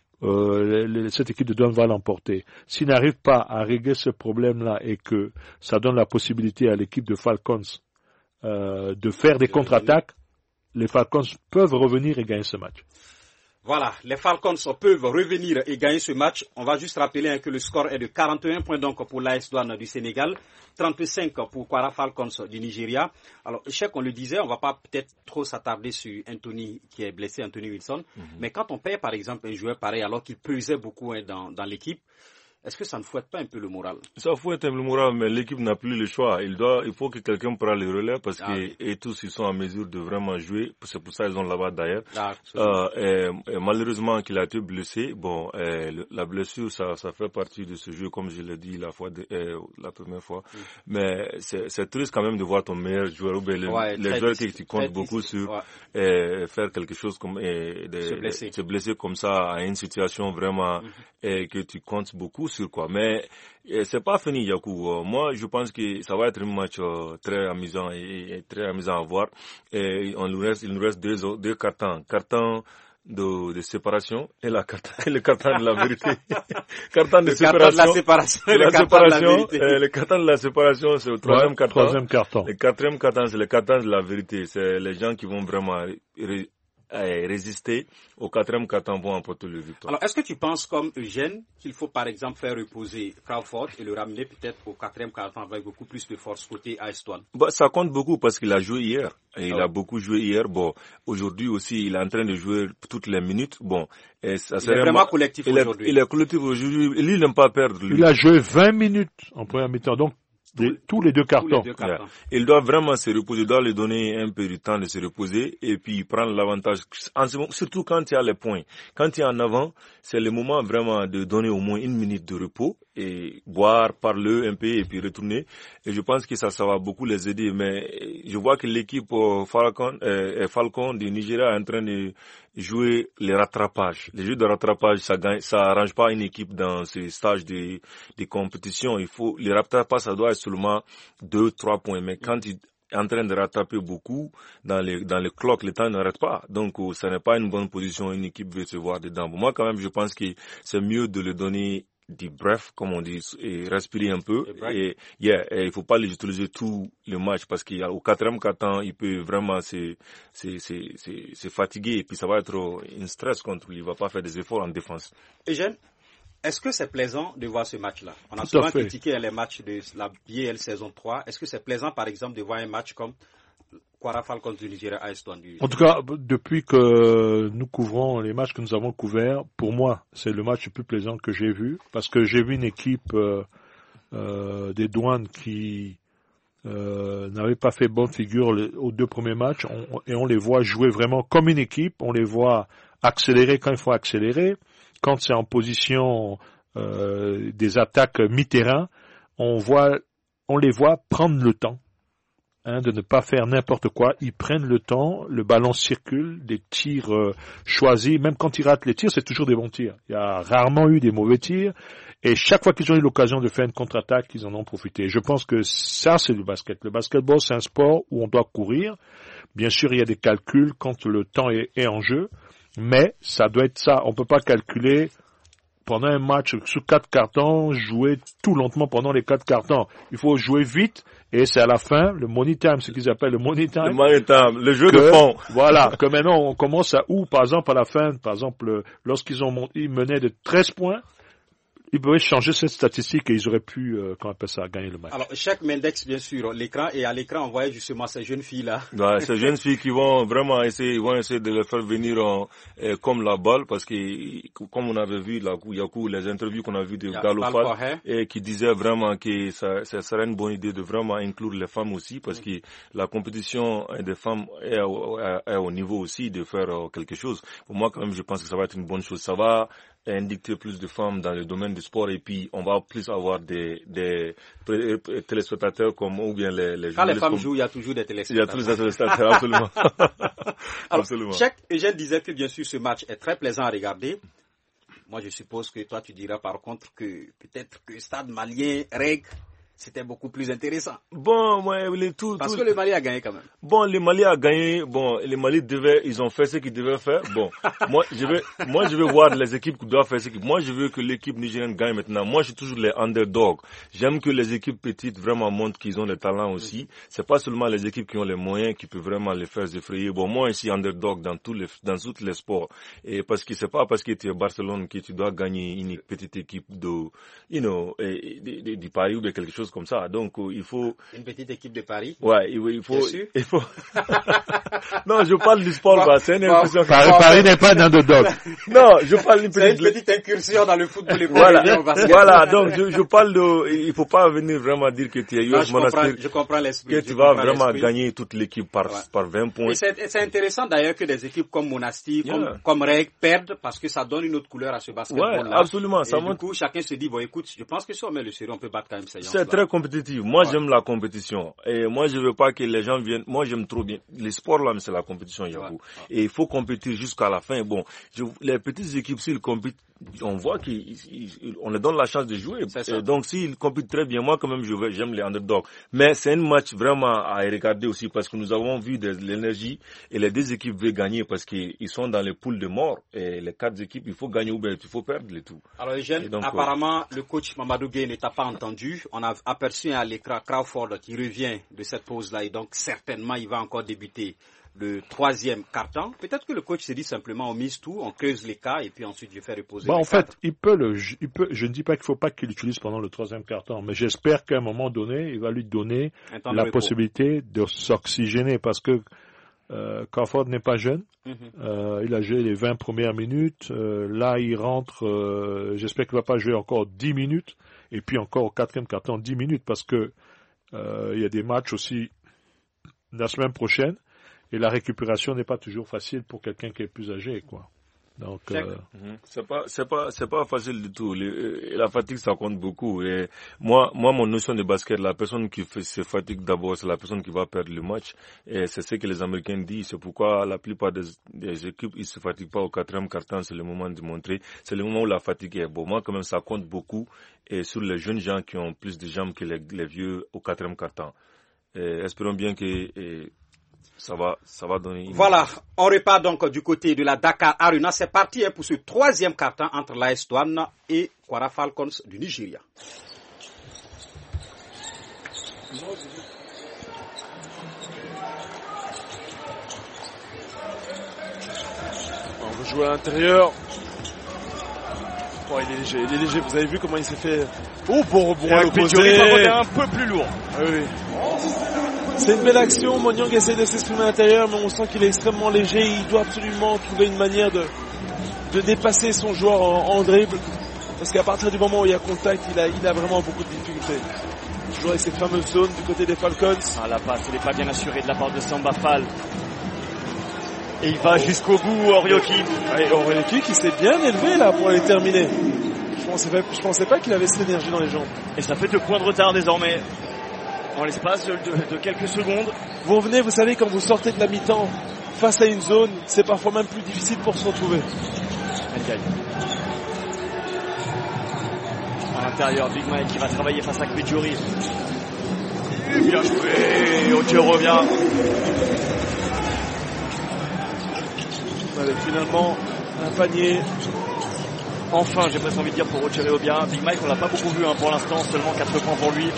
euh, cette équipe de Douane va l'emporter. S'ils n'arrivent pas à régler ce problème-là et que ça donne la possibilité à l'équipe de Falcons euh, de faire des contre-attaques, les Falcons peuvent revenir et gagner ce match. Voilà, les Falcons peuvent revenir et gagner ce match. On va juste rappeler hein, que le score est de quarante et un points donc pour l'A S Douane du Sénégal, trente-cinq pour Kwara Falcons du Nigeria. Alors, Cheikh, on le disait, on ne va pas peut-être trop s'attarder sur Anthony qui est blessé, Anthony Wilson. Mm-hmm. Mais quand on perd par exemple un joueur pareil alors qu'il pesait beaucoup hein, dans, dans l'équipe, est-ce que ça ne fouette pas un peu le moral? Ça fouette un peu le moral, mais l'équipe n'a plus le choix. Il doit, il faut que quelqu'un prenne le relais parce ah, que oui. et tous ils sont en mesure de vraiment jouer. C'est pour ça qu'ils ont là-bas d'ailleurs. Ah, euh, et, et malheureusement qu'il a été blessé. Bon, euh, la blessure, ça, ça fait partie de ce jeu, comme je l'ai dit la fois, de, euh, la première fois. Mm. Mais c'est, c'est triste quand même de voir ton meilleur joueur ou bien les, ouais, les joueurs qui tu comptes beaucoup sur ouais. euh, faire quelque chose comme euh, de, se, blesser. se blesser comme ça à une situation vraiment mm-hmm. euh, que tu comptes beaucoup. Sur quoi, mais euh, c'est pas fini, Yakou. Euh, moi, je pense que ça va être un match euh, très amusant et, et très amusant à voir. Et on nous reste, il nous reste deux, deux cartons, carton de, de séparation et la carton, le carton de la vérité. carton de le séparation, carton de la séparation, la le séparation, carton de la vérité. Euh, le carton de la séparation, c'est le troisième ouais, carton. Troisième carton. Le quatrième carton, c'est le carton de la vérité. C'est les gens qui vont vraiment euh, résister, au quatrième quart-temps vont emporter le victoire. Alors, est-ce que tu penses, comme Eugène, qu'il faut par exemple faire reposer Crawford et le ramener peut-être au quatrième quart-temps avec beaucoup plus de force côté A S Douanes? Bah, ça compte beaucoup parce qu'il a joué hier. Et il Ah. a beaucoup joué hier. Bon, aujourd'hui aussi, il est en train de jouer toutes les minutes. Bon, et ça il est vraiment collectif il est, aujourd'hui. il est collectif aujourd'hui. Lui, il n'aime pas perdre. Lui. Il a joué vingt minutes en première mi-temps. Donc, Les, tous les deux cartons. Tous les deux cartons. Yeah. Il doit vraiment se reposer, il doit lui donner un peu de temps de se reposer et puis prendre l'avantage, en ce moment, surtout quand il y a les points. Quand il est en avant, c'est le moment vraiment de donner au moins une minute de repos et boire, parler un peu et puis retourner. Et je pense que ça, ça va beaucoup les aider. Mais je vois que l'équipe Falcon, euh, Falcon du Nigeria est en train de jouer les rattrapages. Les jeux de rattrapage, ça gagne, ça arrange pas une équipe dans ce stage de, de compétition. Il faut, les rattrapages, ça doit être seulement deux, trois points. Mais quand il est en train de rattraper beaucoup, dans les, dans les clocks, le temps n'arrête pas. Donc, ça n'est pas une bonne position, une équipe veut se voir dedans. Moi, quand même, je pense que c'est mieux de le donner du bref, comme on dit, et respirer un peu. Et, yeah, et il faut pas les utiliser tout le match parce qu'au quatrième quart-temps, il peut vraiment se, se, se, se, se fatiguer et puis ça va être un stress contre lui. Il va pas faire des efforts en défense. Eugène, est-ce que c'est plaisant de voir ce match-là? On a Tout souvent critiqué les matchs de la B L saison trois. Est-ce que c'est plaisant, par exemple, de voir un match comme Kwara Falcons du Nigeria A S Douanes du... En tout cas, depuis que nous couvrons les matchs que nous avons couverts, pour moi, c'est le match le plus plaisant que j'ai vu, parce que j'ai vu une équipe euh, euh, des Douanes qui euh, n'avait pas fait bonne figure les, aux deux premiers matchs, on, et on les voit jouer vraiment comme une équipe, on les voit accélérer quand il faut accélérer, quand c'est en position euh, des attaques mi-terrain, on voit, on les voit prendre le temps. Hein, de ne pas faire n'importe quoi, ils prennent le temps, le ballon circule, des tirs euh, choisis, même quand ils ratent les tirs, c'est toujours des bons tirs. Il y a rarement eu des mauvais tirs, et chaque fois qu'ils ont eu l'occasion de faire une contre-attaque, ils en ont profité. Je pense que ça, c'est le basket. Le basketball, c'est un sport où on doit courir. Bien sûr, il y a des calculs quand le temps est, est en jeu, mais ça doit être ça. On peut pas calculer pendant un match sous quatre cartons, jouer tout lentement pendant les quatre cartons. Il faut jouer vite, et c'est à la fin, le money time, ce qu'ils appellent le money time. Le money time, le jeu que, de fond. Voilà, que maintenant on commence à où, par exemple, à la fin, par exemple, lorsqu'ils ont monté, ils menaient de treize points, ils pouvaient changer cette statistique et ils auraient pu, euh, comment on appelle ça, gagner le match. Alors, chaque Mendex, bien sûr, l'écran, et à l'écran, on voyait justement ces jeunes filles-là. Ouais, ces jeunes filles qui vont vraiment essayer, ils vont essayer de les faire venir en, euh, comme la balle, parce que, comme on avait vu, là, il y a les interviews qu'on a vues de Galofal, et qui disaient vraiment que ça, ça serait une bonne idée de vraiment inclure les femmes aussi, parce que la compétition des femmes est au, est au niveau aussi de faire quelque chose. Pour moi, quand même, je pense que ça va être une bonne chose. Ça va indiquer plus de femmes dans le domaine du sport et puis on va plus avoir des, des téléspectateurs comme ou bien les, les Quand les femmes comme... jouent, il y a toujours des téléspectateurs. Il y a toujours des téléspectateurs, absolument. Alors, absolument. Cheikh, Eugène disait que bien sûr ce match est très plaisant à regarder. Moi, je suppose que toi, tu diras par contre que peut-être que Stade Malien, Reg, c'était beaucoup plus intéressant. Bon, ouais, les tout, Parce tout... que le Mali a gagné quand même. Bon, le Mali a gagné. Bon, les Mali devaient, ils ont fait ce qu'ils devaient faire. Bon, moi, je vais, moi, je vais voir les équipes qui doivent faire ce qu'ils. Moi, je veux que l'équipe nigérienne gagne maintenant. Moi, je suis toujours les underdogs. J'aime que les équipes petites vraiment montrent qu'ils ont le talent aussi. C'est pas seulement les équipes qui ont les moyens qui peuvent vraiment les faire effrayer. Bon, moi, je suis underdog dans tous les, dans tous les sports. Et parce que c'est pas parce que tu es Barcelone que tu dois gagner une petite équipe de, you know, du Paris ou de quelque chose comme ça. Donc, il faut... Une petite équipe de Paris. Ouais, il faut... Il faut... non, je parle du sport, bah, c'est une impression. Paris, Paris n'est pas un underdog. Non, je parle d'une petite... C'est une petite incursion dans le football. Voilà, voilà, donc je, je parle de... Il faut pas venir vraiment dire que tu es U S Monastir. Je comprends l'esprit. Que tu vas vraiment gagner toute l'équipe par, ouais. par vingt points. Et c'est intéressant d'ailleurs que des équipes comme Monastir, yeah. comme, comme Reg perdent parce que ça donne une autre couleur à ce basketball-là. Ouais, absolument. Et ça du montre... coup, chacun se dit, bon écoute, je pense que si on met le série, on peut battre quand même ces gens. C'est très compétitif. Moi, ouais. j'aime la compétition. Et moi, je veux pas que les gens viennent. Moi, j'aime trop bien. Les sports, là, c'est la compétition, Yakou. Ouais. Et il faut compétir jusqu'à la fin. Bon, je, les petites équipes, s'ils compétent, on voit qu'on leur donne la chance de jouer. Et donc, s'ils compétent très bien, moi, quand même, je veux, j'aime les underdogs. Mais c'est un match vraiment à regarder aussi parce que nous avons vu de l'énergie et les deux équipes veulent gagner parce qu'ils sont dans les poules de mort. Et les quatre équipes, il faut gagner ou bien il faut perdre les tout. Alors, Eugène, donc, apparemment, ouais. le coach Mamadou Gueye ne t'a pas entendu. On a aperçu à l'écran Crawford qui revient de cette pause-là et donc certainement il va encore débuter. le troisième quart-temps. Peut-être que le coach se dit simplement on mise tout, on creuse les cas et puis ensuite je fais reposer bah, les en fait, il peut le, il peut, je ne dis pas qu'il faut pas qu'il l'utilise pendant le troisième quart-temps, mais j'espère qu'à un moment donné, il va lui donner la possibilité de s'oxygéner parce que euh, Crawford n'est pas jeune. Mm-hmm. Euh, il a joué les vingt premières minutes. Euh, là, il rentre. Euh, j'espère qu'il va pas jouer encore dix minutes et puis encore au quatrième quart-temps dix minutes parce que euh, il y a des matchs aussi la semaine prochaine. Et la récupération n'est pas toujours facile pour quelqu'un qui est plus âgé, quoi. Donc, euh... mmh. c'est pas, c'est pas, c'est pas facile du tout. Les, la fatigue, ça compte beaucoup. Et moi, moi, mon notion de basket, la personne qui fait, se fatigue d'abord, c'est la personne qui va perdre le match. Et c'est ce que les Américains disent. C'est pourquoi la plupart des, des équipes, ils se fatiguent pas au quatrième quart-temps. C'est le moment de montrer. C'est le moment où la fatigue est bon. Moi, quand même, ça compte beaucoup. Et sur les jeunes gens qui ont plus de jambes que les, les vieux au quatrième quart-temps. Et espérons bien que, et, Ça va, ça va donner une... Voilà, on repart donc du côté de la Dakar Arena. C'est parti hein, pour ce troisième quart-temps entre l'A S Douanes et Kwara Falcons du Nigeria. On veut jouer à l'intérieur. Oh, il est léger, il est léger. Vous avez vu comment il s'est fait... Oh, bon rebond à l'opposé. Un peu plus lourd. Oui, oui. C'est une belle action, Monyang essaie de s'exprimer à l'intérieur, mais on sent qu'il est extrêmement léger, il doit absolument trouver une manière de, de dépasser son joueur en, en dribble, parce qu'à partir du moment où il y a contact, il a, il a vraiment beaucoup de difficultés. Toujours avec cette fameuse zone du côté des Falcons. Ah, la passe, elle n'est pas bien assurée de la part de Samba Fall. Et il va jusqu'au bout, Orioki. Et Orioki qui s'est bien élevé là pour aller terminer. Je pensais pas, je pensais pas qu'il avait cette énergie dans les jambes. Et ça fait deux points de retard désormais. En l'espace de, de, de quelques secondes. Vous revenez, vous savez, quand vous sortez de la mi-temps face à une zone, c'est parfois même plus difficile pour se retrouver. Elle gagne. À l'intérieur, Big Mike qui va travailler face à Kpejori. Bien joué, ok, revient. Avec finalement un panier. Enfin, j'ai presque envie de dire pour Ochere Obia. Big Mike, on l'a pas beaucoup vu hein, pour l'instant, seulement quatre points pour lui.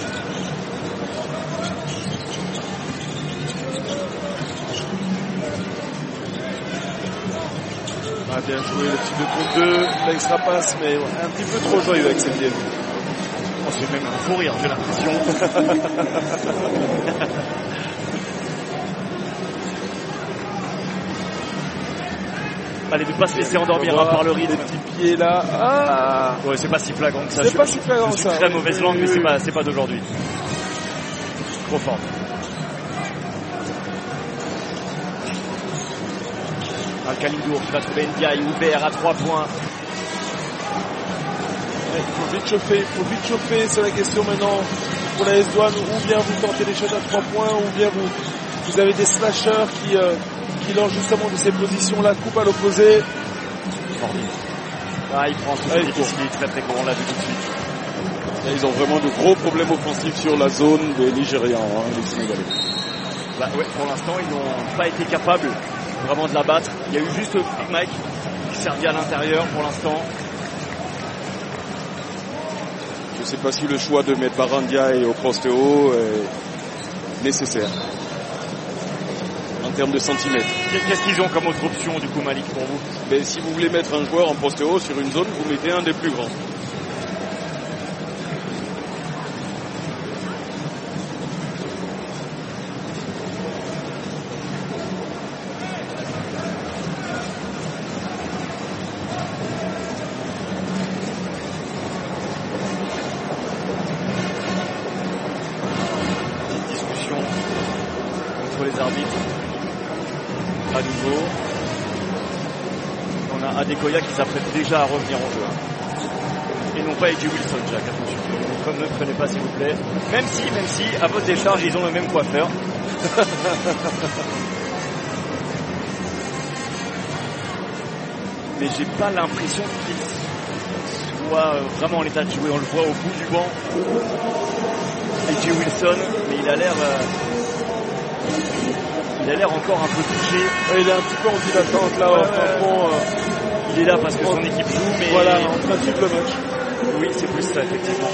Ah, bien joué, le petit deux contre deux, l'extra passe, mais ouais, un petit peu trop joyeux avec cette game. Oh, c'est même un fou rire, j'ai l'impression. Allez, ne pas se laisser endormir hein, par le rythme. Les petits pieds là. Ah ouais, c'est pas si flagrant que ça. C'est pas si flagrant je suis ça. Très ouais. mauvaise langue, mais c'est pas, c'est pas d'aujourd'hui. Trop fort. Al-Khalidour qui va trouver Ndiaye ouvert à trois points. Il faut vite chauffer, il faut vite chauffer, c'est la question maintenant pour la S Douanes, ou bien vous tentez les shots à trois points, ou bien vous, vous avez des slashers qui, euh, qui lancent justement de ces positions-là, coupe à l'opposé. Ah, il prend ce ah, il est très très court, on l'a vu tout de suite. Là, ils ont vraiment de gros problèmes offensifs sur la zone des Nigérians, hein, les Sénégalais. Bah ouais, pour l'instant, ils n'ont pas été capables vraiment de la battre. Il y a eu juste Big Mike qui servit à l'intérieur pour l'instant. Je ne sais pas si le choix de mettre Barandia et au poste haut est nécessaire en termes de centimètres. Qu'est-ce qu'ils ont comme autre option du coup, Malik, pour vous? Mais si vous voulez mettre un joueur en poste haut sur une zone, vous mettez un des plus grands. Adekoya qui s'apprête déjà à revenir en jeu. Et non pas Eddie Wilson, Jack, attention. Comme ne prenez pas s'il vous plaît. Même si, même si, à votre décharge, ils ont le même coiffeur. Mais j'ai pas l'impression qu'il soit vraiment en état de jouer. On le voit au bout du banc. Eddie Wilson, mais il a l'air... Euh... Il a l'air encore un peu touché. Ouais, il est un petit peu en dilettante là. Ouais, enfin, bon, euh... il est là parce que son équipe joue, mais... Voilà, en principe le match. Oui, c'est plus ça, effectivement.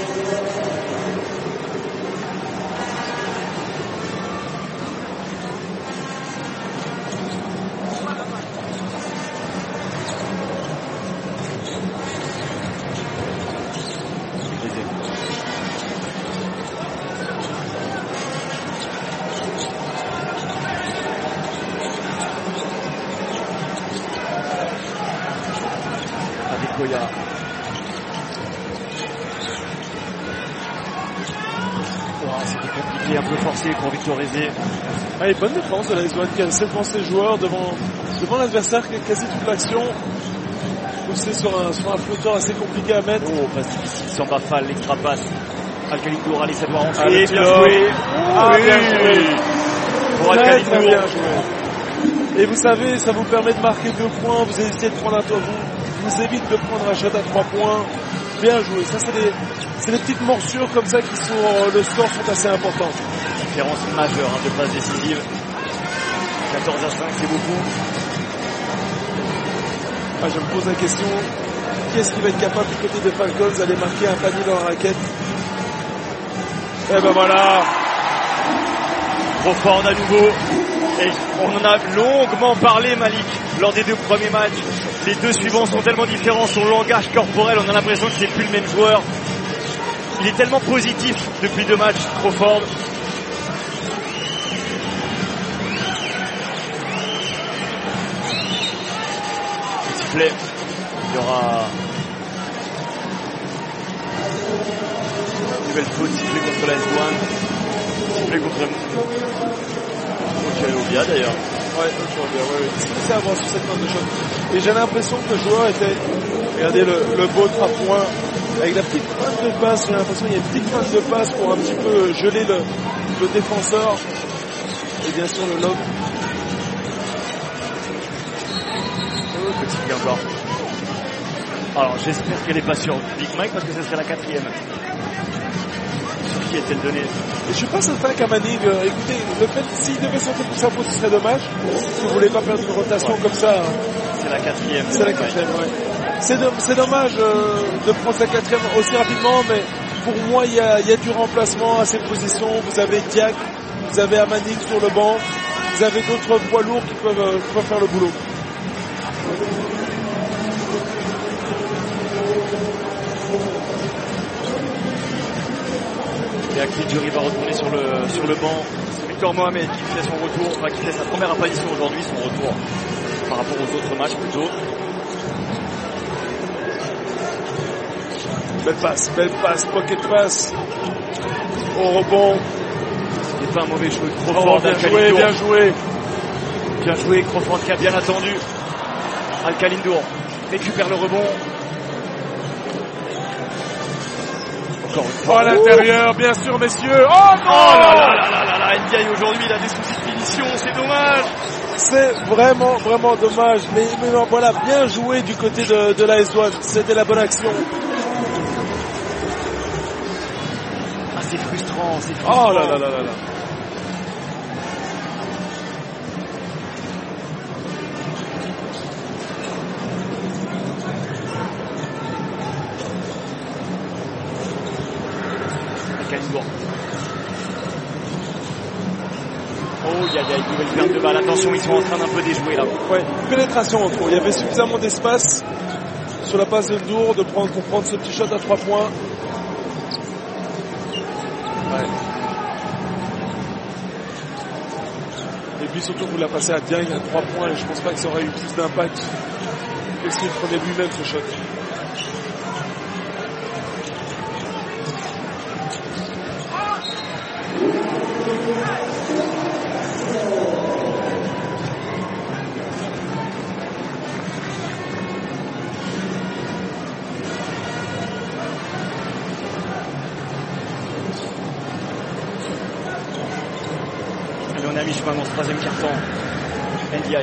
C'est compliqué, un peu forcé pour Victor Eze. Allez, bonne défense de la S one qui a essaie de penser les joueurs devant, devant l'adversaire qui a quasi toute l'action. Poussé sur un, sur un flotteur assez compliqué à mettre. Oh, passe difficile, Samba Fall, l'extra passe. Al-Khalindour, allez, ça doit rentrer. Allez, bien Tilo. joué. Ah, Oui. bien joué. Pour Très, très Al-Khalindour. bien joué. Et vous savez, ça vous permet de marquer deux points. Vous hésitez de prendre un tour, vous, vous évite de prendre un shot à trois points. Bien joué. Ça, c'est des, c'est des petites morsures comme ça qui sont, euh, le score sont assez importantes. Différence majeure hein, de passe décisive. quatorze à cinq, c'est beaucoup. Ah, je me pose la question, qui est-ce qui va être capable du côté des Falcons d'aller marquer un panier dans la raquette? Et ben voilà. Crawford à nouveau. Et on en a longuement parlé, Malik, lors des deux premiers matchs. Les deux suivants sont tellement différents, son langage corporel, on a l'impression que c'est plus le même joueur. Il est tellement positif depuis deux matchs, Crawford. Sifflet. Il y aura une nouvelle faute sifflée contre la S one. Sifflée contre Okia d'ailleurs. Ouais, Okia, ouais, ouais. Qu'est-ce qu'il sait avoir sur cette phase de shot? Et j'ai l'impression que le joueur était, regardez le, le beau à point, avec la petite feinte de passe, j'ai l'impression qu'il y a une petite feinte de passe pour un petit peu geler le, le défenseur. Et bien sûr le lob. Petit encore. Alors j'espère qu'elle n'est pas sur Big Mike parce que ce serait la quatrième. Sur qui est-elle donnée? Et je suis pas certain qu'à Manning, euh, écoutez, le fait s'il devait sauter pour sa faute, ce serait dommage. Si vous voulez pas perdre une rotation ouais. comme ça. Hein. C'est la quatrième. C'est la quatrième, ouais. C'est, de, c'est dommage euh, de prendre sa quatrième aussi rapidement, mais pour moi il y a, y a du remplacement à cette position. Vous avez Diak, vous avez Manning sur le banc, vous avez d'autres poids lourds qui peuvent, euh, qui peuvent faire le boulot. Et Akli va retourner sur le, sur le banc. C'est Victor Mohamed qui fait son retour, enfin qui fait sa première apparition aujourd'hui, son retour par rapport aux autres matchs plutôt. Belle passe, belle passe, pocket pass. Au rebond. C'est pas un mauvais joueur. Crawford, oh, bien joué, bien joué. Bien joué, Crawford qui a bien attendu. Al-Khalindour récupère le rebond. Encore une fois. Oh, à l'intérieur, bien sûr, messieurs. Oh non! Oh là là là là là là, N B A aujourd'hui, il a des soucis de finition, c'est dommage. C'est vraiment, vraiment dommage. Mais, mais non, voilà, bien joué du côté de, de la S one. C'était la bonne action. Ah, c'est frustrant, c'est frustrant. Oh là là là là là. Oh, il y a, y a une nouvelle perte de balle. Attention, ils sont en train d'un peu déjouer là. Ouais, pénétration en trop. Il y avait suffisamment d'espace sur la passe de Ndour de prendre, pour prendre ce petit shot à trois points. Ouais. Et puis surtout, vous la passez à Diagne à trois points et je pense pas que ça aurait eu plus d'impact que s'il prenait lui-même ce shot. Mi-chemin dans ce troisième quart-temps. N B A.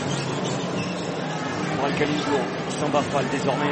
Pour Al-Khalindour. Samba Fall désormais.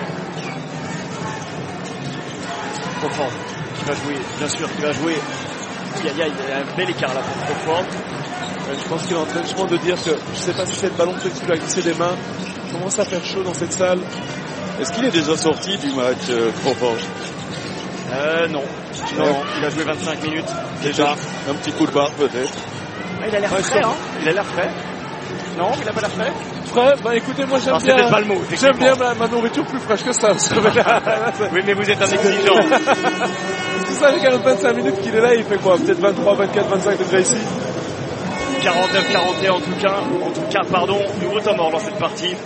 Crawford qui va jouer, bien sûr, qui va jouer. Il y a, il y a, il y a un bel écart là pour Crawford. Ouais, je pense qu'il est en train justement de dire que je sais pas si c'est le ballon peut-être qu'il lui a glissé des mains. Il commence à faire chaud dans cette salle. Est-ce qu'il est déjà sorti du match euh, Crawford? Euh non. Non, ouais. Il a joué vingt-cinq minutes déjà. Un petit coup de barre peut-être. Ah, il a l'air ouais, frais, hein. Il a l'air frais. Non, il a pas l'air frais. Frais, bah écoutez, moi j'aime non, bien. C'est pas le mot, j'aime bien ma, ma nourriture plus fraîche que ça. Oui, mais vous êtes un exigeant. Parce que ça fait quarante vingt-cinq minutes qu'il est là, il fait quoi? Peut-être vingt-trois, vingt-quatre, vingt-cinq degrés ici. quarante-neuf, quarante et un en tout cas. En tout cas, pardon. Nouveau temps mort dans cette partie.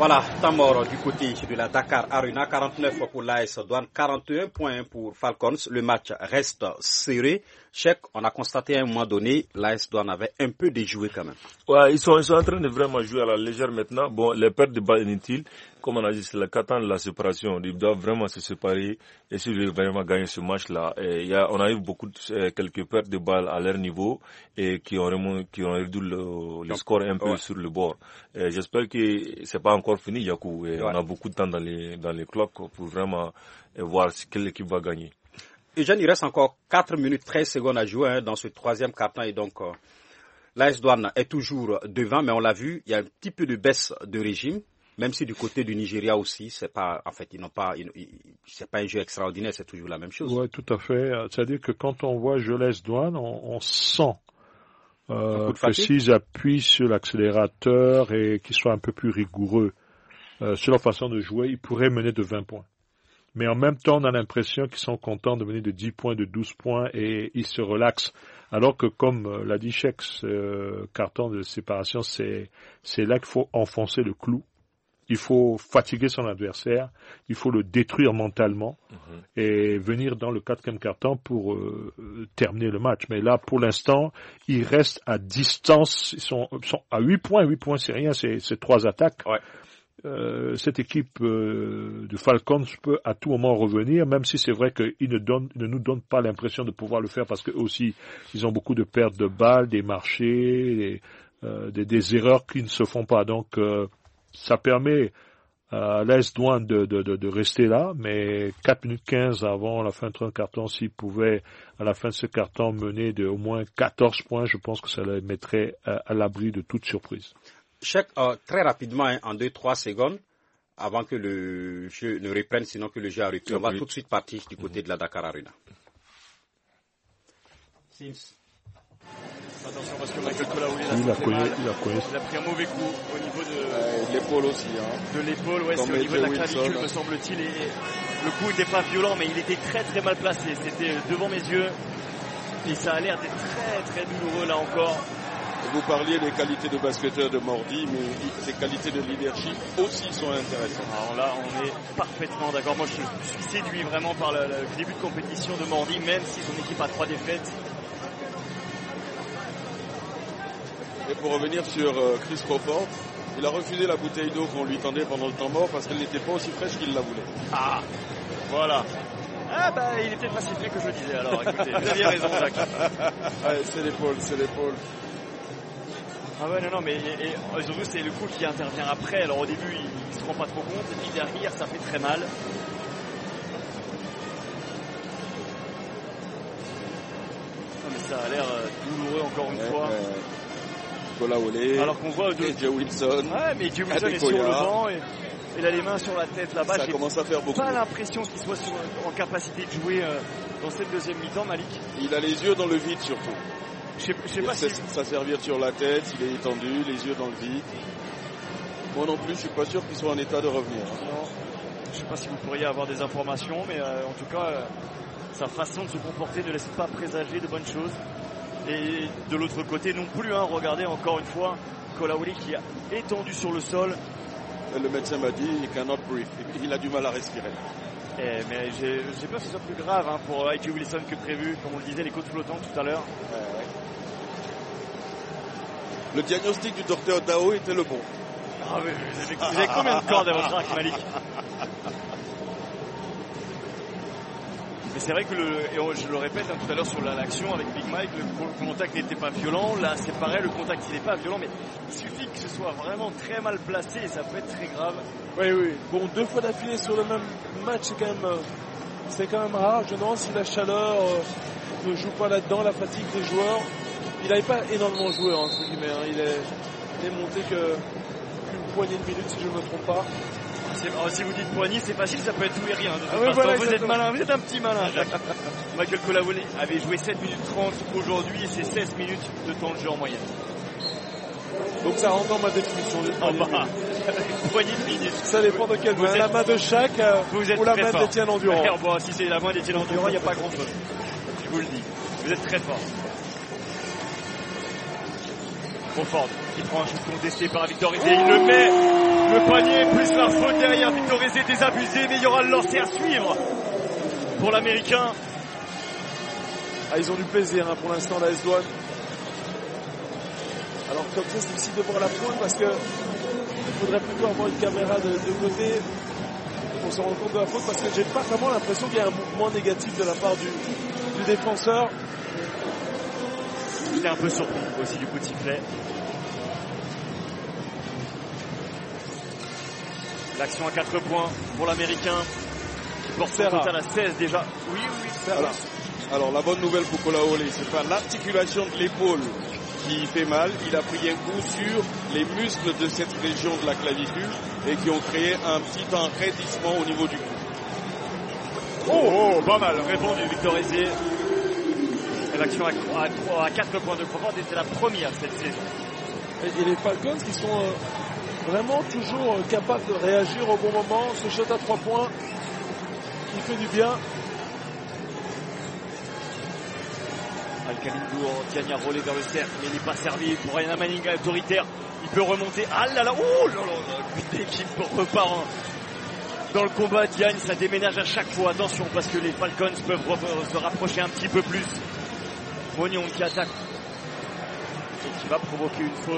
Voilà, temps mort du côté de la Dakar Arena, quarante-neuf pour l'A S Douane, quarante et un points pour Falcons. Le match reste serré. Cheikh, on a constaté à un moment donné, l'A S Douane avait un peu déjoué quand même. Ouais, ils sont, ils sont en train de vraiment jouer à la légère maintenant. Bon, les pertes de balles inutiles, comme on a dit, c'est le quatre ans de la séparation. Ils doivent vraiment se séparer et s'ils veulent vraiment gagner ce match-là. Et il y a, on a eu beaucoup de, quelques pertes de balles à leur niveau et qui ont, vraiment, qui ont réduit le, le score un peu ouais. sur le bord. Et j'espère que c'est pas encore fini, Yakou. Et ouais. On a beaucoup de temps dans les, dans les clocks pour vraiment voir quelle équipe va gagner. Eugène, il reste encore quatre minutes treize secondes à jouer hein, dans ce troisième quart-temps et donc euh, l'A S Douane est toujours devant, mais on l'a vu, il y a un petit peu de baisse de régime, même si du côté du Nigeria aussi, c'est pas, en fait, ils n'ont pas, ils, ils, c'est pas un jeu extraordinaire, c'est toujours la même chose. Oui, tout à fait. C'est-à-dire que quand on voit jouer l'A S Douane, on, on sent euh, que s'ils appuient sur l'accélérateur et qu'ils soient un peu plus rigoureux euh, sur leur façon de jouer, ils pourraient mener de vingt points. Mais en même temps, on a l'impression qu'ils sont contents de mener de dix points, de douze points et ils se relaxent. Alors que, comme euh, l'a dit Cheikh, ce euh, carton de séparation, c'est, c'est là qu'il faut enfoncer le clou. Il faut fatiguer son adversaire, il faut le détruire mentalement mmh. et venir dans le quatrième carton pour euh, terminer le match. Mais là, pour l'instant, ils restent à distance, ils sont, ils sont à huit points. huit points, c'est rien, c'est, c'est trois attaques. Ouais. Euh, cette équipe euh, de Falcons peut à tout moment revenir, même si c'est vrai qu'ils ne, donnent, ne nous donnent pas l'impression de pouvoir le faire parce que aussi ils ont beaucoup de pertes de balles, des marchés, des, euh, des, des erreurs qui ne se font pas. Donc euh, ça permet à l'A S Douane de, de, de, de rester là, mais quatre minutes quinze avant la fin de ce carton, s'ils pouvaient à la fin de ce carton mener de au moins quatorze points, je pense que ça les mettrait à, à l'abri de toute surprise. Cheikh, euh, très rapidement, hein, en deux trois secondes, avant que le jeu ne reprenne, sinon que le jeu a repris. On va tout de suite partir du côté de la Dakar Arena. Attention parce que Michael Kolaoui il a connu, il a connu. Il a pris un mauvais coup au niveau de, euh, de l'épaule aussi. Hein. De l'épaule, ouais, c'est au niveau de la clavicule, me semble-t-il. Et le coup n'était pas violent, mais il était très très mal placé. C'était devant mes yeux. Et ça a l'air d'être très très douloureux là encore. Vous parliez des qualités de basketteur de Mordi, mais ses qualités de leadership aussi sont intéressantes. Alors là, on est parfaitement d'accord. Moi, je suis séduit vraiment par le, le début de compétition de Mordi, même si son équipe a trois défaites. Et pour revenir sur euh, Chris Crawford, il a refusé la bouteille d'eau qu'on lui tendait pendant le temps mort parce qu'elle n'était pas aussi fraîche qu'il la voulait. Ah, voilà. Ah bah, il est peut-être pas si frais que je le disais alors. Écoutez, vous aviez raison, Jacques. Ouais, c'est l'épaule, c'est l'épaule. Ah ouais, non, non, mais et, et, surtout c'est le coup qui intervient après. Alors au début, il, il se rend pas trop compte, et puis derrière, ça fait très mal. Non, mais ça a l'air euh, douloureux encore une ouais, fois. Kolaoui. Alors qu'on voit de... Joe Wilson. Ouais, mais Joe Wilson est sur le banc et il a les mains sur la tête là-bas. Ça J'ai commence à faire beaucoup. Pas l'impression qu'il soit sur, en capacité de jouer euh, dans cette deuxième mi-temps, Malik. Il a les yeux dans le vide surtout. Je sais, je sais pas si... Ça servir sur la tête, il est étendu, les yeux dans le vide. Moi non plus, je suis pas sûr qu'il soit en état de revenir. Non, je sais pas si vous pourriez avoir des informations, mais euh, en tout cas, euh, sa façon de se comporter ne laisse pas présager de bonnes choses. Et de l'autre côté non plus, hein, regardez encore une fois Kolaoui qui a étendu sur le sol. Et le médecin m'a dit il cannot breathe, il a du mal à respirer. Eh, mais j'ai, j'ai peur que ce soit plus grave hein, pour I J Wilson que prévu, comme on le disait, les côtes flottantes tout à l'heure. Ouais, ouais. Le diagnostic du docteur Dao était le bon. Ah, mais vous, avez, vous avez combien de cordes à votre arc, Malik? Mais c'est vrai que, le, et je le répète hein, tout à l'heure sur la, l'action avec Big Mike, le, le contact n'était pas violent. Là, c'est pareil, le contact il n'est pas violent, mais il suffit que ce soit vraiment très mal placé et ça peut être très grave. Oui, oui. Bon, deux fois d'affilée sur le même match, c'est quand même, c'est quand même rare. Je me demande si la chaleur euh, ne joue pas là-dedans, la fatigue des joueurs. Il n'avait pas énormément joué, hein, entre guillemets. Hein. Il est, il est monté que, qu'une poignée de minutes, si je ne me trompe pas. C'est, oh, si vous dites poignée, c'est facile, ça peut être tout et rien. De toute ah oui, façon, voilà, vous êtes malin, vous êtes un petit malin, Jacques. Michael Kolaoui avait joué sept minutes trente aujourd'hui et c'est seize minutes de temps de jeu en moyenne. Donc ça rentre dans ma définition de oh bah, poignée de minutes. Ça dépend de quelle main. Êtes... La main de chaque euh, ou la main d'Étienne Endurant. Ouais, bon, si c'est la main d'Étienne Endurant, il n'y a pas grand chose. Je vous le dis. Vous êtes très fort. Crawford qui prend un shoot contesté par Victor Izé, il le met, le panier plus la faute derrière, Victor Izé désabusé, mais il y aura le lancer à suivre pour l'Américain. Ah, ils ont du plaisir hein, pour l'instant la S-Douane. Alors comme ça c'est difficile de voir la pointe parce que il faudrait plutôt avoir une caméra de, de côté pour se rendre compte de la faute, parce que j'ai pas vraiment l'impression qu'il y a un mouvement négatif de la part du, du défenseur. J'étais un peu surpris aussi du coup de sifflet. L'action à quatre points pour l'Américain. Porte son total à seize déjà. Oui, oui, alors, alors la bonne nouvelle pour Kolaole, c'est pas l'articulation de l'épaule qui fait mal. Il a pris un coup sur les muscles de cette région de la clavicule et qui ont créé un petit enraidissement au niveau du cou. Oh, oh pas mal répondu Victor Izé. L'action à, à, à quatre points de Crawford et c'est la première cette saison. Et, et les Falcons qui sont euh, vraiment toujours euh, capables de réagir au bon moment. Ce shot à trois points qui fait du bien. Al-Khalilou gagne à voler vers le cercle, mais il n'est pas servi pour Ryan Manning autoritaire. Il peut remonter. Ah là là, oh là là, là. L'équipe repart en... dans le combat. Diagne, ça déménage à chaque fois. Attention parce que les Falcons peuvent se rapprocher un petit peu plus. Mognon qui attaque et qui va provoquer une faute.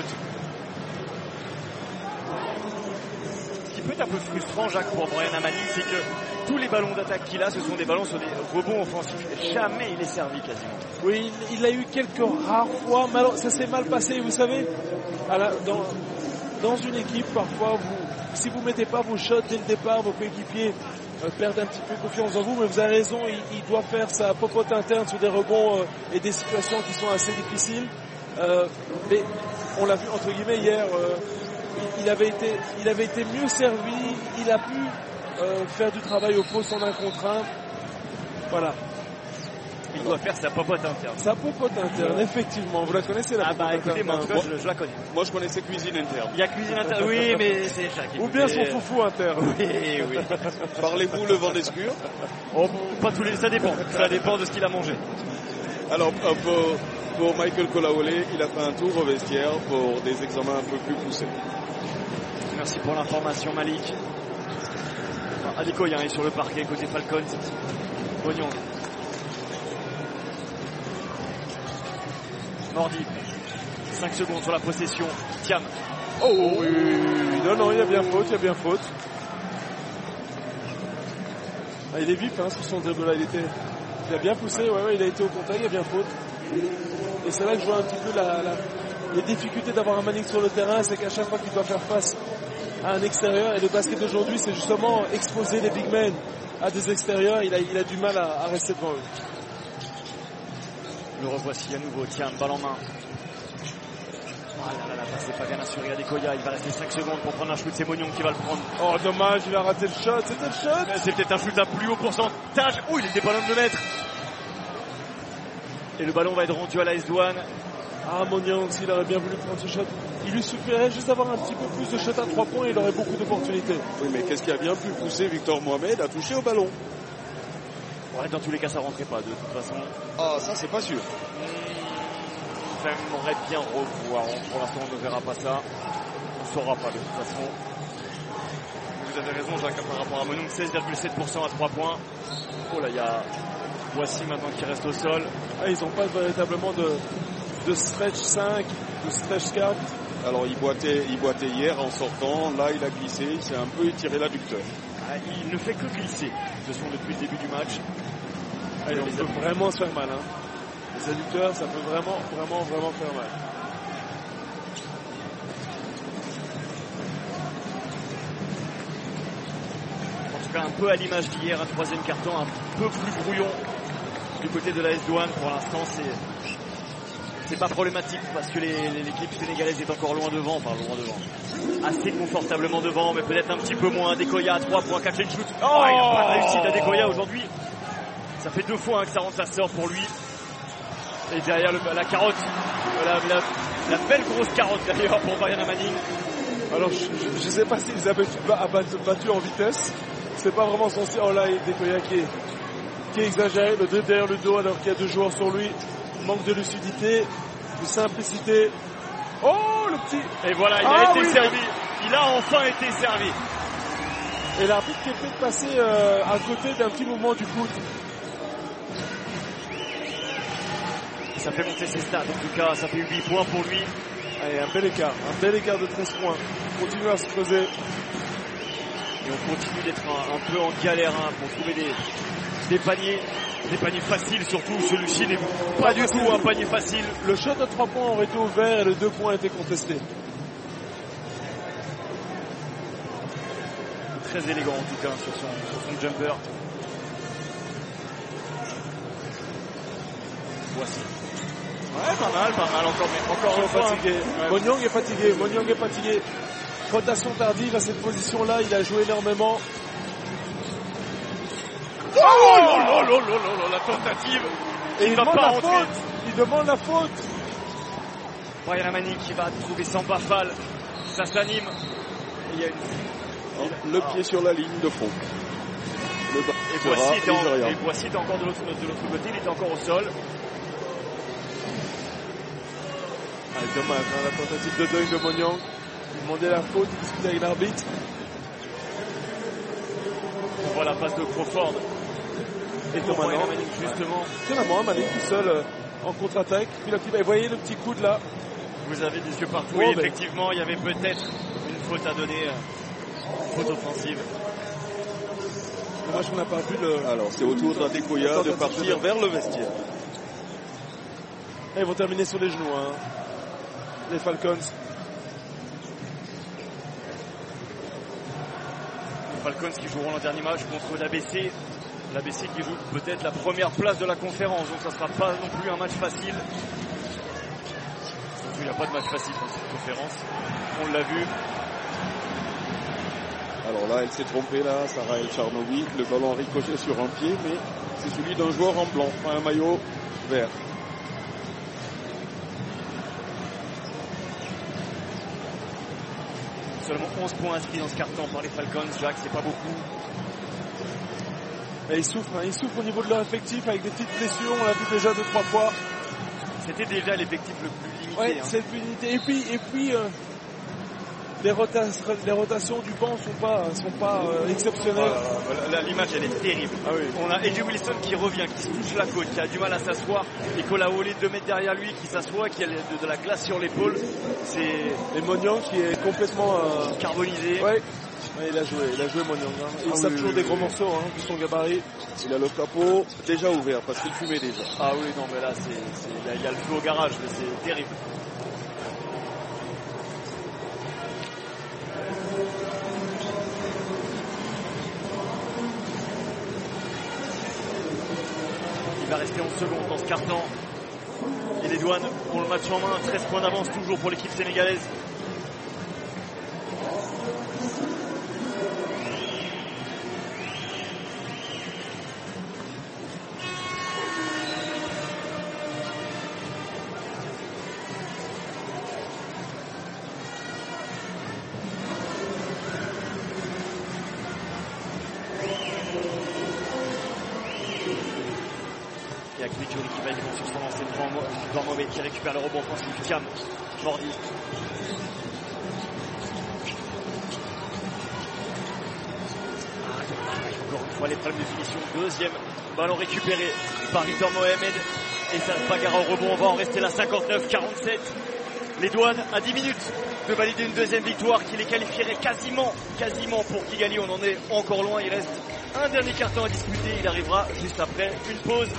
Ce qui peut être un peu frustrant, Jacques, pour Brian Manning, c'est que tous les ballons d'attaque qu'il a, ce sont des ballons sur des rebonds offensifs. Jamais il est servi quasiment. Oui, il, il a eu quelques rares fois, mais alors, ça s'est mal passé, vous savez. À la, dans, dans une équipe, parfois, vous, si vous ne mettez pas vos shots dès le départ, vos coéquipiers euh, perdent un petit peu confiance en vous, mais vous avez raison, il, il doit faire sa popote interne sur des rebonds euh, et des situations qui sont assez difficiles. Euh, mais on l'a vu entre guillemets hier, euh, il, il, avait été, il avait été mieux servi, il a pu euh, faire du travail au poste en un contre un. Voilà. Il doit faire sa popote interne. Sa popote interne, effectivement. Vous la connaissez la ah popote bah écoutez, interne? Moi, en tout cas, je, je la connais. Moi je connaissais cuisine interne. Il y a cuisine interne, oui, mais c'est chaque. Ou bien son foufou interne. Oui, oui. Parlez-vous le vent d'escure? Oh, pas tous les, ça dépend. Ça dépend de ce qu'il a mangé. Alors pour, pour Michael Kolaole, il a fait un tour au vestiaire pour des examens un peu plus poussés. Merci pour l'information, Malik. Adekoya est sur le parquet côté Falcons. Mognon. Mordi. cinq secondes sur la possession. Thiam. Oh oui, non, non, il y a bien faute, il y a bien faute. Ah, il est vif hein, sur son dribble là, il était. Il a bien poussé, ouais, ouais, il a été au contact, il y a bien faute. Et c'est là que je vois un petit peu la, la, les difficultés d'avoir un Manning sur le terrain, c'est qu'à chaque fois qu'il doit faire face à un extérieur, et le basket d'aujourd'hui, c'est justement exposer les big men à des extérieurs, il a, il a du mal à, à rester devant eux. Le revoici à nouveau, tiens, balle en main. Ah là là là, c'est pas bien assuré à Adekoya, il va rester cinq secondes pour prendre un shoot, c'est Mognon qui va le prendre. Oh dommage, il a raté le shot, c'était le shot. C'est peut-être un shoot à plus haut pourcentage. Oh, il était pas loin de le mettre. Et le ballon va être rendu à la S-Douane. Ah, Mognon, s'il aurait bien voulu prendre ce shot, il lui suffirait juste d'avoir un petit peu plus de shot à trois points et il aurait beaucoup d'opportunités. Oui, mais qu'est-ce qui a bien pu pousser Victor Mohamed à toucher au ballon? Ouais, dans tous les cas, ça rentrait pas de toute façon. Ah, ça, c'est pas sûr. J'aimerais bien revoir. Pour l'instant, on ne verra pas ça. On ne saura pas de toute façon. Vous avez raison, Jacques, par rapport à Mognon, seize virgule sept pour cent à trois points. Oh là, il y a Voici maintenant qui reste au sol. Ah, ils n'ont pas véritablement de, de stretch cinq, de stretch quatre. Alors il boitait, il boitait hier en sortant, là il a glissé, il s'est un peu étiré l'adducteur. Ah, il ne fait que glisser, de son depuis le début du match. Ah, on peut vraiment se faire mal. Hein. Les adducteurs, ça peut vraiment, vraiment, vraiment faire mal. En tout cas, un peu à l'image d'hier, un troisième carton un peu plus brouillon du côté de la S-Douane. Pour l'instant, c'est... c'est pas problématique parce que les, les, l'équipe sénégalaise est encore loin devant, enfin loin devant. Assez confortablement devant, mais peut-être un petit peu moins. Adekoya à trois points, catch and shoot. Oh, oh, il n'a pas réussi d'Adekoya aujourd'hui. Ça fait deux fois hein, que ça rentre, ça sort pour lui. Et derrière le, la carotte, la, la, la belle grosse carotte d'ailleurs pour Brian Manning. Alors je ne sais pas s'ils avaient battu, battu en vitesse. C'est pas vraiment censé. Oh là, Adekoya qui est, qui est exagéré, le deux derrière le dos alors qu'il y a deux joueurs sur lui. Manque de lucidité, de simplicité. Oh, le petit. Et voilà, il ah, a été oui. servi. Il a enfin été servi. Et l'arbitre qui est fait de passer euh, à côté d'un petit mouvement du coude. Ça fait monter ses stats en tout cas, ça fait huit points pour lui. Allez, un bel écart, un bel écart de treize points. On continue à se creuser. Et on continue d'être un, un peu en galère hein, pour trouver des, des paniers, des paniers faciles surtout. Celui-ci n'est pas, pas du facile. tout un panier facile. Le shot de trois points aurait été ouvert et le deux points a été contesté. Très élégant en tout cas sur son, sur son jumper. Voici. Ouais, pas mal, pas mal, encore, mais encore une fois. Fatigué. Ouais. Monyong est fatigué, Monyong est fatigué. Rotation tardive à cette position-là, il a joué énormément. Oh, oh, oh, oh, oh, oh, oh, la tentative. Et il, il va demande pas la rentrer. faute. Il demande la faute. Brian Amani qui va trouver Samba Fall. Ça s'anime. Il y a une... oh, le pied sur la ligne de fond. Le et Boissy était, en... et Boissy était encore de l'autre, de l'autre côté, il était encore au sol. Ah, dommage, hein, la tentative de deuil de Monyong. Il demandait la faute, il discutait avec l'arbitre. On voit la passe de Crawford. Et pour Brian Amani justement. Finalement, Amani tout seul euh, en contre-attaque. Puis le petit, vous voyez le petit coude là. Vous avez des yeux partout. Oh, et ben. effectivement, il y avait peut-être une faute à donner. Euh, faute offensive. Dommage qu'on n'a pas vu le... Alors, c'est au tour d'Adekoya de partir vers le vestiaire. Et ils vont terminer sur les genoux, hein. Les Falcons. Les Falcons qui joueront leur dernier match contre l'A B C. L'A B C qui joue peut-être la première place de la conférence, donc ça ne sera pas non plus un match facile. Surtout, il n'y a pas de match facile dans cette conférence. On l'a vu. Alors là, elle s'est trompée là, Sarah El Charnoui. Le ballon ricochet sur un pied, mais c'est celui d'un joueur en blanc, pas un maillot vert. Seulement onze points inscrits dans ce carton par les Falcons. Jacques, c'est pas beaucoup. Mais ils souffrent, hein. Ils souffrent au niveau de leur effectif avec des petites blessures. On l'a vu déjà deux, trois fois. C'était déjà l'effectif le plus limité. Ouais, hein. c'est le plus limité. Et puis, et puis euh, les, rota les rotations du banc sont pas, sont pas euh, exceptionnelles. Voilà, l'image, elle est terrible. Ah oui. On a Eddie Wilson qui revient, qui se touche la côte, qui a du mal à s'asseoir. Et Kolaole, deux mètres derrière lui, qui s'assoit, qui a de, de la glace sur l'épaule. C'est... Et Monyong qui est complètement euh... carbonisé. Ouais. Ouais, il a joué, il a joué Monyong. Hein. Il ah tape oui, toujours oui, des oui, gros oui. morceaux, hein, vu son gabarit. Il a le capot déjà ouvert parce qu'il fumait déjà. Ah oui, non, mais là, c'est, il y, y a le feu au garage, mais c'est terrible. Il va rester onze secondes dans ce carton. Et les Douanes ont le match en main, treize points d'avance toujours pour l'équipe sénégalaise. Qui récupère le rebond offensif. Thiam, Mordi. Ah, encore une fois les problèmes de finition. Deuxième ballon récupéré par Victor Mohamed. Et ça bagarre au rebond. On va en rester là. cinquante-neuf quarante-sept. Les Douanes à dix minutes de valider une deuxième victoire qui les qualifierait quasiment, quasiment pour Kigali. On en est encore loin. Il reste un dernier carton à discuter. Il arrivera juste après une pause.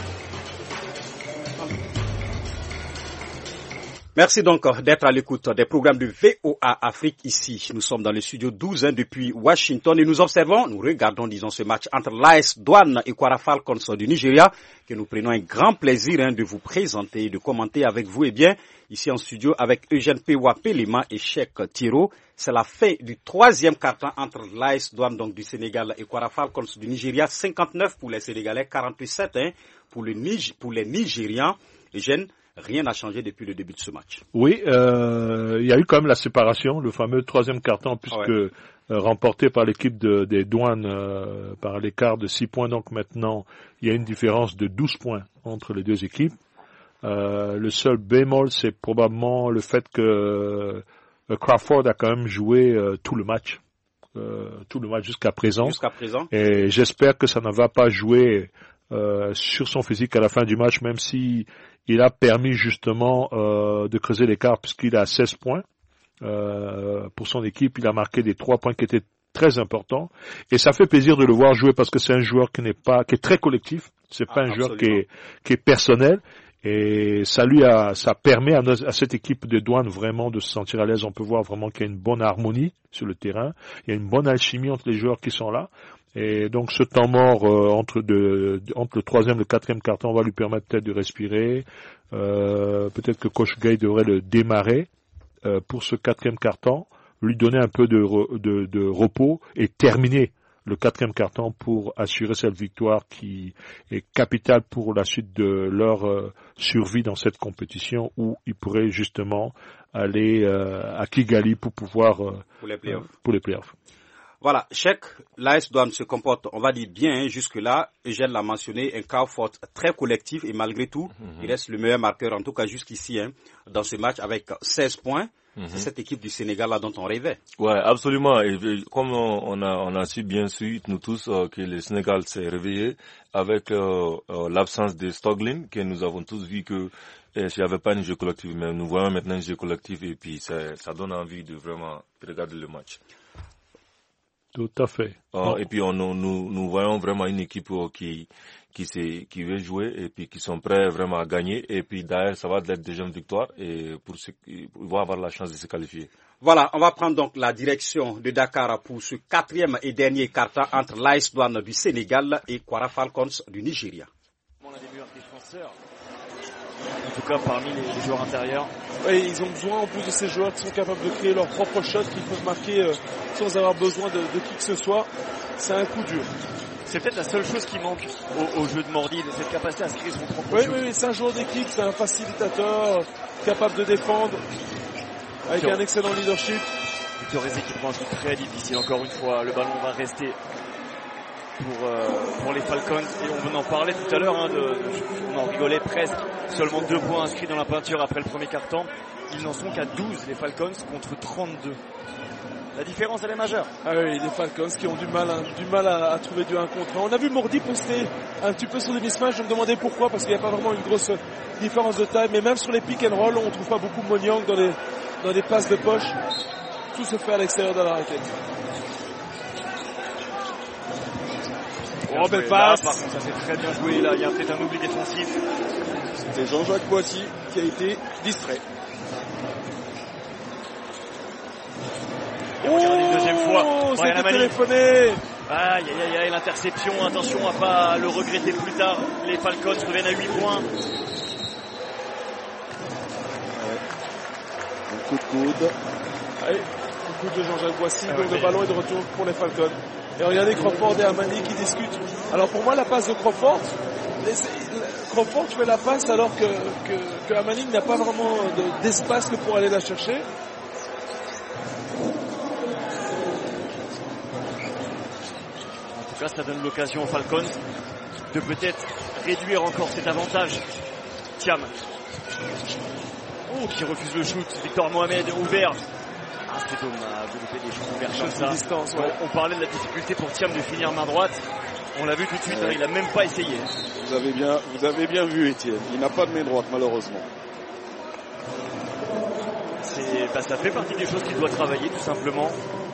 Merci donc d'être à l'écoute des programmes de V O A Afrique ici. Nous sommes dans le studio douze hein, depuis Washington et nous observons, nous regardons disons ce match entre l'A S Douane et Kwara Falcons du Nigeria que nous prenons un grand plaisir hein, de vous présenter et de commenter avec vous. Et bien, ici en studio avec Eugène Pewa Pelima et Cheikh Tiro. C'est la fin du troisième carton entre l'A S Douane donc du Sénégal et Kwara Falcons du Nigeria. cinquante-neuf pour les Sénégalais, quarante-sept hein, pour, le Nig pour les Nigérians. Eugène, rien n'a changé depuis le début de ce match. Oui, euh, il y a eu quand même la séparation, le fameux troisième carton, puisque ouais. euh, remporté par l'équipe de, des Douanes euh, par l'écart de six points. Donc maintenant, il y a une différence de douze points entre les deux équipes. Euh, le seul bémol, c'est probablement le fait que euh, Crawford a quand même joué euh, tout le match, euh, tout le match jusqu'à présent. Jusqu'à présent. Et j'espère que ça ne va pas jouer euh, sur son physique à la fin du match, même si il a permis justement euh, de creuser l'écart puisqu'il a seize points euh, pour son équipe. Il a marqué des trois points qui étaient très importants et ça fait plaisir de le voir jouer parce que c'est un joueur qui n'est pas, qui est très collectif. C'est pas ah, un joueur qui est, qui est personnel. Et ça lui a, ça permet à, nos, à cette équipe de Douane vraiment de se sentir à l'aise. On peut voir vraiment qu'il y a une bonne harmonie sur le terrain. Il y a une bonne alchimie entre les joueurs qui sont là. Et donc ce temps mort euh, entre, de, de, entre le troisième et le quatrième quart-temps va lui permettre peut-être de respirer. Euh, peut-être que Coach Gay devrait le démarrer euh, pour ce quatrième quart-temps, lui donner un peu de, de, de repos et terminer le quatrième quart-temps pour assurer cette victoire qui est capitale pour la suite de leur euh, survie dans cette compétition où ils pourraient justement aller euh, à Kigali pour pouvoir euh, pour les playoffs. Euh, pour les playoffs. Voilà, Cheikh, l'A S Douane se comporte, on va dire bien hein, jusque-là. Eugène l'a mentionné, un Crawford très collectif et malgré tout, mm-hmm. il reste le meilleur marqueur en tout cas jusqu'ici hein, dans ce match avec seize points. Mm-hmm. C'est cette équipe du Sénégal là dont on rêvait. Ouais, absolument. Et, et comme on, on a on a su bien su nous tous euh, que le Sénégal s'est réveillé avec euh, euh, l'absence de Stoglin, que nous avons tous vu que il n'y avait pas un jeu collectif, mais nous voyons maintenant un jeu collectif et puis ça, ça donne envie de vraiment regarder le match. Tout à fait. Euh, et puis on, nous, nous voyons vraiment une équipe qui qui, qui veut jouer et puis qui sont prêts vraiment à gagner. Et puis d'ailleurs, ça va être la deuxième victoire et pour ceux qui vont avoir la chance de se qualifier. Voilà, on va prendre donc la direction de Dakar pour ce quatrième et dernier quart-temps entre l'A S Douane du Sénégal et Kwara Falcons du Nigeria. On a des meilleurs défenseurs. En tout cas, parmi les, les joueurs intérieurs. Oui, ils ont besoin, en plus de ces joueurs qui sont capables de créer leur propre shot, qui peuvent marquer euh, sans avoir besoin de, de qui que ce soit. C'est un coup dur. C'est peut-être la seule chose qui manque au, au jeu de Mordi, de cette capacité à se créer son propre oui, jeu. Oui, oui, c'est un joueur d'équipe, c'est un facilitateur, capable de défendre, avec Victor, un excellent leadership. Victor Ezé qui prend un truc très difficile, encore une fois. Le ballon va rester pour, euh, pour les Falcons. Et on en parlait tout à l'heure, hein, de, de, on en rigolait presque. Seulement deux points inscrits dans la peinture après le premier quart-temps. Ils n'en sont qu'à douze, les Falcons, contre trente-deux. La différence, elle est majeure. Ah oui, les Falcons qui ont du mal, hein, du mal à, à trouver du un contre un. On a vu Mordi poster un petit peu sur des mismatchs. Je me demandais pourquoi, parce qu'il n'y a pas vraiment une grosse différence de taille. Mais même sur les pick and roll, on ne trouve pas beaucoup de Monyang dans les, dans les passes de poche. Tout se fait à l'extérieur de la raquette. Oh, belle passe. Par contre, ça s'est très bien joué. Là, il y a peut-être un oubli défensif. C'était Jean-Jacques Boissy qui a été distrait. Et regardez une deuxième fois. Oh, c'était téléphoné. Aïe, aïe, aïe, aïe, l'interception. Attention à pas le regretter plus tard. Les Falcons reviennent à huit points. Ouais. Un coup de coude. Allez, un coup de Jean-Jacques Boissy. Ah, donc ouais, le ballon est de retour pour les Falcons. Et regardez Crawford et Amani qui discutent. Alors pour moi, la passe de Crawford, Crawford fait la passe alors que, que, que Amani n'a pas vraiment de, d'espace pour aller la chercher. Là, ça donne l'occasion aux Falcons de peut-être réduire encore cet avantage. Thiam. Oh, qui refuse le shoot. Victor Mohamed ouvert. Ah, c'est dommage de louper des shoots ouverts comme ça. Distance, ouais. on, on parlait de la difficulté pour Thiam de finir main droite. On l'a vu tout de suite, ouais. hein, il n'a même pas essayé. Vous avez bien, vous avez bien vu Étienne. Il n'a pas de main droite, malheureusement. C'est, bah, ça fait partie des choses qu'il doit travailler, tout simplement.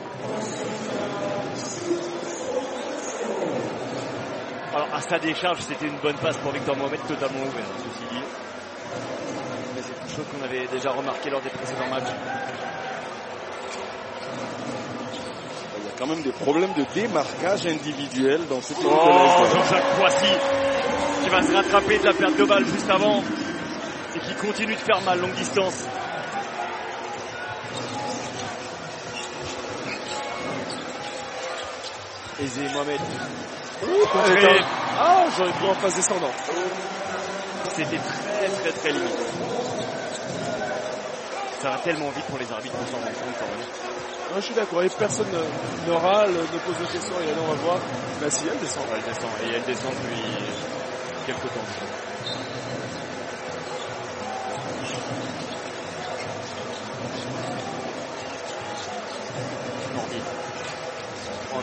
Alors à sa décharge, c'était une bonne passe pour Victor Mohamed, totalement ouvert, ceci dit. Mais c'est quelque chose qu'on avait déjà remarqué lors des précédents matchs. Il y a quand même des problèmes de démarquage individuel dans cette équipe. Oh, Jean-Jacques Boissy qui va se rattraper de la perte de balle juste avant et qui continue de faire mal longue distance. Ezé Mohamed. Ouh, ah, j'aurais pu en phase descendante. C'était très très très limite. Ça va tellement vite pour les arbitres pour s'en rendre compte quand même. Non, je suis d'accord, et personne ne, ne râle, ne pose de questions, et là on va voir. Bah si, elle descend. Ouais, elle descend, et elle descend depuis quelques temps.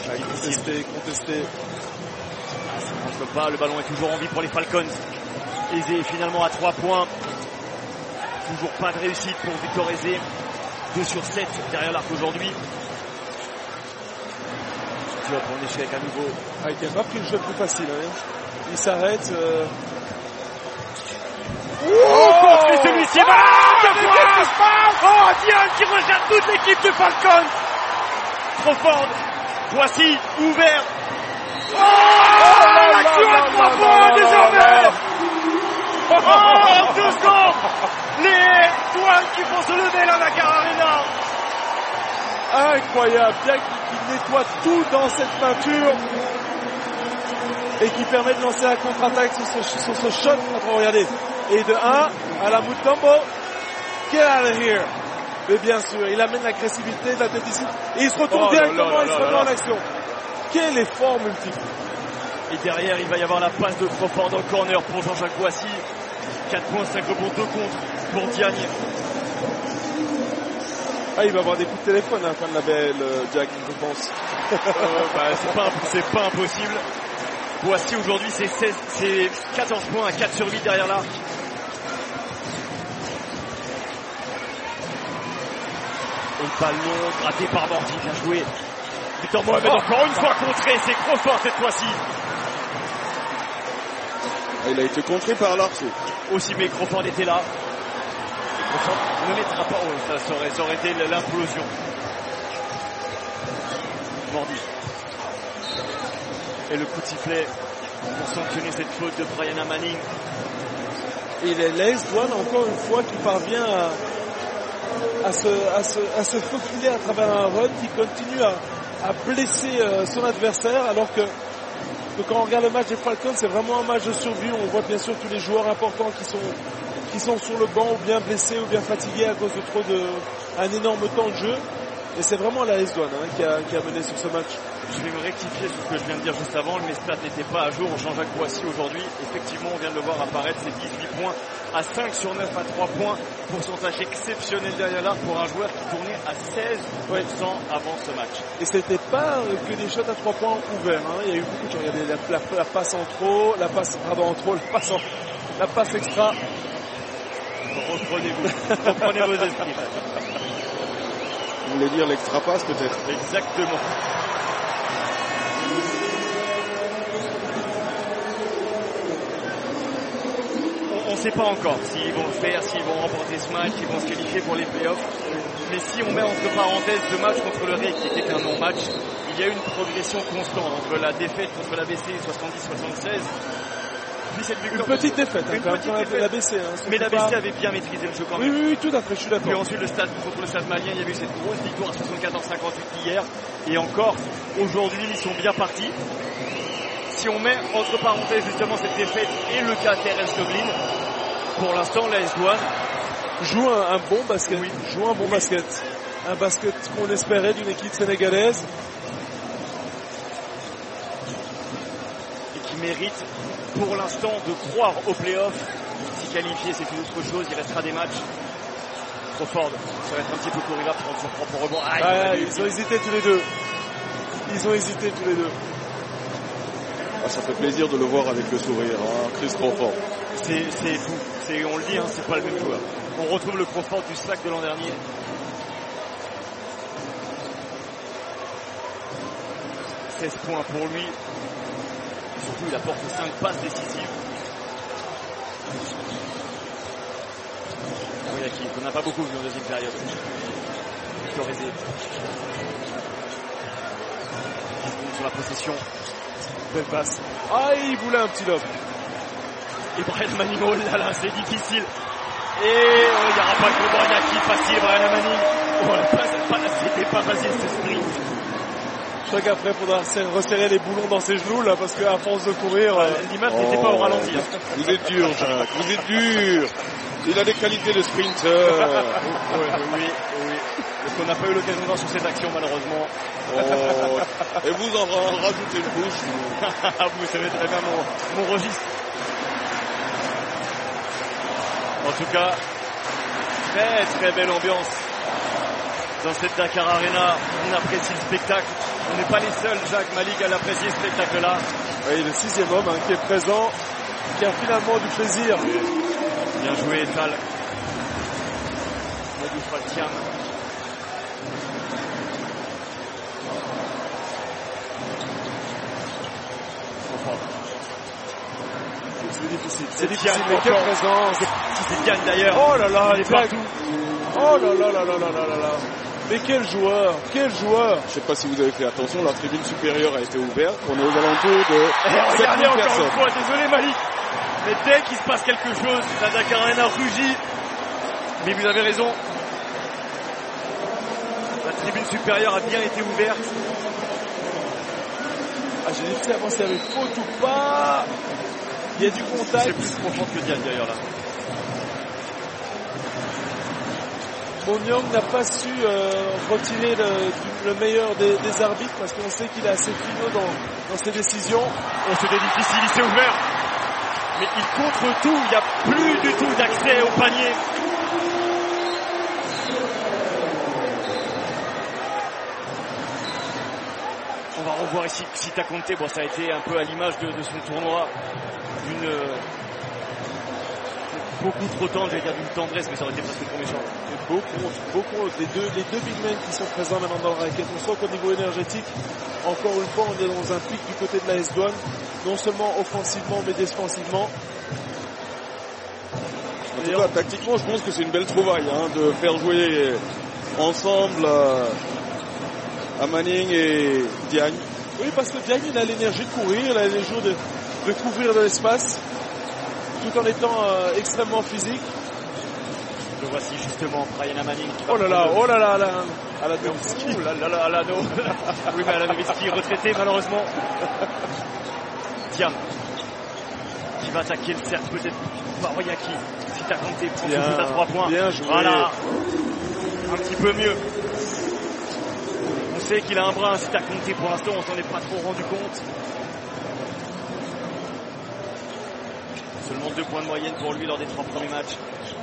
jeu difficile. Contesté, contesté. Ah, ça ne rentre pas, le ballon est toujours en vie pour les Falcons. Aizé finalement à trois points. Toujours pas de réussite pour Victor Aizé. deux sur sept derrière l'arc aujourd'hui. Diop en échec à nouveau. Ah, il n'a pas pris le jeu plus facile. Hein. Il s'arrête. Euh... Oh, oh c'est celui-ci. Ah, qu'est-ce qui se passe? Oh, Diane qui rejette toute l'équipe de Falcons. Crawford. Voici, ouvert. Oh, oh l'action à trois points désormais. Oh, deux secondes. Les douanes qui vont se lever là, Dakar Arena. Incroyable, bien qu'il nettoie tout dans cette peinture et qui permet de lancer la contre-attaque sur ce, sur ce shot. Regardez. Et de un à la Mutombo. Get out of here. Mais bien sûr, il amène l'agressivité, l'athlétisme et il se retourne oh, directement là, là, là, il se remet en action. Quel effort multiple. Et derrière, il va y avoir la passe de Crawford dans le corner pour Jean-Jacques Boissy. quatre points, cinq rebonds, deux contre pour Diagne. Ah, il va avoir des coups de téléphone à la fin de la belle, euh, Jack, je pense. euh, bah, c'est pas, c'est pas impossible. Boissy aujourd'hui, c'est, seize, c'est quatorze points à quatre sur huit derrière l'arc. Et le ballon gratté par Mordi, bien joué. Victor Mohamed oh, encore une fois contré, c'est Crawford cette fois-ci. Ah, il a été contré par l'arc. Aussi, mais Crawford était là. Et Crawford ne mettra pas, oh, ça, ça, aurait, ça aurait été l'implosion. Mordi. Et le coup de sifflet pour sanctionner cette faute de Brian Manning. Et l'A S Douanes, encore une fois, qui parvient à, à, se, à, se, à se faufiler à travers un run, qui continue à, à blesser euh, son adversaire, alors que, que quand on regarde le match des Falcons, c'est vraiment un match de survie. On voit bien sûr tous les joueurs importants qui sont, qui sont sur le banc, ou bien blessés, ou bien fatigués à cause de trop de un énorme temps de jeu. Et c'est vraiment l'A S Douanes hein, qui, a, qui a mené sur ce match. Je vais me rectifier sur ce que je viens de dire juste avant. Mes stats n'étaient pas à jour. Jean-Jacques Boissy aujourd'hui, effectivement, on vient de le voir apparaître. C'est dix-huit points à cinq sur neuf à trois points. Pourcentage exceptionnel derrière l'arc pour un joueur qui tournait à seize pour cent avant ce match. Et c'était pas que des shots à trois points ouverts. Hein. Il y a eu beaucoup de choses. Regardez la, la, la passe en trop, la passe, pardon, en trop, la passe, en, la passe extra. Reprenez-vous. Reprenez vos esprits. Vous voulez dire l'extra passe peut-être? Exactement. On ne sait pas encore s'ils vont le faire, s'ils vont remporter ce match, s'ils vont se qualifier pour les playoffs. Mais si on met entre parenthèses ce match contre le Ray qui était un non-match, il y a eu une progression constante entre la défaite contre l'A B C soixante-dix soixante-seize. Puis cette victoire. Une petite défaite, une hein, petite défaite. l'A B C. Hein, mais l'A B C pas... avait bien maîtrisé le jeu quand même. Oui, oui, oui, tout à fait, je suis d'accord. Puis ensuite le stade contre le Stade Malien, il y a eu cette grosse victoire à soixante-quatorze cinquante-huit hier. Et encore, aujourd'hui, ils sont bien partis. Si on met entre parenthèses justement cette défaite et le cas T R S Dublin, pour l'instant, l'A S Douanes joue un, un bon basket. Oui. Joue un bon oui. basket. Un basket qu'on espérait d'une équipe sénégalaise. Et qui mérite pour l'instant de croire aux playoffs. Si qualifié, c'est une autre chose. Il restera des matchs. Crawford, ça va être un petit peu couru là pour son propre rebond. Ah, ah, ils ont hésité tous les deux. Ils ont hésité tous les deux. Ah, ça fait plaisir de le voir avec le sourire, hein, Chris Crawford. C'est, c'est fou. C'est, on le dit, hein, c'est pas le même joueur. On retrouve le Crawford du S A C de l'an dernier. seize points pour lui. Surtout, il apporte cinq passes décisives. Oui, Aki, on n'a pas beaucoup vu en deuxième période. Victor Aizé. Sur la possession. Belle passe. Ah, il voulait un petit lob. Et Brian Manning, oh là là, c'est difficile. Et oh, il n'y aura pas que le Brian qui facile, Brian Manning. Oh, la passe, c'était pas facile ce sprint. Je crois qu'après, il faudra resserrer les boulons dans ses genoux, là, parce qu'à force de courir, euh... l'image oh, n'était pas au ralenti. Hein. Vous êtes dur, Jacques, vous êtes dur. Il a des qualités de sprinter. oui, oui, oui, oui. Parce qu'on n'a pas eu l'occasion de voir sur cette action, malheureusement. Oh. Et vous en rajoutez une couche. Vous savez très bien mon, mon registre. En tout cas, très très belle ambiance dans cette Dakar Arena. On apprécie le spectacle. On n'est pas les seuls, Jacques Malik, à l'apprécier ce spectacle-là. Oui, le sixième homme hein, qui est présent, qui a finalement du plaisir. Bien joué, Tal. Modou Fall-Thiam. C'est difficile, c'est C'est difficile, Diagne mais quelle encore. présence. C'est Diagne d'ailleurs. Oh là là, il est Diagne. partout. Oh là là là là là là là là. Mais quel joueur, quel joueur. Je ne sais pas si vous avez fait attention, la tribune supérieure a été ouverte. On est aux alentours de Et regardez sept mille encore personnes. une fois, désolé Malik. Mais dès qu'il se passe quelque chose, la Dakar Arena rugit. Mais vous avez raison. La tribune supérieure a bien été ouverte. Ah, j'ai difficile à penser avec faute ou pas. Il y a du contact. C'est plus profond que Diagne d'ailleurs là. Monyang n'a pas su euh, retirer le, du- le meilleur des, des arbitres parce qu'on sait qu'il est assez finot dans, dans ses décisions. Oh, c'était difficile, il s'est ouvert. Mais il contre tout, il n'y a plus du tout d'accès au panier. On va revoir ici Sita Conte. Bon, ça a été un peu à l'image de, de son tournoi. D'une. euh, beaucoup trop tendre, j'allais dire d'une tendresse, mais ça aurait été presque trop méchant. Et beaucoup, beaucoup, les deux, les deux big men qui sont présents maintenant dans le racket. On sent qu'au niveau énergétique, encore une fois, on est dans un pic du côté de la S-Douane, non seulement offensivement, mais défensivement. En tout cas, tactiquement, je pense que c'est une belle trouvaille hein, de faire jouer ensemble euh, Manning et Diagne. Oui, parce que Diagne, il a l'énergie de courir, il a les jours de, de couvrir de l'espace, tout en étant euh, extrêmement physique. Le voici justement, Brian Manning. Oh là là, oh là là, là, à la Nowitzki. Oh là là là, Alano. Oui, mais Alano Nowitzki retraité malheureusement. Diam. Qui va attaquer le cercle, peut-être Baroyaki. Si t'as compté, prend Bien, tout à trois points. bien joué. Voilà. Un petit peu mieux. On sait qu'il a un bras, si t'as compté pour l'instant, on s'en est pas trop rendu compte. Seulement deux points de moyenne pour lui lors des trois premiers matchs.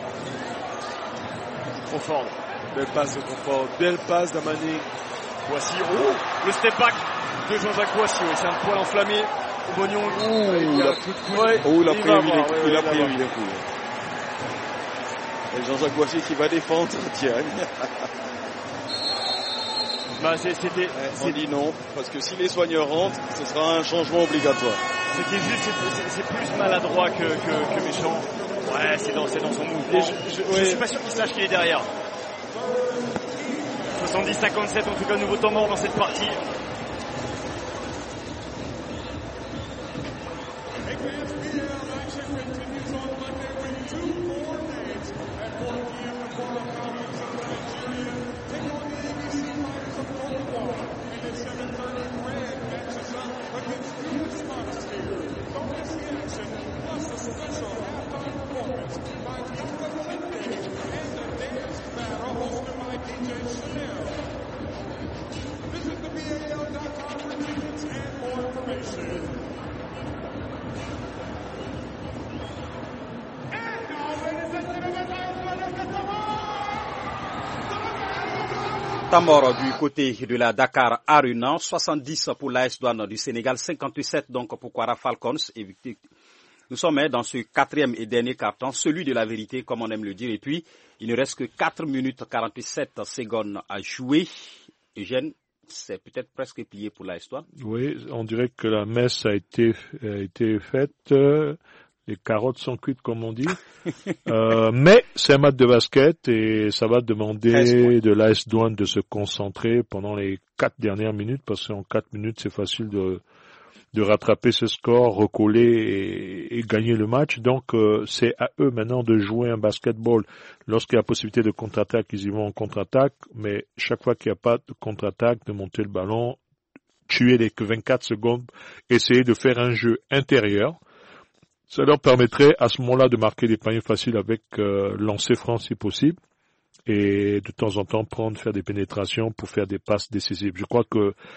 Crawford. Belle passe de Crawford, belle passe d'Amaning. Voici, oh, le step back de Jean-Jacques Boissy. Oui, c'est un poil enflammé. Bognon, il a plus de coups. Ouais, Oh, il a il pris va un voir, coup. ouais, Il a ouais, pris il un va coup. Et Jean-Jacques Boissier qui va défendre Diagne. Bah, c'est- c'était, On c'est- dit non, parce que si les soigneurs rentrent, ce sera un changement obligatoire. c'était juste, c'est- c'est- c'est plus maladroit que, que, que méchant. Ouais, c'est dans, c'est dans son mouvement. Et Je, je- je- je ouais. suis pas sûr qu'il sache qu'il est derrière. soixante-dix à cinquante-sept, en tout cas, nouveau temps mort dans cette partie. Temps mort du côté de la Dakar Arena, soixante-dix pour l'A S Douane du Sénégal, cinquante-sept donc pour Kwara Falcons. Et nous sommes dans ce quatrième et dernier quart-temps, celui de la vérité comme on aime le dire. Et puis, il ne reste que quatre minutes quarante-sept secondes à jouer. Eugène, c'est peut-être presque plié pour l'A S Douane. Oui, on dirait que la messe a été, a été faite. Les carottes sont cuites, comme on dit. euh, mais c'est un match de basket et ça va demander de l'A S Douane de se concentrer pendant les quatre dernières minutes parce qu'en quatre minutes, c'est facile de, de rattraper ce score, recoller et, et gagner le match. Donc, euh, c'est à eux maintenant de jouer un basketball. Lorsqu'il y a la possibilité de contre-attaque, ils y vont en contre-attaque. Mais chaque fois qu'il n'y a pas de contre-attaque, de monter le ballon, tuer les vingt-quatre secondes, essayer de faire un jeu intérieur. Ça leur permettrait à ce moment-là de marquer des paniers faciles avec euh, lancer franc si possible et de temps en temps prendre, faire des pénétrations pour faire des passes décisives. Je crois que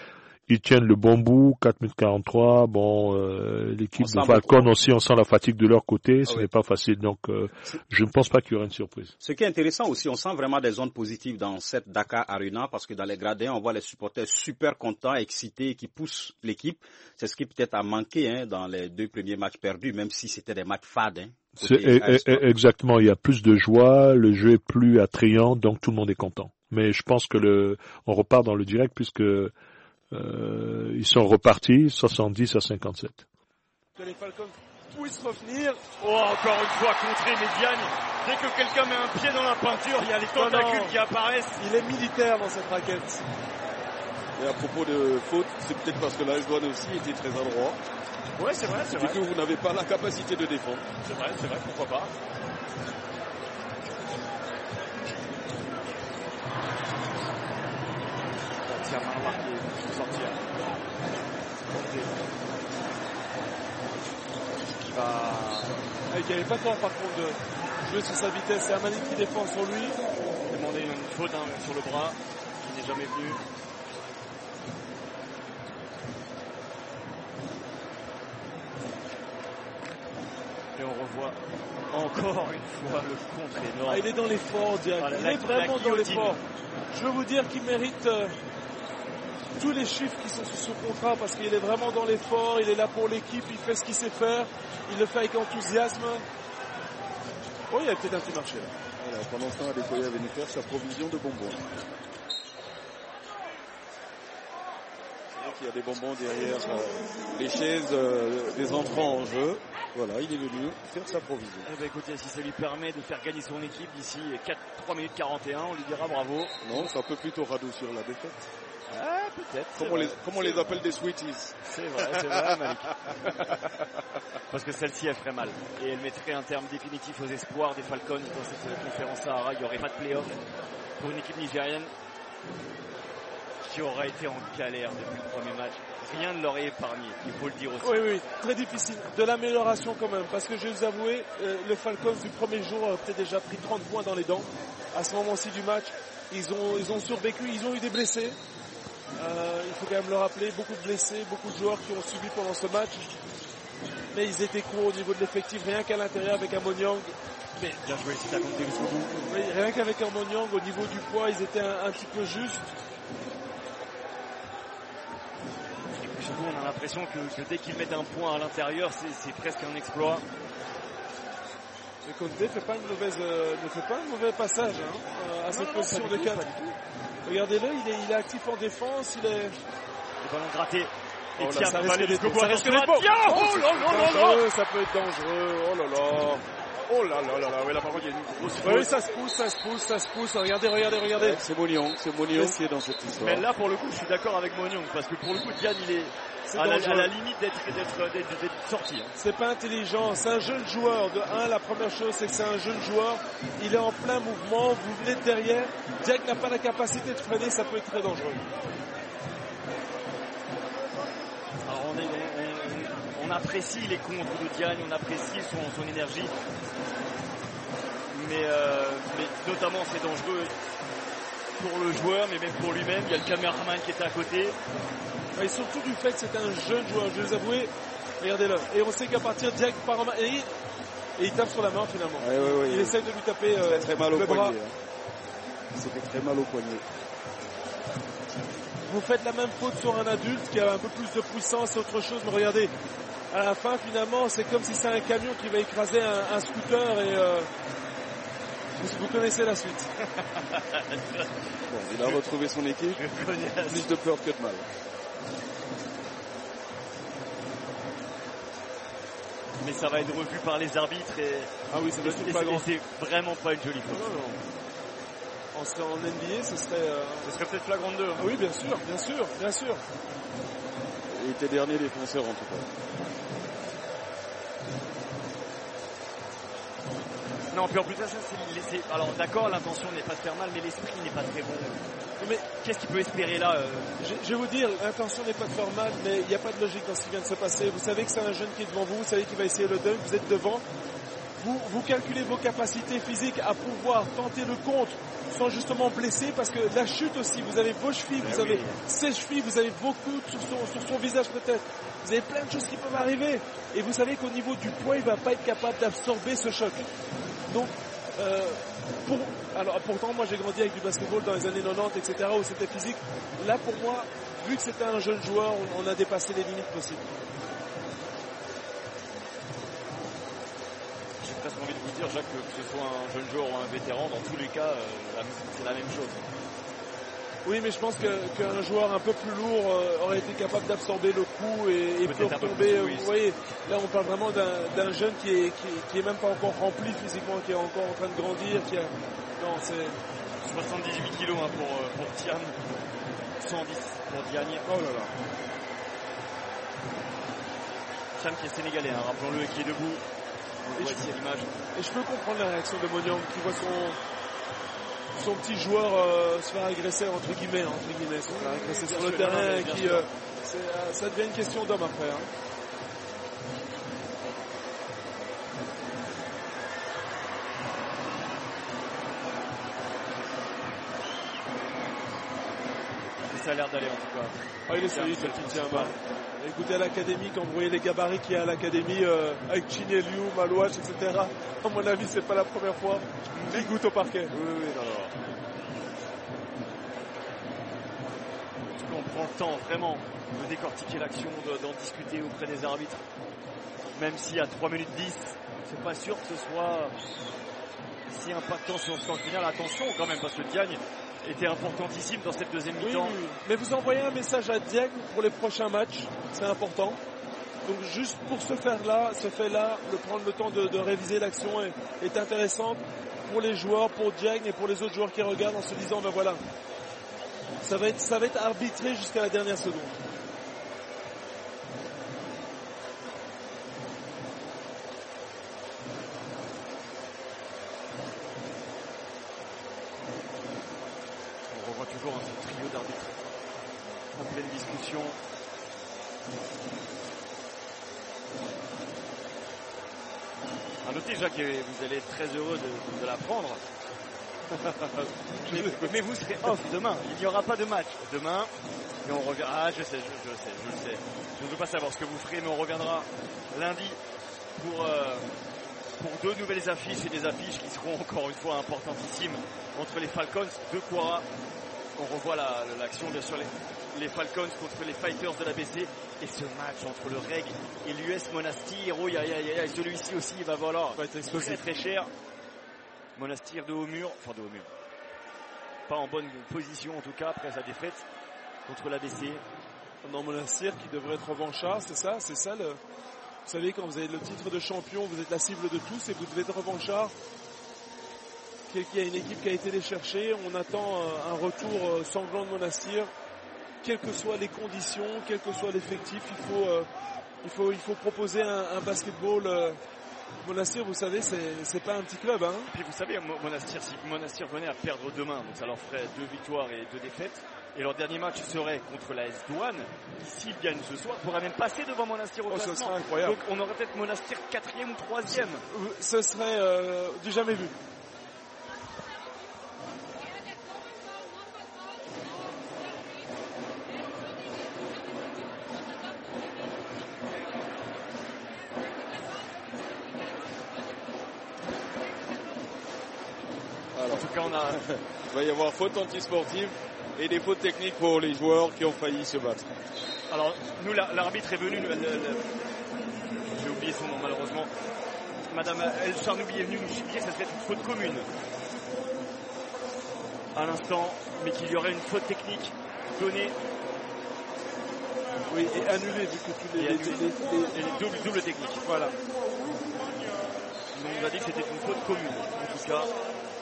ils tiennent le bon bout, quatre minutes quarante-trois. Bon, euh, l'équipe de Falcon aussi, on sent la fatigue de leur côté. Ce ah oui. n'est pas facile. Donc, euh, je ne pense pas qu'il y aura une surprise. Ce qui est intéressant aussi, on sent vraiment des ondes positives dans cette Dakar Arena parce que dans les gradins, on voit les supporters super contents, excités, qui poussent l'équipe. C'est ce qui peut-être a manqué hein, dans les deux premiers matchs perdus, même si c'était des matchs fades. Hein, c'est e- e- exactement. Il y a plus de joie, le jeu est plus attrayant, donc tout le monde est content. Mais je pense que le, on repart dans le direct puisque Euh, ils sont repartis soixante-dix à cinquante-sept. Que les Falcons puissent revenir. Oh, encore une fois contré Mediane. Dès que quelqu'un met un pied dans la peinture, il y a les tentacules non, non. qui apparaissent. Il est militaire dans cette raquette. Et à propos de faute, c'est peut-être parce que l'A S Douanes aussi était très adroit. Ouais, c'est vrai, c'est du vrai. Du coup, vous n'avez pas la capacité de défendre. C'est vrai, c'est vrai, pourquoi pas. Tiens, main marquée. Sortir. Qui va. Ah, il n'avait pas tort par contre de jouer sur sa vitesse. C'est Amani qui défend sur lui. Demander une faute hein, sur le bras qui n'est jamais venu. Et on revoit encore une fois le contre énorme. Ah, il est dans l'effort, Diane. Ah, il est vraiment dans l'effort. Je veux vous dire qu'il mérite. Euh... tous les chiffres qui sont sur ce contrat parce qu'il est vraiment dans l'effort, il est là pour l'équipe, il fait ce qu'il sait faire, il le fait avec enthousiasme. Oh, il y a peut-être un petit marché là. Voilà, pendant ce temps, Adekoya est venu faire sa provision de bonbons. Il y a des bonbons derrière euh, les chaises euh, des enfants en jeu. Voilà, il est venu faire sa provision. Eh ben écoutez, si ça lui permet de faire gagner son équipe d'ici trois minutes quarante et un, on lui dira bravo. Non, ça peut plutôt radeau sur la défaite. Ah, peut-être. Comme on les, comme on les appelle des sweeties. C'est vrai, c'est vrai, Malik. Parce que celle-ci, elle ferait mal. Et elle mettrait un terme définitif aux espoirs des Falcons dans cette conférence Sahara. Il n'y aurait pas de play-off pour une équipe nigérienne qui aura été en galère depuis le premier match. Rien ne l'aurait épargné, il faut le dire aussi. Oui, oui, très difficile. De l'amélioration quand même, parce que je vais vous avouer, euh, le Falcons du premier jour a peut-être déjà pris trente points dans les dents. À ce moment-ci du match, ils ont, ils ont survécu, ils ont eu des blessés. Euh, il faut quand même le rappeler, beaucoup de blessés, beaucoup de joueurs qui ont subi pendant ce match. Mais ils étaient courts au niveau de l'effectif, rien qu'à l'intérieur avec Amoniang. Mais bien joué si t'as compté jusqu'au bout. Oui, rien qu'avec Amoniang, au niveau du poids, ils étaient un, un petit peu justes. Et surtout, on a l'impression que, que dès qu'ils mettent un point à l'intérieur, c'est, c'est presque un exploit. Et Conte fait pas une mauvaise, euh, ne fait pas un mauvais passage hein, euh, à cette non, position non, de quatre. Regardez-le, il est, il est actif en défense, il est. Le ballon gratté. Et oh tiens, ça risque d'être beau. Ça risque d'être beau. Oh là là là. Ça peut être dangereux. Oh là là. Oh là là là là. Oui, là par contre, il y a une grosse. Oui, ça se pousse, ça se pousse, ça se pousse. Regardez, regardez, regardez. Ouais, c'est Monion, c'est Monion qui est dans cette histoire. Mais là, pour le coup, je suis d'accord avec Monion parce que pour le coup, Diane, il est. À la, à la limite d'être, d'être, d'être, d'être sorti. Hein. C'est pas intelligent, c'est un jeune joueur. De un, la première chose, c'est que c'est un jeune joueur. Il est en plein mouvement, vous venez de derrière. Jack n'a pas la capacité de freiner, ça peut être très dangereux. Alors on, est, on, on, on apprécie les contres de Diagne, on apprécie son, son énergie. Mais, euh, mais notamment c'est dangereux pour le joueur, mais même pour lui-même. Il y a le caméraman qui est à côté. Et surtout du fait que c'est un jeune joueur, je vais vous avouer, regardez-le. Et on sait qu'à partir de Diagne part en main, et il, et il tape sur la main finalement. Ouais, ouais, ouais, il ouais. essaie de lui taper euh, très mal au le bras. poignet. Hein. C'était très mal au poignet. Vous faites la même faute sur un adulte qui a un peu plus de puissance et autre chose, mais regardez, à la fin finalement c'est comme si c'est un camion qui va écraser un, un scooter et euh, vous connaissez la suite. Bon, il a retrouvé son équipe, plus de peur que de mal. Mais ça va être revu par les arbitres et, ah oui, ça va et, être pas grand. C'est vraiment pas une jolie faute. Non, non. On serait en N B A, ce serait... Euh... Ce serait peut-être flagrant deux. Hein. Ah oui, bien sûr, bien sûr, bien sûr. Il était dernier défenseur en tout cas. Non, puis en plus, ça, c'est, c'est, alors d'accord, l'intention n'est pas de faire mal, mais l'esprit n'est pas très bon. Mais qu'est-ce qu'il peut espérer là euh... je, je vais vous dire, l'intention n'est pas de faire mal, mais il n'y a pas de logique dans ce qui vient de se passer. Vous savez que c'est un jeune qui est devant vous, vous savez qu'il va essayer le dunk, vous êtes devant. vous, vous calculez vos capacités physiques à pouvoir tenter le contre sans justement blesser, parce que la chute aussi, vous avez vos chevilles, vous avez ses chevilles, vous avez vos coudes sur son, sur son visage peut-être. Vous avez plein de choses qui peuvent arriver. Et vous savez qu'au niveau du poids, il ne va pas être capable d'absorber ce choc. Donc, euh, pour, alors pourtant, moi j'ai grandi avec du basketball dans les années quatre-vingt-dix, et cetera, où c'était physique. Là, pour moi, vu que c'était un jeune joueur, on, on a dépassé les limites possibles. J'ai presque envie de vous dire, Jacques, que ce soit un jeune joueur ou un vétéran, dans tous les cas, euh, c'est la même chose. Oui, mais je pense que, qu'un joueur un peu plus lourd euh, aurait été capable d'absorber le coup et, et peut retomber. Euh, vous voyez, là on parle vraiment d'un, d'un jeune qui est, qui, qui est même pas encore rempli physiquement, qui est encore en train de grandir. Qui a... Non, c'est soixante-dix-huit kilos hein, pour, pour Tiam, cent dix pour Diagne. Oh là là. Tiam qui est sénégalais, hein, rappelons-le, et qui est debout. On le voit ici à l'image. Et je peux comprendre la réaction de Monyang qui voit son... son petit joueur euh, se faire agresser entre guillemets, entre guillemets, se faire agresser sur le terrain, et qui, euh, c'est, euh, ça devient une question d'homme après. Hein. Ça a l'air d'aller en tout cas. Ah, il est solide, ce petit tient mal. Écoutez, à l'académie, quand vous voyez les gabarits qu'il y a à l'académie, euh, avec Chineliu, Malouach, et cetera, à mon avis, c'est pas la première fois qu'il goûte au parquet. Oui, oui, non, non. On prend le temps vraiment de décortiquer l'action, de, d'en discuter auprès des arbitres. Même si à trois minutes dix, c'est pas sûr que ce soit si impactant sur le score final. Attention quand même, parce que Diagne était importantissime dans cette deuxième mi-temps. Oui, oui. Mais vous envoyez un message à Diagne pour les prochains matchs, c'est important. Donc juste pour ce faire-là, ce fait-là, de prendre le temps de, de réviser l'action est, est intéressant pour les joueurs, pour Diagne et pour les autres joueurs qui regardent en se disant, ben voilà, ça va être, ça va être arbitré jusqu'à la dernière seconde. On revoit toujours un trio d'arbitres en pleine discussion. À noter, Jacques, et vous allez être très heureux de, de l'apprendre. mais, mais vous serez off demain. Il n'y aura pas de match demain. Et on revient. Ah, je sais, je, je sais, je le sais. Je ne veux pas savoir ce que vous ferez, mais on reviendra lundi pour euh, pour deux nouvelles affiches et des affiches qui seront encore une fois importantissimes entre les Falcons de Quara. On revoit la, l'action bien sûr les, les Falcons contre les Fighters de l'A B C et ce match entre le Reg et l'U S Monastir. Oh, ya, ya, ya, ya. Celui-ci aussi il va valoir va être très très cher. Monastir de haut mur, enfin de haut mur. Pas en bonne position en tout cas après sa défaite contre l'A B C. Non, Monastir qui devrait être revanchard, c'est ça, c'est ça le. Vous savez, quand vous avez le titre de champion, vous êtes la cible de tous et vous devez être revanchard. Il y a une équipe qui a été les chercher. On attend un retour sanglant de Monastir. Quelles que soient les conditions, quel que soit l'effectif, il faut, euh, il faut, il faut proposer un, un basketball. Euh, Monastir, vous savez, c'est, c'est pas un petit club. Hein. Et puis vous savez, Monastir, si Monastir venait à perdre demain, donc ça leur ferait deux victoires et deux défaites. Et leur dernier match serait contre la S Douane, qui s'ils gagnent ce soir, pourrait même passer devant Monastir au oh, classement. Ce serait incroyable. Donc on aurait peut-être Monastir quatrième ou troisième. Ce serait euh, du jamais vu. Alors, en tout cas, on a, il va y avoir faute antisportive et des fautes techniques pour les joueurs qui ont failli se battre. Alors, nous, l'arbitre est venu, le, le, le, j'ai oublié son nom malheureusement, Madame El Charnoubi est venue nous dire que ça serait une faute commune à l'instant, mais qu'il y aurait une faute technique donnée. Oui, et annulée vu que tous les, et les, les, les, et les double, double technique. Voilà. On nous a dit que c'était une faute commune, en tout cas.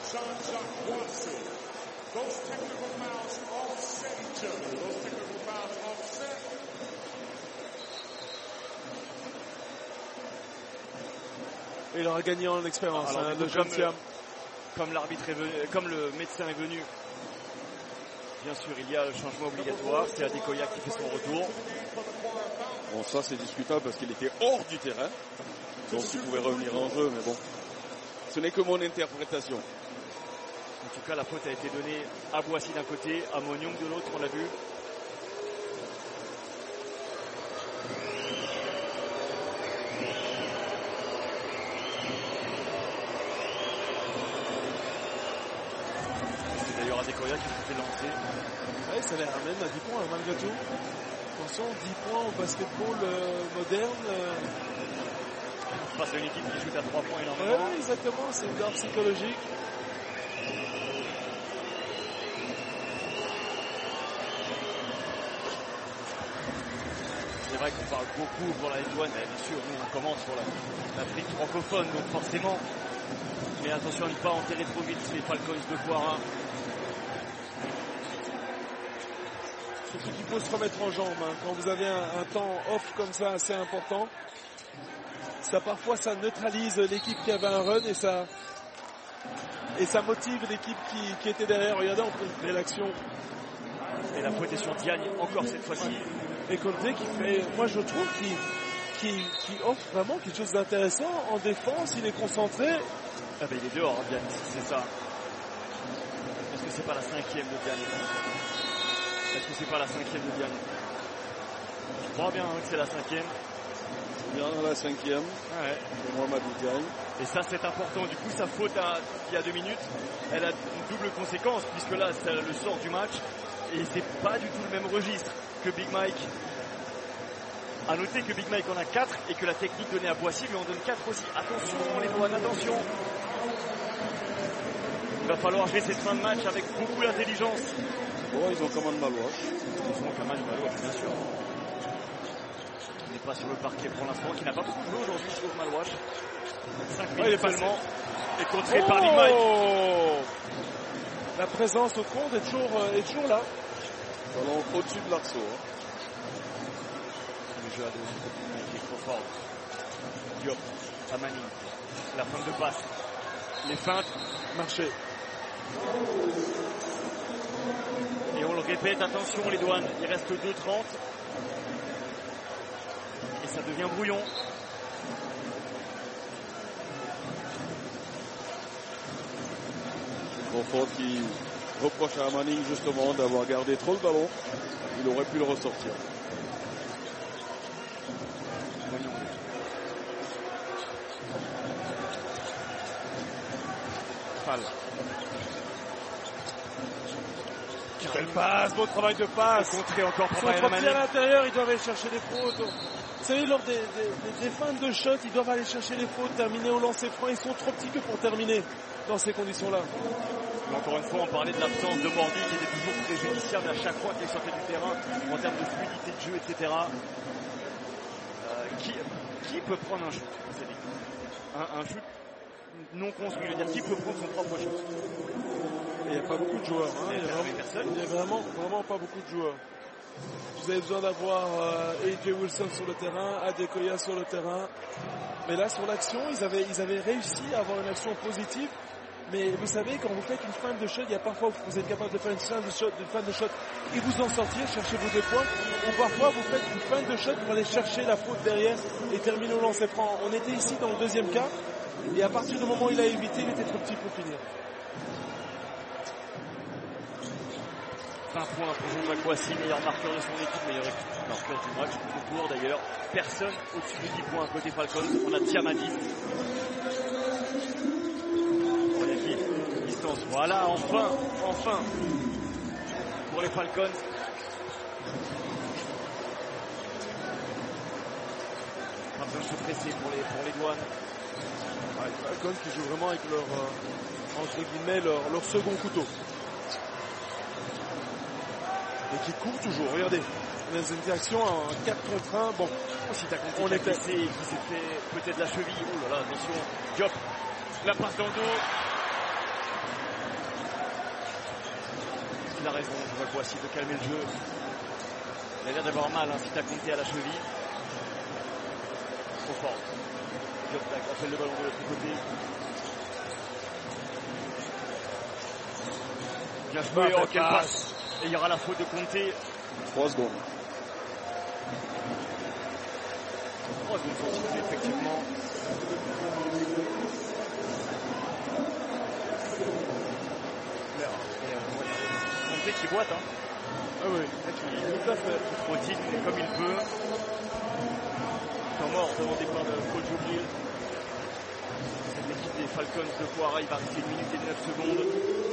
Et il aura gagné en expérience. Alors, hein, de comme, le, comme l'arbitre est venu, comme le médecin est venu, bien sûr, il y a le changement obligatoire. C'est Adekoya qui fait son retour. Bon, ça c'est discutable parce qu'il était hors du terrain. Donc il pouvait revenir en jeu, mais bon. Ce n'est que mon interprétation. En tout cas, la faute a été donnée à Boissy d'un côté, à Monyong de l'autre, on l'a vu. C'est d'ailleurs Adekoya qui s'est fait lancer. Ouais, ça les ramène à dix points malgré tout. Attention, dix points au basketball euh, moderne. Euh... Face à une équipe qui shoot à trois points énormément. Ouais, exactement, c'est une garde psychologique. C'est vrai qu'on parle beaucoup pour la S douane, mais bien sûr, nous on commence sur l'Afrique francophone, donc forcément. Mais attention à ne pas enterrer trop vite les Falcons de Kwara. Surtout qu'il faut se remettre en jambes. Hein. Quand vous avez un, un temps off comme ça assez important, ça parfois ça neutralise l'équipe qui avait un run et ça et ça motive l'équipe qui, qui était derrière. Regardez, on peut l'action. Et la faute est sur Diagne encore cette fois-ci. Et Conte qui fait, moi je trouve qu'il qui, qui offre vraiment quelque chose d'intéressant en défense. Il est concentré. Ah ben il est dehors, Diagne, c'est ça. Est-ce que c'est pas la cinquième de Diagne? Est-ce que c'est pas la cinquième de Diagne? Je crois bien hein, que c'est la cinquième. Bien dans la cinquième. Ouais. Pour moi, Madou Diagne. Et ça, c'est important. Du coup, sa faute à, il y a deux minutes, elle a une double conséquence, puisque là, ça le sort du match. Et c'est pas du tout le même registre que Big Mike. À noter que Big Mike en a quatre et que la technique donnée à Boissy lui en donne quatre aussi. Attention, les douanes, attention. Il va falloir jouer cette fin de match avec beaucoup d'intelligence. Bon, ils ont commande Malouache. Ils ont commande Malouache, bien sûr. Il n'est pas sur le parquet pour l'instant, qui n'a pas beaucoup joué aujourd'hui, je trouve, Malouache. cinq minutes seulement. Et contré oh par Big Mike. La présence au compte est toujours, euh, est toujours là. Ballon au-dessus de l'arceau. Hein. Le jeu à deux, qui est trop fort. Diop, Amani, la fin de passe. Les feintes, marché. Et on le répète, attention les douanes, il reste deux trente. Et ça devient brouillon. Crawford qui reproche à Manning justement d'avoir gardé trop le ballon. Il aurait pu le ressortir. Fall. Belle passe, beau travail de passe. Contré encore pour Brian Manning. À l'intérieur, ils doivent aller chercher les fautes. Vous savez, lors des, des, des fins de shot, ils doivent aller chercher les fautes, terminer au lancer franc. Ils sont trop petits que pour terminer dans ces conditions-là. Mais encore une fois, on parlait de l'absence de Bordy qui était toujours préjudiciable à chaque fois qu'il sortait du terrain en termes de fluidité de jeu, et cetera. Euh, qui, qui peut prendre un shoot un, un shoot non construit, je veux dire, qui peut prendre son propre shoot? Il n'y a pas beaucoup de joueurs. Hein. Il n'y a, vraiment, il y a vraiment, vraiment pas beaucoup de joueurs. Vous avez besoin d'avoir euh, A J Wilson sur le terrain, Adekoya sur le terrain. Mais là, sur l'action, ils avaient, ils avaient réussi à avoir une action positive. Mais vous savez, quand vous faites une fin de shot, il y a parfois où vous êtes capable de faire une fin de shot, une fin de shot et vous en sortir, chercher vos deux points. Ou parfois, vous faites une fin de shot pour aller chercher la faute derrière et terminer au lancer franc. On était ici dans le deuxième cas. Et à partir du moment où il a évité, il était trop petit pour finir. vingt points pour Jean-Jacques Boissy, meilleur marqueur de son équipe, meilleur marqueur du match, tout court d'ailleurs. Personne au-dessus de dix points côté Falcons. On a Tiamadi. Distance, voilà, enfin, enfin, pour les Falcons. Pas besoin de se presser pour les, pour les douanes. Ouais, les Falcons qui jouent vraiment avec leur, euh, entre guillemets, leur, leur second couteau. Et qui court toujours, regardez. On a des interactions en quatre contre un. Bon, si t'as compté, on est blessé et qui s'est fait peut-être la cheville. Oh là là, attention. Diop, la passe dans le dos. Il a raison, je vois Boissy de calmer le jeu. Il a l'air d'avoir mal, hein, si t'as compté à la cheville. Trop fort. Diop appelle le ballon de l'autre côté. Bien joué, oh quelle passe. Et il y aura la faute de Conté. trois secondes. trois secondes sont tirées, effectivement. qui boite. Hein. Ah oui, tout à fait. Il trottine comme il peut. Temps mort devant le départ de Paul Joubril. Cette équipe des Falcons de Kwara, il va rester une minute et neuf secondes.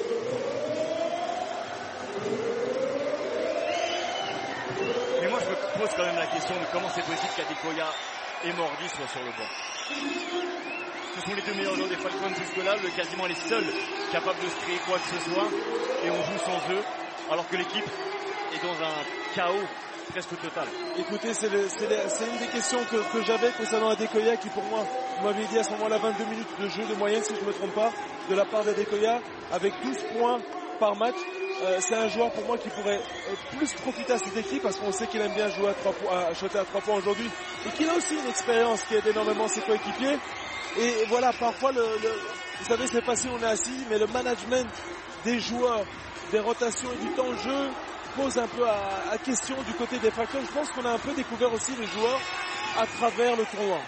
Mais moi je me pose quand même la question de comment c'est possible qu'Adekoya et Mordi soient sur le banc. Ce sont les deux meilleurs joueurs des Falcons jusque-là, le quasiment les seuls capables de se créer quoi que ce soit, et on joue sans eux, alors que l'équipe est dans un chaos presque total. Écoutez, c'est, le, c'est, le, c'est une des questions que, que j'avais concernant Adekoya, qui pour moi, vous m'aviez dit à ce moment-là vingt-deux minutes de jeu de moyenne, si je ne me trompe pas, de la part d'Adekoya, avec douze points par match. Euh, c'est un joueur pour moi qui pourrait euh, plus profiter à cette équipe, parce qu'on sait qu'il aime bien jouer à trois points, à shooter à trois points aujourd'hui, et qu'il a aussi une expérience qui aide énormément ses coéquipiers. Et voilà, parfois, le, le, vous savez, c'est facile, on est assis, mais le management des joueurs, des rotations et du temps de jeu pose un peu à, à question du côté des Falcons. Je pense qu'on a un peu découvert aussi les joueurs à travers le tournoi.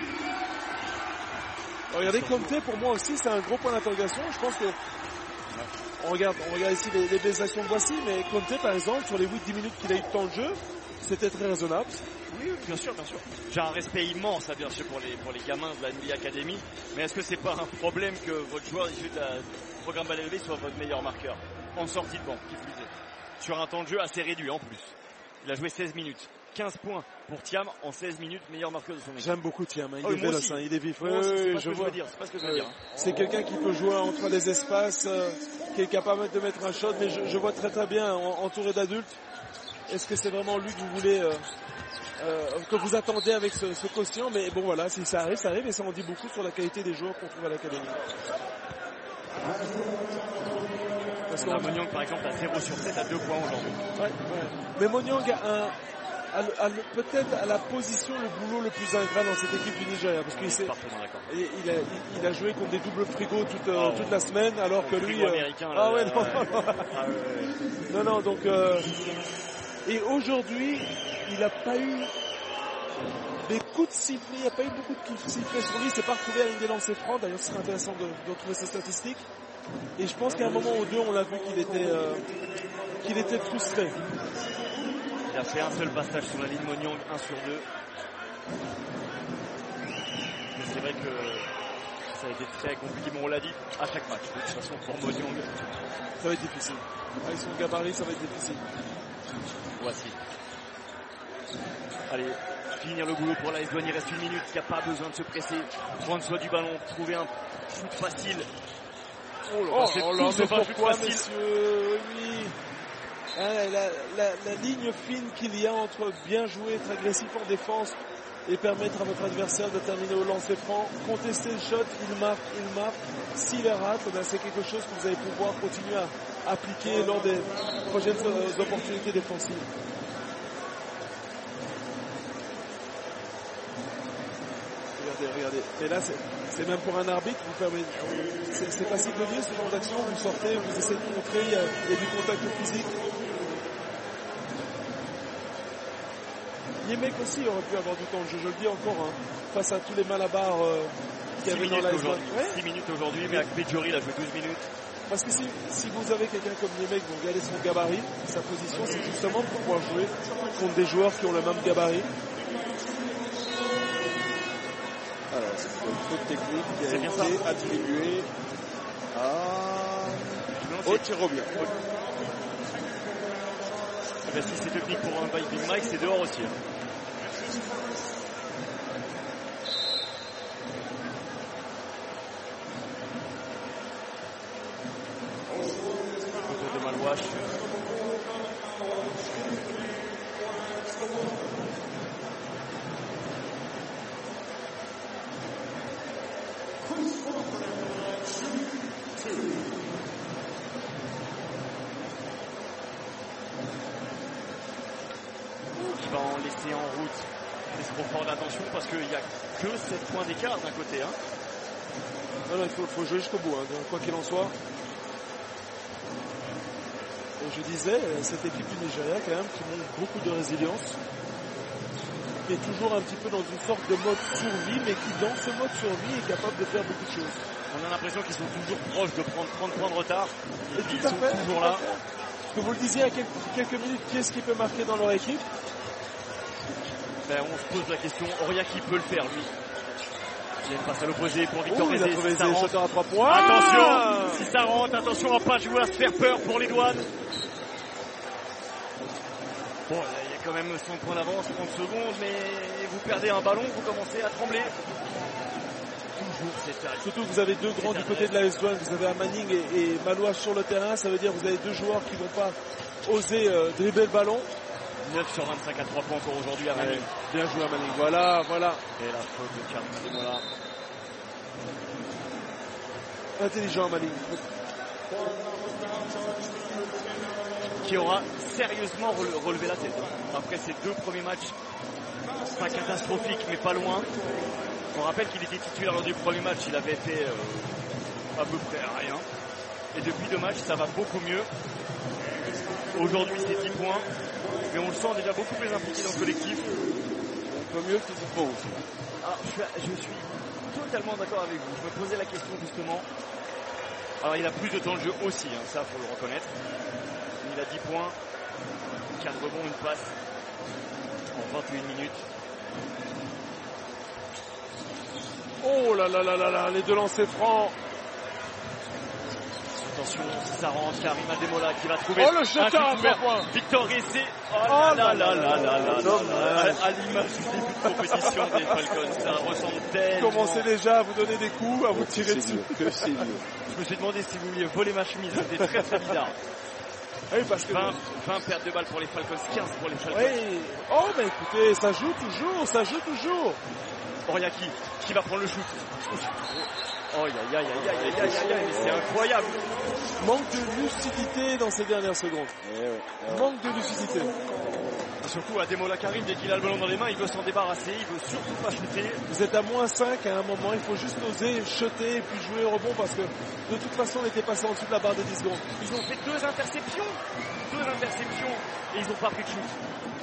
Regardez, Conte, pour moi aussi, c'est un gros point d'interrogation. Je pense que on regarde, on regarde ici les, les belles actions de voici, mais Conte, par exemple, sur les huit dix minutes qu'il a eu de temps de jeu, c'était très raisonnable. Oui, bien sûr, bien sûr. J'ai un respect immense, bien sûr, pour les, pour les gamins de la N B A Academy. Mais est-ce que c'est pas un problème que votre joueur issu de la, du programme balle élevée soit votre meilleur marqueur en sortie de banc, qui plus est, sur un temps de jeu assez réduit en plus. Il a joué seize minutes. quinze points pour Thiam en seize minutes, meilleur marqueur de son équipe. J'aime beaucoup Thiam, hein. Il oh, est véloce, hein. Il est vif. Oui, oui, c'est oui, pas je ce que vois. je veux dire. C'est pas ce que je veux dire. C'est quelqu'un qui peut jouer entre les espaces, euh, qui est capable de mettre un shot, mais je, je vois très très bien en, entouré d'adultes. Est-ce que c'est vraiment lui que vous voulez, euh, euh, que vous attendez avec ce, ce quotient? Mais bon voilà, si ça arrive, ça arrive, et ça en dit beaucoup sur la qualité des joueurs qu'on trouve à l'académie. Parce que Monyang, par exemple, a zéro sur sept à deux points aujourd'hui. Ouais, ouais. Mais Monyang a, un, a, le, a le, peut-être à la position le boulot le plus ingrat dans cette équipe du Nigeria, parce qu'il s'est, il, il, a, il, il a joué contre des doubles frigos toute, euh, oh, toute la semaine, alors que lui... Euh, américain, ah ouais, là, non, ouais. non, non. Ah ouais. non, non, donc... Euh, et aujourd'hui, il n'a pas eu des coups de sifflet, il n'y a pas eu beaucoup de coups de sifflet sur lui, il s'est pas retrouvé à une des lancers francs, d'ailleurs ce serait intéressant de, de retrouver ses statistiques. Et je pense qu'à un moment ou deux, on l'a vu qu'il était, euh, qu'il était frustré. Il a fait un seul passage sur la ligne Monyang, un sur deux. Mais c'est vrai que ça a été très compliqué, mais on l'a dit à chaque match. De toute façon, pour Monyang, ça va être difficile. Avec son gabarit, ça va être difficile. Voici. Allez, finir le boulot pour l'A S Douanes, il reste une minute, il n'y a pas besoin de se presser, prendre soin du ballon, trouver un shoot facile. Oh là, oh, c'est oh là, mais pourquoi, messieurs, oui. Hein, la, la, la ligne fine qu'il y a entre bien jouer, être agressif en défense et permettre à votre adversaire de terminer au lancer franc, contester le shot, il marque, il marque. S'il rate, ben c'est quelque chose que vous allez pouvoir continuer à appliquer lors des prochaines euh, opportunités défensives. Regardez, regardez. Et là, c'est, c'est même pour un arbitre, vous permettez, c'est, c'est facile de dire ce genre d'action, vous sortez, vous essayez de montrer, il y a, il y a du contact physique. Niemek aussi aurait pu avoir du temps de jeu, je le dis encore, hein, face à tous les malabars euh, qu'il y avait dans la S vingt. Ouais. six minutes aujourd'hui, mais avec Pejori, il a joué douze minutes. Parce que si, si vous avez quelqu'un comme Niemek, vous regardez son gabarit, sa position, c'est justement pour pouvoir jouer contre des joueurs qui ont le même gabarit. Alors, c'est une faute technique qui a c'est été attribuée à Ocherobia. Eh bien, si c'est technique pour un Big Mike, c'est dehors aussi. Hein. Autour de Malouache. Qui va en laisser en route les trop fort d'attention parce qu'il n'y a que sept points d'écart d'un côté. Hein. Non, non, il faut, faut jouer jusqu'au bout, hein, quoi qu'il en soit. Et je disais, cette équipe du Nigeria quand même qui montre beaucoup de résilience, qui est toujours un petit peu dans une sorte de mode survie, mais qui dans ce mode survie est capable de faire beaucoup de choses. On a l'impression qu'ils sont toujours proches de prendre trente points de retard. Et, et tout ils sont fait, toujours là. que vous le disiez il y a quelques, quelques minutes, qui est-ce qui peut marquer dans leur équipe? Ben, on se pose la question, Aurillac qui peut le faire lui. Il y a une passe à l'opposé pour Victor Rézé. Si si ça rentre. à trois points. Attention, si ça rentre, attention à pas jouer à se faire peur pour les douanes. Bon, il y a quand même cinq points d'avance, trente secondes, mais vous perdez un ballon, vous commencez à trembler. Toujours cette arrivée. Surtout que vous avez deux grands du côté de la S douane, vous avez Manning et, et Malois sur le terrain, ça veut dire que vous avez deux joueurs qui vont pas oser euh, dribbler le ballon. neuf sur vingt-cinq à trois points encore aujourd'hui à Manning. Bien joué à Manning, voilà, voilà. Et la faute de Karim Ademola. Intelligent Manning. Qui aura sérieusement relevé la tête. Après ces deux premiers matchs, pas catastrophique mais pas loin. On rappelle qu'il était titulaire lors du premier match, il avait fait euh, à peu près rien. Et depuis deux matchs, ça va beaucoup mieux. Aujourd'hui, c'est dix points. Mais on le sent déjà beaucoup plus impliqué dans le collectif. Un peu mieux physiquement aussi. Alors, je suis, je suis totalement d'accord avec vous. Je me posais la question justement. Alors, il a plus de temps de jeu aussi, hein, ça, faut le reconnaître. Il a dix points, quatre rebonds, une passe en vingt et une minutes. Oh là là là là là, les deux lancers francs. Attention, si ça rentre, Karim Ademola qui va trouver. Oh le jeteur à trois points. Victor Rézé. Oh là là là là là là là. À l'image du début de compétition des Falcons, ça ressemble tellement. Commencez déjà à vous donner des coups, à vous tirer dessus. Je me suis demandé si vous vouliez voler ma chemise, c'était très très bizarre. Oui, parce que vingt, vingt pertes de balles pour les Falcons, quinze pour les Falcons. Oui. Oh, mais écoutez, ça joue toujours, ça joue toujours. Oriaki qui va prendre le shoot. Oh, aïe, aïe, aïe, aïe, aïe, aïe, aïe, aïe, c'est incroyable. Manque de lucidité dans ces dernières secondes. Eh ouais, ouais. Manque de lucidité. Et surtout, Ademola Karim, dès qu'il a le ballon dans les mains, il veut s'en débarrasser, il veut surtout pas shooter. Vous êtes à moins cinq à un moment, il faut juste oser shooter et puis jouer au rebond parce que de toute façon, on était passé en dessous de la barre de dix secondes. Ils ont fait deux interceptions. Deux interceptions et ils n'ont pas pris de shoot.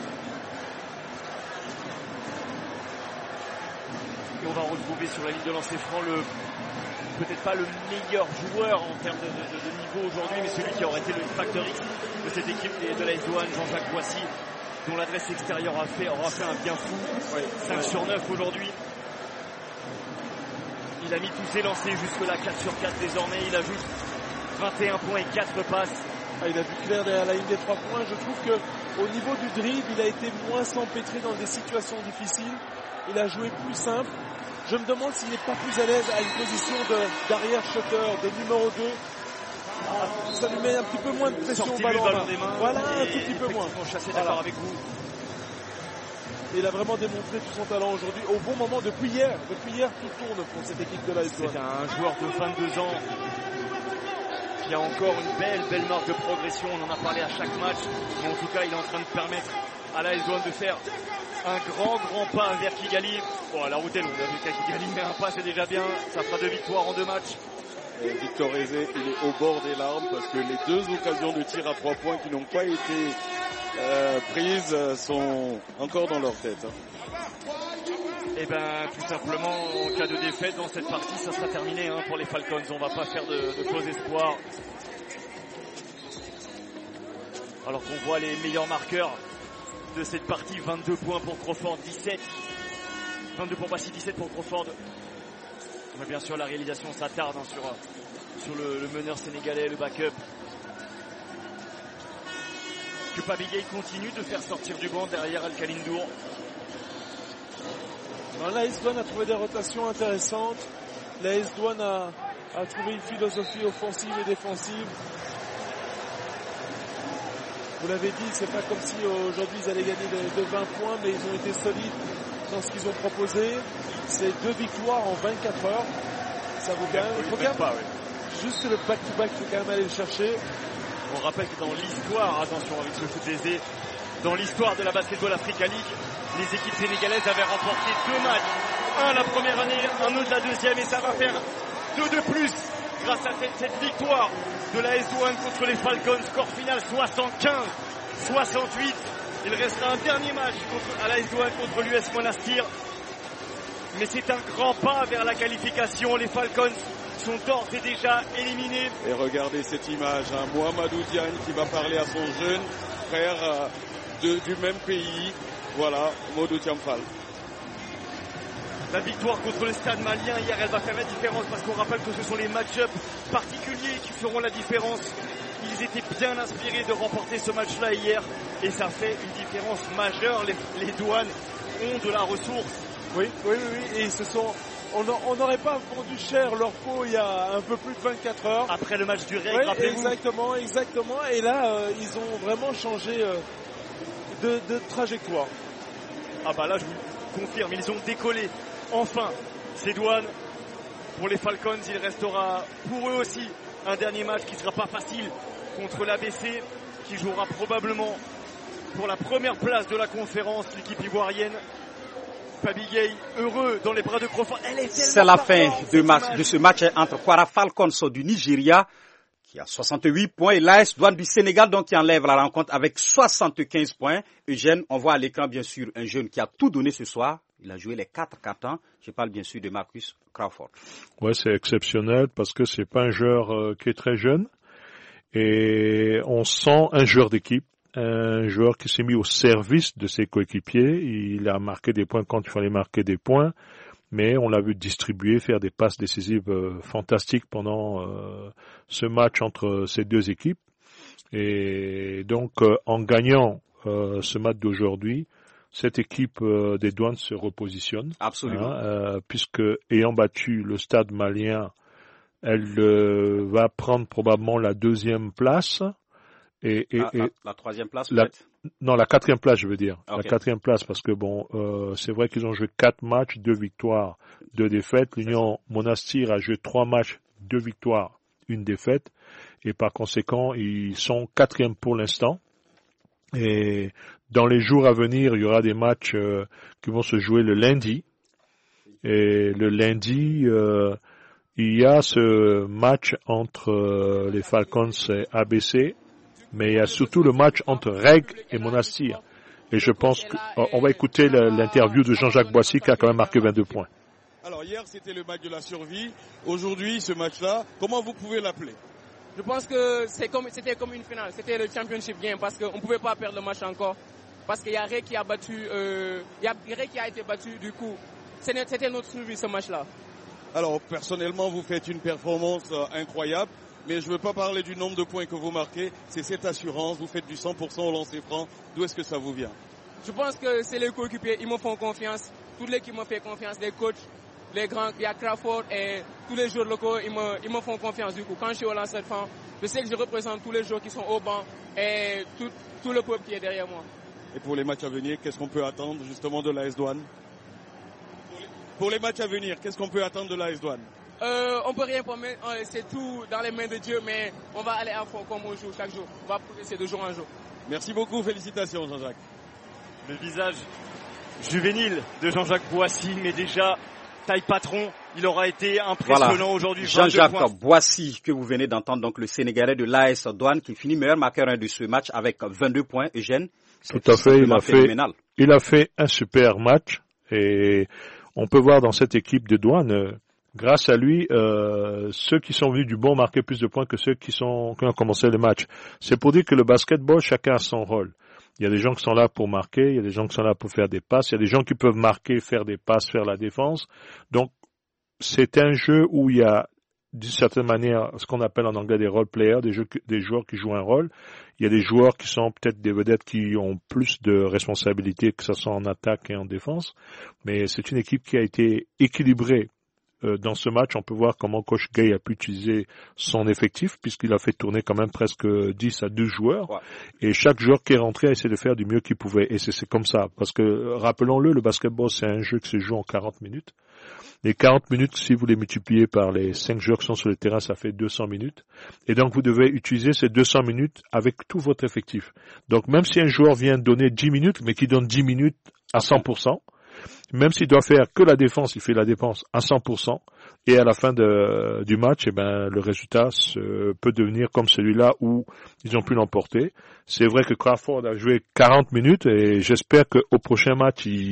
Et on va retrouver sur la ligne de lancer franc le peut-être pas le meilleur joueur en termes de, de, de, de niveau aujourd'hui, mais celui qui aurait été le facteur X de cette équipe de la S douane, Jean-Jacques Boissy, dont l'adresse extérieure a fait, aura fait un bien fou. Ouais, cinq ouais. sur neuf aujourd'hui. Il a mis tous ses lancers jusque-là, quatre sur quatre désormais. Il ajoute vingt et un points et quatre passes. Ah, il a vu clair derrière la ligne des trois points. Je trouve que au niveau du dribble, il a été moins s'empêtrer dans des situations difficiles. Il a joué plus simple. Je me demande s'il n'est pas plus à l'aise à une position de, d'arrière shooter, de numéro deux. Ah, ça lui met un petit peu moins de pression au ballon. ballon des mains. Voilà, un tout petit peu moins. Je suis d'accord avec vous. Et il a vraiment démontré tout son talent aujourd'hui au bon moment depuis hier. Depuis hier, tout tourne pour cette équipe de la S douane. C'est un joueur de vingt-deux ans qui a encore une belle, belle marque de progression. On en a parlé à chaque match. Mais en tout cas, il est en train de permettre à la S douane de faire un grand, grand pas vers Kigali. Bon, la route est longue avec Kigali, mais un pas, c'est déjà bien. Ça fera deux victoires en deux matchs. Et Victor Rézé, il est au bord des larmes parce que les deux occasions de tir à trois points qui n'ont pas été euh, prises sont encore dans leur tête. Hein. Et ben tout simplement, en cas de défaite dans cette partie, ça sera terminé hein, pour les Falcons. On va pas faire de, de faux espoirs. Alors qu'on voit les meilleurs marqueurs de cette partie, vingt-deux points pour Crawford, dix-sept. vingt-deux pour Boissy, dix-sept pour Crawford. Mais bien sûr, la réalisation s'attarde hein, sur, sur le, le meneur sénégalais, le backup. Que Pabigay continue de faire sortir du banc derrière Al-Khalindour. La S douane a trouvé des rotations intéressantes. La S douane a, a trouvé une philosophie offensive et défensive. Vous l'avez dit, c'est pas comme si aujourd'hui ils allaient gagner de, de vingt points, mais ils ont été solides dans ce qu'ils ont proposé. C'est deux victoires en vingt-quatre heures. Ça vaut quand même. Il faut quand même pas, oui. Juste le back-to-back, il faut quand même aller le chercher. On rappelle que dans l'histoire, attention avec ce foot aisé, dans l'histoire de la Basketball Africa League, les équipes sénégalaises avaient remporté deux matchs. Un la première année, un autre la deuxième, et ça va faire deux de plus grâce à cette, cette victoire de la S douane contre les Falcons. Score final soixante-quinze soixante-huit. Il restera un dernier match contre, à la S douane contre l'U S Monastir. Mais c'est un grand pas vers la qualification. Les Falcons sont d'ores et déjà éliminés. Et regardez cette image, hein, Mohamedou Diagne qui va parler à son jeune frère euh, de, du même pays. Voilà, Modou Thiamfal. La victoire contre le Stade Malien hier, elle va faire la différence parce qu'on rappelle que ce sont les match-up particuliers qui feront la différence. Ils étaient bien inspirés de remporter ce match-là hier et ça fait une différence majeure. Les, les douanes ont de la ressource. Oui, oui, oui, oui. Et ils se sont... On n'aurait pas vendu cher leur peau il y a un peu plus de vingt-quatre heures. Après le match du Reg, oui, rappelez-vous. Exactement, exactement. Et là, euh, ils ont vraiment changé euh, de, de trajectoire. Ah bah là, je vous confirme, ils ont décollé. Enfin, ces douanes, pour les Falcons, il restera pour eux aussi un dernier match qui ne sera pas facile contre l'A B C, qui jouera probablement pour la première place de la conférence, l'équipe ivoirienne. Fabi Gueye, heureux dans les bras de Crawford. C'est la fin de, match, de ce match entre Kwara Falcons du Nigeria, qui a soixante-huit points, et l'A S Douane du Sénégal, donc qui enlève la rencontre avec soixante-quinze points. Eugène, on voit à l'écran bien sûr un jeune qui a tout donné ce soir. Il a joué les quatre cartons. Je parle bien sûr de Marcus Crawford. Ouais, c'est exceptionnel parce que c'est pas un joueur euh, qui est très jeune et on sent un joueur d'équipe, un joueur qui s'est mis au service de ses coéquipiers. Il a marqué des points quand il fallait marquer des points, mais on l'a vu distribuer, faire des passes décisives euh, fantastiques pendant euh, ce match entre ces deux équipes. Et donc, euh, en gagnant euh, ce match d'aujourd'hui, cette équipe euh, des douanes se repositionne. Absolument. Hein, euh, puisque ayant battu le Stade Malien, elle euh, va prendre probablement la deuxième place. Et, et, la, et la, la troisième place la, peut-être. Non, la quatrième place, je veux dire. Okay. La quatrième place, parce que bon, euh, c'est vrai qu'ils ont joué quatre matchs, deux victoires, deux défaites. L'Union Monastir a joué trois matchs, deux victoires, une défaite. Et par conséquent, ils sont quatrième pour l'instant. Et dans les jours à venir, il y aura des matchs euh, qui vont se jouer le lundi. Et le lundi, euh, il y a ce match entre euh, les Falcons et A B C, mais il y a surtout le match entre Reg et Monastir. Et je pense qu'on va écouter l'interview de Jean-Jacques Boissy qui a quand même marqué vingt-deux points. Alors hier, c'était le match de la survie. Aujourd'hui, ce match-là, comment vous pouvez l'appeler? Je pense que c'est comme, c'était comme une finale, c'était le championship game parce qu'on ne pouvait pas perdre le match encore. Parce qu'il y a Rey qui a battu, euh, il y a Rey qui a été battu, du coup, c'était notre survie ce match-là. Alors personnellement, vous faites une performance euh, incroyable, mais je ne veux pas parler du nombre de points que vous marquez, c'est cette assurance, vous faites du cent pour cent au lancer franc, d'où est-ce que ça vous vient? Je pense que c'est les coéquipiers, ils me font confiance, toute l'équipe me fait confiance, les coachs, les grands, il y a Crawford et tous les joueurs locaux, ils me, ils me font confiance du coup. Quand je suis au lancer franc, je sais que je représente tous les joueurs qui sont au banc et tout, tout le peuple qui est derrière moi. Et pour les matchs à venir, qu'est-ce qu'on peut attendre justement de l'A S Douane? Pour les matchs à venir, qu'est-ce qu'on peut attendre de l'A S Douane? euh, On peut rien promettre, c'est tout dans les mains de Dieu, mais on va aller à fond comme on joue chaque jour. On va progresser de jour en jour. Merci beaucoup, félicitations Jean-Jacques. Le visage juvénile de Jean-Jacques Boissy, mais déjà taille patron, il aura été impressionnant voilà. Aujourd'hui. Jean-Jacques Boissy, que vous venez d'entendre, donc le Sénégalais de l'A S Douane, qui finit meilleur marqueur de ce match avec vingt-deux points. Eugène, tout à fait, il a fait, il a fait un super match et on peut voir dans cette équipe de Douane, euh, grâce à lui, euh, ceux qui sont venus du bon marquaient plus de points que ceux qui sont qui ont commencé le match. C'est pour dire que le basketball, chacun a son rôle. Il y a des gens qui sont là pour marquer, il y a des gens qui sont là pour faire des passes, il y a des gens qui peuvent marquer, faire des passes, faire la défense. Donc, c'est un jeu où il y a, d'une certaine manière, ce qu'on appelle en anglais des role players, des, jeux, des joueurs qui jouent un rôle. Il y a des joueurs qui sont peut-être des vedettes qui ont plus de responsabilités, que ce soit en attaque et en défense. Mais c'est une équipe qui a été équilibrée. Dans ce match, on peut voir comment Coach Gueye a pu utiliser son effectif, puisqu'il a fait tourner quand même presque dix à douze joueurs. Ouais. Et chaque joueur qui est rentré a essayé de faire du mieux qu'il pouvait. Et c'est comme ça. Parce que, rappelons-le, le basketball, c'est un jeu qui se joue en quarante minutes. Les quarante minutes, si vous les multipliez par les cinq joueurs qui sont sur le terrain, ça fait deux cents minutes. Et donc, vous devez utiliser ces deux cents minutes avec tout votre effectif. Donc, même si un joueur vient donner dix minutes, mais qui donne dix minutes à cent pour cent, même s'il doit faire que la défense, il fait la défense à cent pour cent. Et à la fin de, du match, eh ben, le résultat se, peut devenir comme celui-là où ils ont pu l'emporter. C'est vrai que Crawford a joué quarante minutes et j'espère qu'au prochain match, il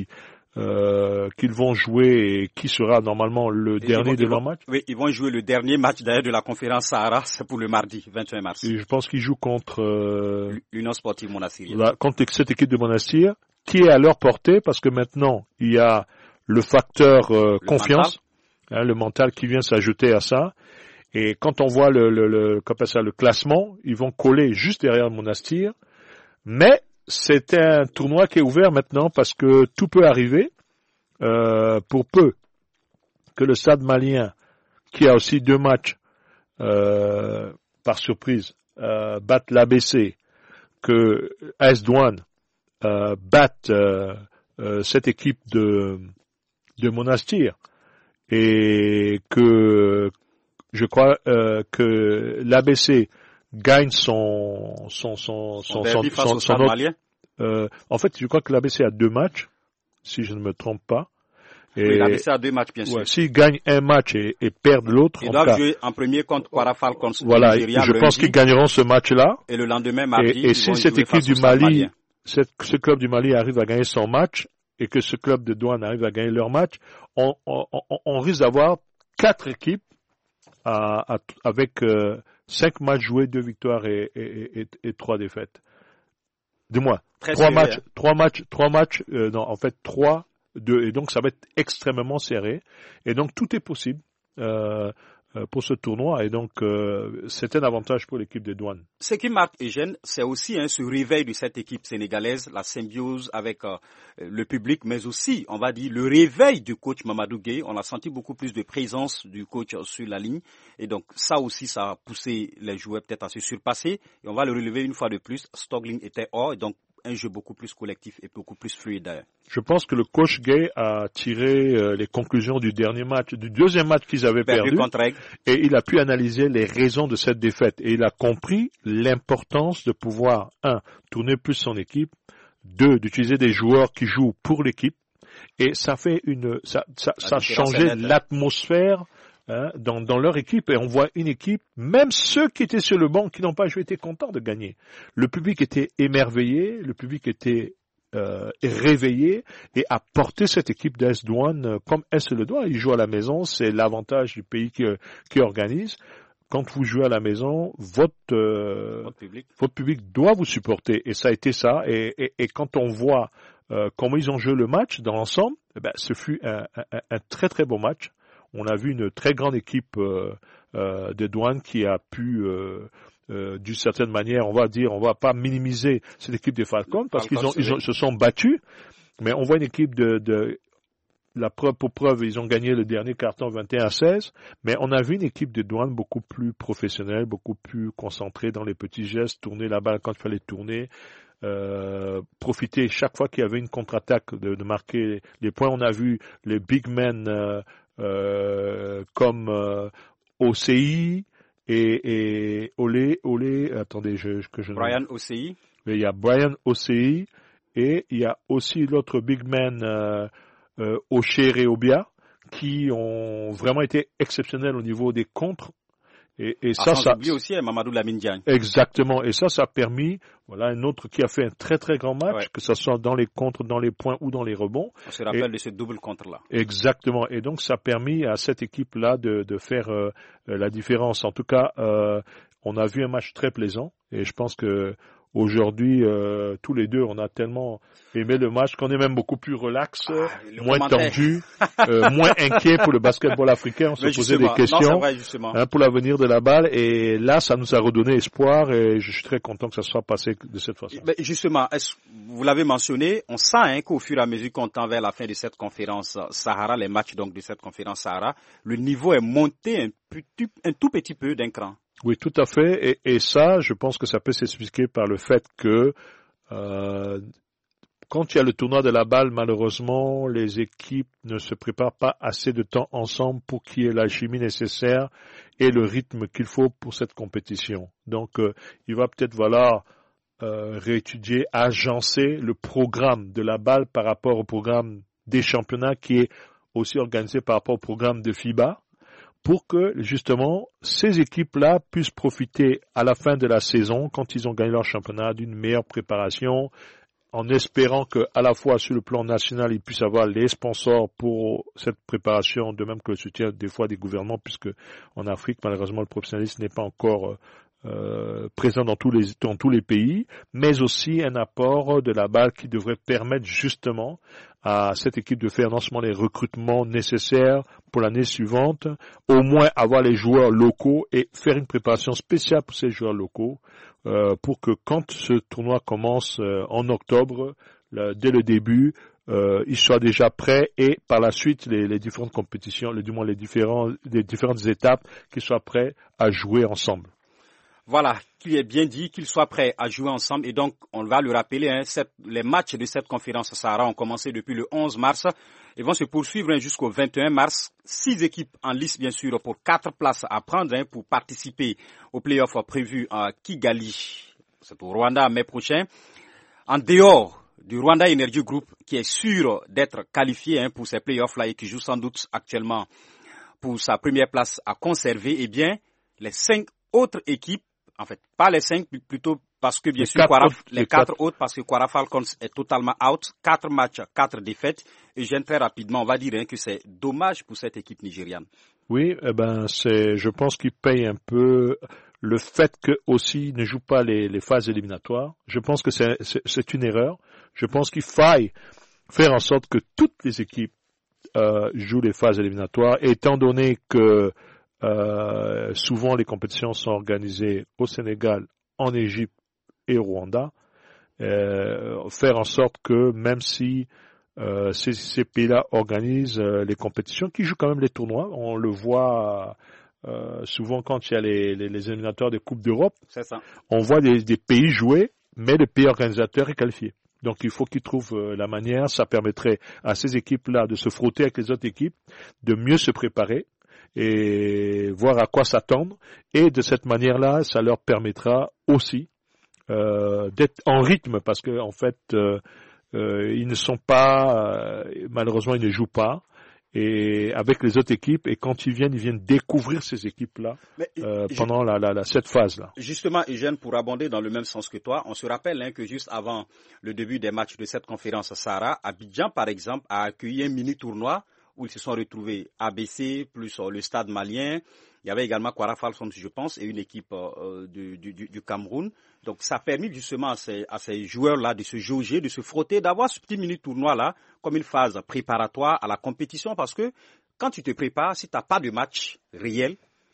euh, qu'ils vont jouer et qui sera normalement le et dernier de leur match. Oui, ils vont jouer le dernier match d'ailleurs de la conférence Sahara, c'est pour le mardi vingt et un mars. Et je pense qu'ils jouent contre euh, l'Union sportive Monastir. La, contre cette équipe de Monastir qui est à leur portée parce que maintenant il y a le facteur euh, le confiance, mental. Hein, le mental qui vient s'ajouter à ça. Et quand on voit le, le, le, le, ça, le classement, ils vont coller juste derrière Monastir. Mais c'est un tournoi qui est ouvert maintenant parce que tout peut arriver. Euh, pour peu que le Stade malien, qui a aussi deux matchs, euh, par surprise, euh, batte l'A B C, que A S Douanes euh, batte euh, euh, cette équipe de, de Monastir, et que je crois euh, que l'A B C gagne son son son son son, son, son, son autre, euh, en fait, je crois que l'A B C a deux matchs, si je ne me trompe pas. Et oui, l'A B C a deux matchs, bien sûr. Ouais, s'ils gagnent un match et, et perdent l'autre, ils doivent cas, jouer en premier contre Kwara Falcons. Voilà, Nigeria, je lundi, pense qu'ils gagneront ce match-là. Et le lendemain, mardi, et, et si cette équipe du Mali, cette, ce club du Mali arrive à gagner son match et que ce club de Douane arrive à gagner leur match, on, on, on, on risque d'avoir quatre équipes à, à, avec euh, cinq matchs joués, deux victoires et, et, et, et trois défaites. Dis-moi, trois serré, matchs, hein. trois matchs, trois matchs, euh, non, en fait trois, deux, et donc ça va être extrêmement serré. Et donc tout est possible euh, pour ce tournoi, et donc euh, c'est un avantage pour l'équipe des Douanes. Ce qui marque, Eugène, c'est aussi hein, ce réveil de cette équipe sénégalaise, la symbiose avec euh, le public, mais aussi, on va dire, le réveil du coach Mamadou Gueye. On a senti beaucoup plus de présence du coach sur la ligne, et donc ça aussi, ça a poussé les joueurs peut-être à se surpasser, et on va le relever une fois de plus. Stogling était hors, et donc un jeu beaucoup plus collectif et beaucoup plus fluide d'ailleurs. Je pense que le coach Gueye a tiré euh, les conclusions du dernier match, du deuxième match qu'ils avaient perdu, perdu et il a pu analyser les raisons de cette défaite. Et il a compris l'importance de pouvoir, un, tourner plus son équipe, deux, d'utiliser des joueurs qui jouent pour l'équipe, et ça fait une, ça, ça, ça a changé l'atmosphère hein, dans, dans leur équipe, et on voit une équipe, même ceux qui étaient sur le banc, qui n'ont pas joué, étaient contents de gagner. Le public était émerveillé, le public était euh, réveillé, et a porté cette équipe d'A S Douanes euh, comme elle se le doit. Ils jouent à la maison, c'est l'avantage du pays qui, qui organise. Quand vous jouez à la maison, votre, euh, votre, public. votre public doit vous supporter, et ça a été ça. Et, et, et quand on voit euh, comment ils ont joué le match dans l'ensemble, eh ben, ce fut un, un, un très très beau match. On a vu une très grande équipe euh, euh, de Douanes qui a pu, euh, euh, d'une certaine manière, on va dire, on va pas minimiser cette équipe des Falcons parce qu'ils ont, ils ont, se sont battus, mais on voit une équipe de, de la preuve pour preuve, ils ont gagné le dernier carton vingt et un à seize, mais on a vu une équipe de Douanes beaucoup plus professionnelle, beaucoup plus concentrée dans les petits gestes, tourner la balle quand il fallait tourner. Euh, profiter chaque fois qu'il y avait une contre-attaque de, de marquer les points. On a vu les big men euh, Euh, comme euh, O C I et, et Olé, Olé, attendez, je, que je Brian O C I. Il y a Brian O C I et il y a aussi l'autre big man euh, euh, Ocher et Obia qui ont vraiment été exceptionnels au niveau des contres. Et, et ah, ça, ça oublie aussi hein, Mamadou Lamine Diagne. Exactement. Et ça, ça a permis, voilà, un autre qui a fait un très très grand match, ouais. que ce soit dans les contres, dans les points ou dans les rebonds. On se rappelle et, de ce double contre-là. Exactement. Et donc, ça a permis à cette équipe-là de, de faire euh, la différence. En tout cas, euh, on a vu un match très plaisant. Et je pense que aujourd'hui, euh, tous les deux, on a tellement aimé le match qu'on est même beaucoup plus relax, ah, moins tendu, euh, moins inquiet pour le basketball africain. On se posait des questions non, vrai, hein, pour l'avenir de la balle. Et là, ça nous a redonné espoir et je suis très content que ça soit passé de cette façon. Mais justement, est-ce, vous l'avez mentionné, on sent hein, qu'au fur et à mesure qu'on tend vers la fin de cette conférence Sahara, les matchs donc de cette conférence Sahara, le niveau est monté un, petit, un tout petit peu d'un cran. Oui, tout à fait. Et, et ça, je pense que ça peut s'expliquer par le fait que euh, quand il y a le tournoi de la balle, malheureusement, les équipes ne se préparent pas assez de temps ensemble pour qu'il y ait la chimie nécessaire et le rythme qu'il faut pour cette compétition. Donc, euh, il va peut-être falloir euh, réétudier, agencer le programme de la balle par rapport au programme des championnats qui est aussi organisé par rapport au programme de FIBA, pour que, justement, ces équipes-là puissent profiter à la fin de la saison, quand ils ont gagné leur championnat, d'une meilleure préparation en espérant que, à la fois sur le plan national, ils puissent avoir les sponsors pour cette préparation, de même que le soutien des fois des gouvernements, puisque en Afrique, malheureusement, le professionnalisme n'est pas encore euh, présent dans tous les dans tous les pays, mais aussi un apport de la B A L qui devrait permettre justement à cette équipe de faire non seulement les recrutements nécessaires pour l'année suivante, au moins avoir les joueurs locaux et faire une préparation spéciale pour ces joueurs locaux, euh, pour que quand ce tournoi commence euh, en octobre, là, dès le début, euh, ils soient déjà prêts et par la suite les, les différentes compétitions, les, du moins les différents les différentes étapes, qu'ils soient prêts à jouer ensemble. Voilà, qu'il est bien dit, qu'ils soient prêts à jouer ensemble. Et donc, on va le rappeler, hein, cette, les matchs de cette conférence Sahara ont commencé depuis le onze mars et vont se poursuivre hein, jusqu'au vingt et un mars. Six équipes en lice, bien sûr, pour quatre places à prendre hein, pour participer aux playoffs prévus à Kigali. C'est au Rwanda en mai prochain. En dehors du Rwanda Energy Group, qui est sûr d'être qualifié hein, pour ces playoffs-là et qui joue sans doute actuellement pour sa première place à conserver, eh bien, les cinq autres équipes, en fait, pas les cinq, plutôt parce que bien les sûr, Kwara, autres, les, les quatre, quatre autres, parce que Kwara Falcons est totalement out, quatre matchs, quatre défaites. Et je viens très rapidement, on va dire hein, que c'est dommage pour cette équipe nigériane. Oui, eh ben c'est, je pense qu'ils payent un peu le fait que aussi ne jouent pas les, les phases éliminatoires. Je pense que c'est, c'est, c'est une erreur. Je pense qu'il faille faire en sorte que toutes les équipes euh, jouent les phases éliminatoires, étant donné que Euh, souvent les compétitions sont organisées au Sénégal, en Égypte et au Rwanda. Euh, faire en sorte que même si euh, ces, ces pays-là organisent euh, les compétitions, qui jouent quand même les tournois, on le voit euh, souvent quand il y a les, les, les éliminatoires des Coupes d'Europe, c'est ça. On voit des, des pays jouer, mais le pays organisateur est qualifié. Donc il faut qu'ils trouvent euh, la manière, ça permettrait à ces équipes-là de se frotter avec les autres équipes, de mieux se préparer, et voir à quoi s'attendre, et de cette manière-là, ça leur permettra aussi euh, d'être en rythme, parce que en fait, euh, euh, ils ne sont pas, euh, malheureusement, ils ne jouent pas, et avec les autres équipes, et quand ils viennent, ils viennent découvrir ces équipes-là Mais, euh, je, pendant la, la, la, cette phase-là. Justement, Eugène, pour abonder dans le même sens que toi, on se rappelle hein, que juste avant le début des matchs de cette conférence Sahara, Abidjan, par exemple, a accueilli un mini-tournoi où ils se sont retrouvés A B C plus euh, le stade malien. Il y avait également Kwara Falcons, je pense, et une équipe euh, du, du, du Cameroun. Donc ça a permis justement à ces, à ces joueurs-là de se jauger, de se frotter, d'avoir ce petit mini-tournoi-là comme une phase préparatoire à la compétition. Parce que quand tu te prépares, si tu n'as pas de match réel,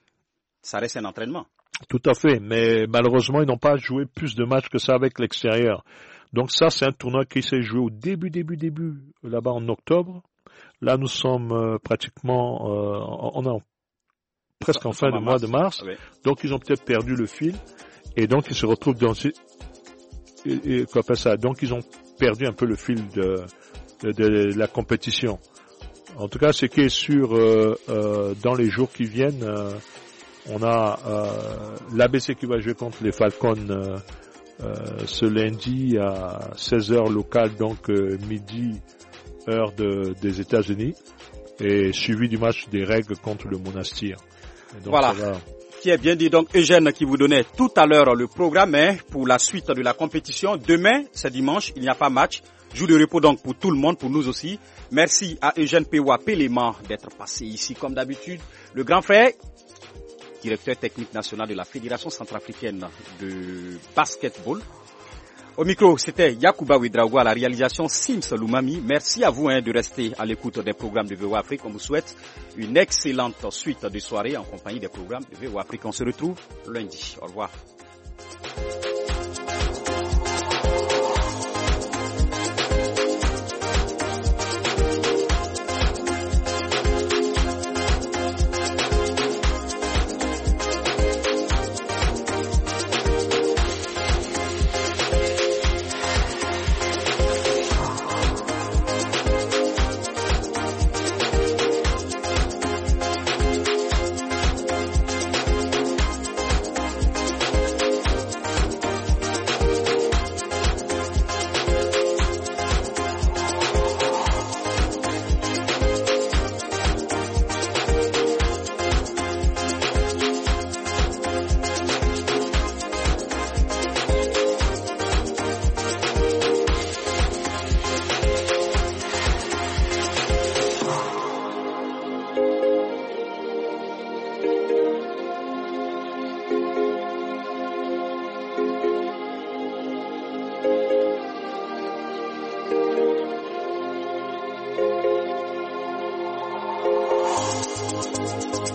ça reste un entraînement. Tout à fait, mais malheureusement, ils n'ont pas joué plus de matchs que ça avec l'extérieur. Donc ça, c'est un tournoi qui s'est joué au début, début, début, là-bas en octobre. Là, nous sommes euh, pratiquement, euh, on est en, presque en fin du mois de mars, oui. Donc ils ont peut-être perdu le fil, et donc ils se retrouvent dans, et, et, quoi appelle ça, donc ils ont perdu un peu le fil de, de, de, de la compétition. En tout cas, ce qui est sûr, euh, euh, dans les jours qui viennent, euh, on a euh, l'A B C qui va jouer contre les Falcons euh, euh, ce lundi à seize heures locales, donc euh, midi heure de, des États-Unis, et suivi du match des Règles contre le Monastir. Donc, voilà. Va... Qui est bien dit. Donc Eugène qui vous donnait tout à l'heure le programme hein, pour la suite de la compétition. Demain, c'est dimanche, il n'y a pas match. Jour de repos donc pour tout le monde, pour nous aussi. Merci à Eugène Pewa Péléman d'être passé ici comme d'habitude. Le grand frère, directeur technique national de la Fédération centrafricaine de basketball. Au micro, c'était Yacouba Ouedraogo à la réalisation Sims Loumami. Merci à vous hein, de rester à l'écoute des programmes de V O A Afrique. On vous souhaite une excellente suite de soirée en compagnie des programmes de V O A Afrique. On se retrouve lundi. Au revoir. Thank you.